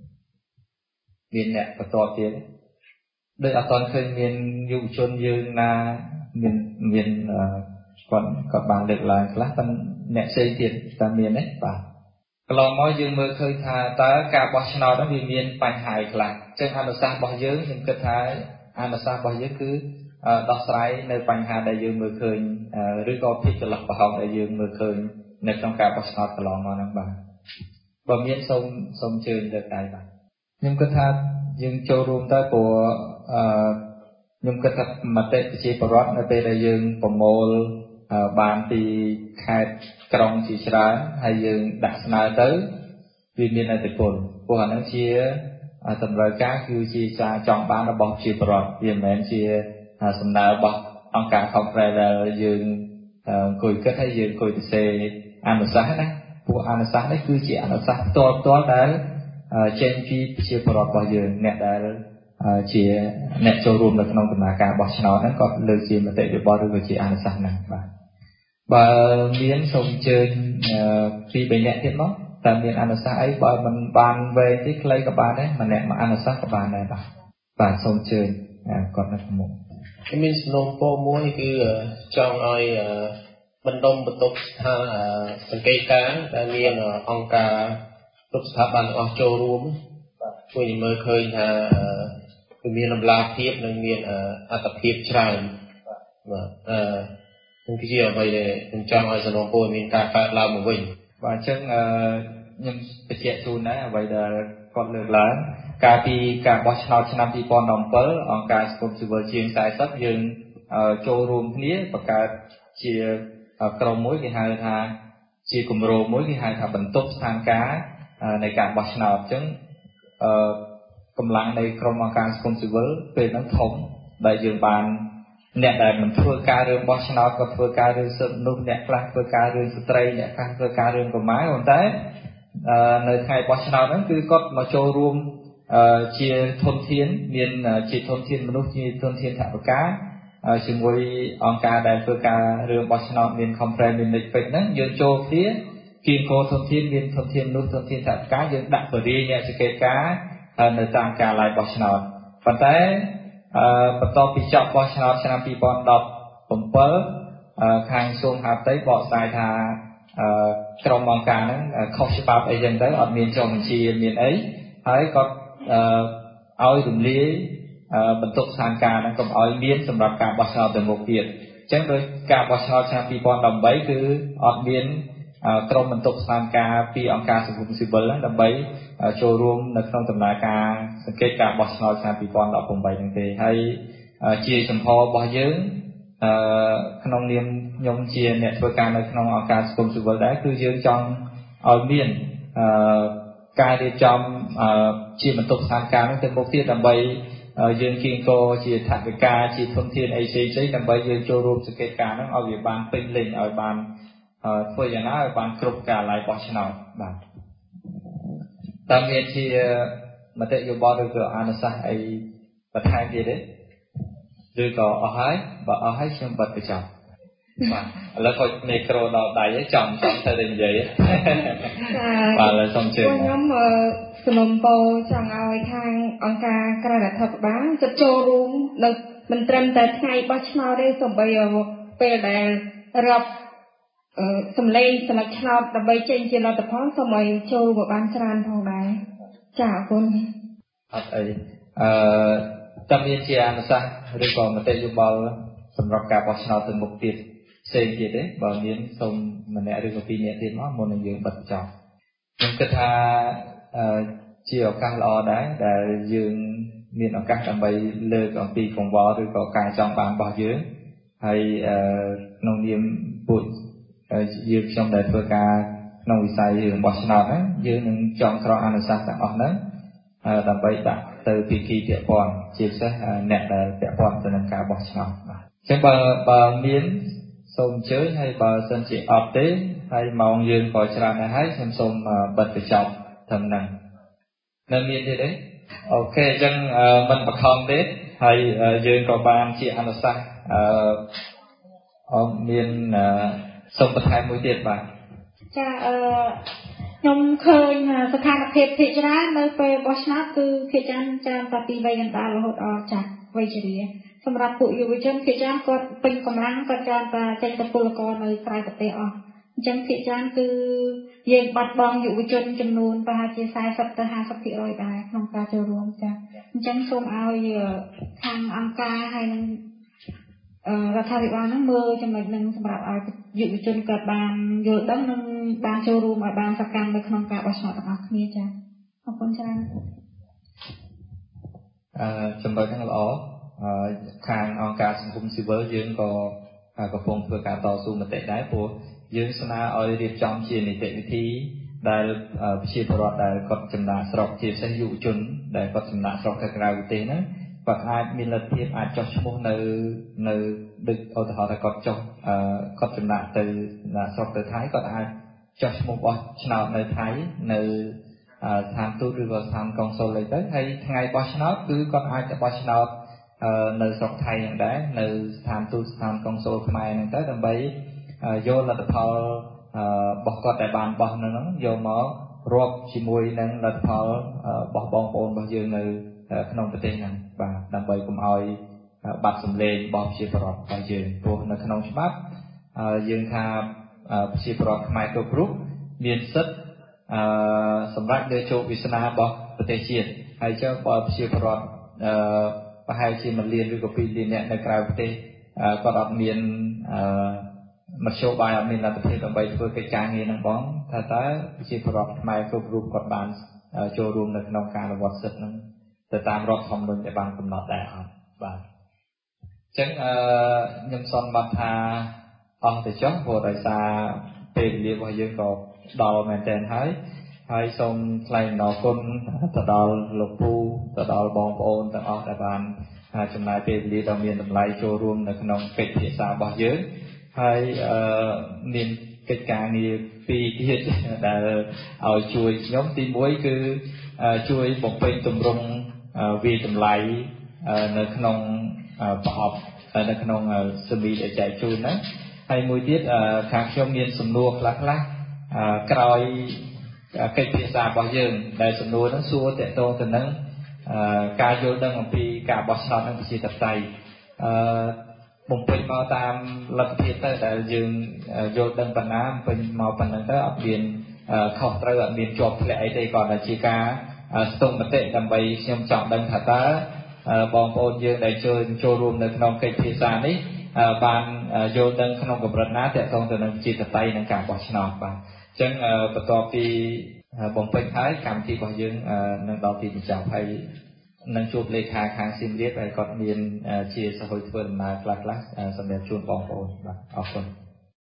អ្នកបន្តទៀតដោយអត់ទាន់ឃើញមានយុវជនយើងណាមានគាត់បានលើកឡើងខ្លះប៉ុន្តែអ្នកផ្សេងទៀតតើមានទេបាទកន្លងមកយើងមើលឃើញថាតើការបោះឆ្នោតហ្នឹងវាមានបញ្ហាខ្លះអញ្ចឹងអនុសាសន៍របស់យើងខ្ញុំគិតថាអនុសាសន៍របស់យើងគឺដោះស្រាយនៅបញ្ហាដែលយើងមើលឃើញឬក៏ភាពចន្លោះប្រហោងដែលយើងមើលឃើញនៅក្នុងការបោះឆ្នោតកន្លងមកហ្នឹងបាទបើមានសូមជើញលើកដៃបាទខ្ញុំគិតថាយើងចូលរួមទៅព្រោះខ្ញុំគិតថាមតិប្រជាពលរដ្ឋនៅពេលដែលយើងប្រមូលបានពីខេត្តក្រុងជាច្រើនហើយយើងដាក់ស្នើទៅវាមានឥទ្ធិពលព្រោះអានឹងជាតម្រូវការគឺជាការចង់បានរបស់ប្រជាពលរដ្ឋវាមិនមែនជាសំណើរបស់អង្គការខុសត្រូវដែលយើងអង្គុយគិតហើយយើងអង្គុយទៅសេអនុសាសន៍ណាព្រោះអនុសាសន៍នេះគឺជាអនុសាសន៍ផ្ទាល់ដែលចេញពីប្រជាពលរដ្ឋរបស់យើងអ្នកដែលជាអ្នកចូលរួមនៅក្នុងដំណើរការបោះឆ្នោតហ្នឹងក៏លើកជាមតិយោបល់ឬក៏ជាអនុសាសន៍ហ្នឹងបាទបើមានសូមអញ្ជើញពី3នាក់ទៀតមកតើមានអនុសាសន៍អីបើមិនបានវែងទេខ្លីក៏បានដែរម្នាក់មួយអនុសាសន៍ក៏បានដែរបាទសូមអញ្ជើញគាត់នៅក្នុងមុខមានសំណូមពរមួយគឺចង់ឲ្យបណ្ដុំបន្ទប់ស្ថានសង្កេតការណ៍ដែលមានអង្គការគ្រប់ស្ថាប័នអស់ចូលរួមបាទជួយមើលឃើញថាគឺមានតម្លាភាពនិងមានអត្ថភាពច្រើនបាទនឹងគឺជាអ្វីដែលខ្ញុំចង់ឲ្យសំណូមពរមានការកើតឡើងមកវិញបាទអញ្ចឹងខ្ញុំបញ្ជាក់ជូនដែរអ្វីដែលគាត់លើកឡើងកាលពីការបោះឆ្នោតឆ្នាំ2017អង្គការសង្គមស៊ីវិលជាង40យើងចូលរួមគ្នាបង្កើតជាក្រុមមួយគេហៅថាជាគម្រោងមួយគេហៅថាបន្ទប់ស្ថានភាពនៃការបោះឆ្នោតអញ្ចឹងកម្លាំងនៃក្រុមអង្គការសង្គមស៊ីវិលពេលហ្នឹងធំដែលយើងបានអ្នកដែលមិនធ្វើការរឿងបោះឆ្នោតក៏ធ្វើការរឿងសិទ្ធិមនុស្សអ្នកខ្លះធ្វើការរឿងស្ត្រីអ្នកខ្លះធ្វើការរឿងកុមារប៉ុន្តែនៅថ្ងៃបោះឆ្នោតហ្នឹងគឺគាត់មកចូលរួមជាធនធានមានជាធនធានមនុស្សជាធនធានថវិកាជាមួយអង្គការដែលធ្វើការរឿងបោះឆ្នោតមាន Complaint មាន Netflix ហ្នឹងយើងចូលគ្នាគៀងគោធនធានមានធនធានមនុស្សធនធានថវិកាយើងដាក់បរិយាអ្នកសង្កេតការណ៍នៅតាមការឡាយបោះឆ្នោតប៉ុន្តែបន្ទាប់ពីចប់បោះឆ្នោតឆ្នាំ2017ខាងក្រសួងហាផ្ទៃបកស្រាយថាក្រុមអង្គការហ្នឹងខុសច្បាប់អីចឹងទៅអត់មានចុះបញ្ជីមានអីហើយគាត់ឲ្យរំលាយបន្ទប់ស្ថានភាពហ្នឹងកុំឲ្យមានសម្រាប់ការបោះឆ្នោតទៅមុខទៀតអញ្ចឹងដោយការបោះឆ្នោតឆ្នាំ2018គឺអត់មានក្រុមបន្ទប់ស្ថានភាពពីអង្គការសង្គមស៊ីវិលហ្នឹងដើម្បីចូលរួមនៅក្នុងដំណើរការសង្កេតការបោះឆ្នោតឆ្នាំ2018ហ្នឹងទេហើយជាចំហរបស់យើងក្នុងនាមខ្ញុំជាអ្នកធ្វើការនៅក្នុងអង្គការសង្គមស៊ីវិលដែរគឺយើងចង់ឲ្យមានការរៀបចំជាបន្ទប់ស្ថានភាពទៅមុខទៀតដើម្បីយើងគៀងគរជាថវិកាជាធនធានអីផ្សេងៗដើម្បីយើងចូលរួមសង្កេតការណ៍ហ្នឹងឲ្យវាបានពេញលេញឲ្យបានធ្វើយ៉ាងណាឲ្យបានគ្រប់កាល័យបោះឆ្នោតបាទតើមានជាមតិយោបល់ឬក៏អនុសាសន៍អីបន្ថែមទៀតទេឬក៏អស់ហើយបើអស់ហើយខ្ញុំបិទបញ្ចប់បាទឥឡូវគាត់មីក្រូដល់ដៃឯងចំទៅតែនិយាយបាទឥឡូវសូមជឿខ្ញុំសំណពោចង់ឲ្យខាងអង្គការក្រៅរដ្ឋាភិបាលជិតចូលរួមនៅមិនត្រឹមតែថ្ងៃបោះឆ្នោតទេសូម្បីពេលដែលរាប់សម្លេងសម្រាប់ឆ្នោតដើម្បីចេញជាលទ្ធផលសូមឲ្យចូលរួមបានច្រើនផងដែរចាអរគុណអត់អីតើមានជាអនុសាសន៍ឬក៏មតិយោបល់សម្រាប់ការបោះឆ្នោតទៅមុខទៀតផ្សេងទៀតទេបើមានសូមម្នាក់ឬក៏ពីរនាក់ទៀតមកមុននឹងយើងបិទចប់ខ្ញុំគិតថាជាឱកាសល្អដែរដែលយើងមានឱកាសដើម្បីលើកអំពីកង្វល់ឬក៏ការចង់បានរបស់យើងហើយក្នុងនាមពួកយើងខ្ញុំដែលធ្វើការក្នុងវិស័យរឿងបោះឆ្នោតហ្នឹងយើងនឹងចង់ក្រអនុសាសន៍ទាំងអស់ហ្នឹងដើម្បីដាក់ទៅពិធីពាក់ព័ន្ធជាពិសេសអ្នកដែលពាក់ព័ន្ធទៅនឹងការបោះឆ្នោតបាទអញ្ចឹងបើមានសូមអញ្ជើញហើយបើសិនជាអត់ទេហើយម៉ោងយើងក៏ច្រើនដែរហើយខ្ញុំសូមបិទបញ្ចប់ត្រឹមហ្នឹងនៅមានទៀតទេអូខេអញ្ចឹងមិនបខំទេហើយយើងក៏បានជាអនុសាសន៍មានសូមបន្ថែមមួយទៀតបាទចាខ្ញុំឃើញស្ថានភាពភាគច្រើននៅពេលបោះឆ្នោតគឺភាគច្រើនតែពីវ័យកណ្ដាលរហូតដល់ចាស់វ័យជរាសម្រាប់ពួកយុវជនភាគច្រើនគាត់ពេញកម្លាំងគាត់ច្រើនតែចេញទៅពលករនៅក្រៅប្រទេសអស់អញ្ចឹងភាគច្រើនគឺយើងបាត់បង់យុវជនចំនួនប្រហែលជា40ទៅ50% ដែរក្នុងការចូលរួមចាអញ្ចឹងសូមឲ្យខាងអង្គការហើយនឹងរដ្ឋាភិបាលនឹងមើលចំណុចនឹងសម្រាប់ឲ្យយុវជនគាត់បានយល់ដឹងនិងបានចូលរួមឲ្យបានសកម្មនៅក្នុងការបោះឆ្នោតទាំងអស់គ្នាចាអរគុណច្រើនចំណុចហ្នឹងល្អខាងអង្គការសង្គមស៊ីវិលយើងក៏កំពុងធ្វើការតស៊ូមតិដែរព្រោះយើងស្នើឲ្យរៀបចំជានីតិវិធីដែលប្រជាពលរដ្ឋដែលគាត់ចំណាក់ស្រុកជាពិសេសយុវជនដែលគាត់ចំណាក់ស្រុកទៅក្រៅប្រទេសហ្នឹងគាត់អាចមានលទ្ធភាពអាចចុះឈ្មោះនៅដូចឧទាហរណ៍ថាគាត់ចុះគាត់ចំណាក់ទៅស្រុកទៅថៃគាត់អាចចុះឈ្មោះបោះឆ្នោតនៅថៃនៅស្ថានទូតឬក៏ស្ថានកុងស៊ុលអីទៅហើយថ្ងៃបោះឆ្នោតគឺគាត់អាចទៅបោះឆ្នោតនៅស្រុកថៃហ្នឹងដែរនៅស្ថានទូតស្ថានកុងស៊ុលខ្មែរហ្នឹងទៅដើម្បីយកលទ្ធផលរបស់គាត់ដែលបានបោះហ្នឹងយកមករាប់ជាមួយនឹងលទ្ធផលរបស់បងប្អូនរបស់យើងនៅក្នុងប្រទេសហ្នឹងបាទដើម្បីកុំឲ្យបាត់សម្លេងរបស់ប្រជាពលរដ្ឋរបស់យើងព្រោះនៅក្នុងច្បាប់យើងថាប្រជាពលរដ្ឋខ្មែរគ្រប់រូបមានសិទ្ធិសម្រាប់លើជោគវាសនារបស់ប្រទេសជាតិហើយចុះបើប្រជាពលរដ្ឋប្រហែលជា1លានឬក៏2លានអ្នកនៅក្រៅប្រទេសគាត់អត់មានមធ្យោបាយអត់មានលទ្ធភាពដើម្បីធ្វើកិច្ចការងារហ្នឹងបងថាតើប្រជាពលរដ្ឋខ្មែរគ្រប់រូបគាត់បានចូលរួមនៅក្នុងការអនុវត្តសិទ្ធិហ្នឹងទៅតាមរដ្ឋធម្មនុញ្ញដែលបានកំណត់ដែរអត់បាទអញ្ចឹងខ្ញុំសន្មតថាអស់ទៅចុះព្រោះដោយសារពេលវេលារបស់យើងក៏ដល់មែនទែនហើយសូមថ្លែងអំណរគុណទៅដល់លោកពូទៅដល់បងប្អូនទាំងអស់ដែលបានចំណាយពេលវេលាដ៏មានតម្លៃចូលរួមនៅក្នុងកិច្ចពិភាក្សារបស់យើងហើយមានកិច្ចការងារពីរទៀតដែលឲ្យជួយខ្ញុំទី1គឺជួយបំពេញទម្រង់វាតម្លៃនៅក្នុងប្រអប់នៅក្នុងសេមីដែលចែកជូនហ្នឹងហើយមួយទៀតខាងខ្ញុំមានសំណួរខ្លះក្រោយកិច្ចពិភាក្សារបស់យើងដែលសំណួរហ្នឹងសួរតកតងទៅនឹងការយល់ដឹងអំពីការបោះឆ្នោតនិងប្រជាធិបតេយ្យបំពេញមកតាមលទ្ធភាពទៅដែលយើងយល់ដឹងប៉ុណ្ណាបំពេញមកប៉ុណ្ណឹងទៅអត់មានខុសត្រូវអត់មានជាប់ធ្លាក់អីទេគ្រាន់តែជាការស្ទង់មតិដើម្បីខ្ញុំចង់ដឹងថាតើបងប្អូនយើងដែលចូលរួមនៅក្នុងកិច្ចពិភាក្សានេះបានយល់ដឹងក្នុងកម្រិតណាទាក់ទងទៅនឹងប្រជាធិបតេយ្យនិងការបោះឆ្នោតបាទអញ្ចឹងបន្ទាប់ពីបំពេញហើយកម្មវិធីរបស់យើងនឹងដល់ទីបញ្ចប់ហើយនឹងជួបលេខាខាងសៀមរាបហើយគាត់មានជាសហគមន៍ធ្វើដំណើរខ្លះសម្រាប់ជូនបងប្អូនបាទអរគុណ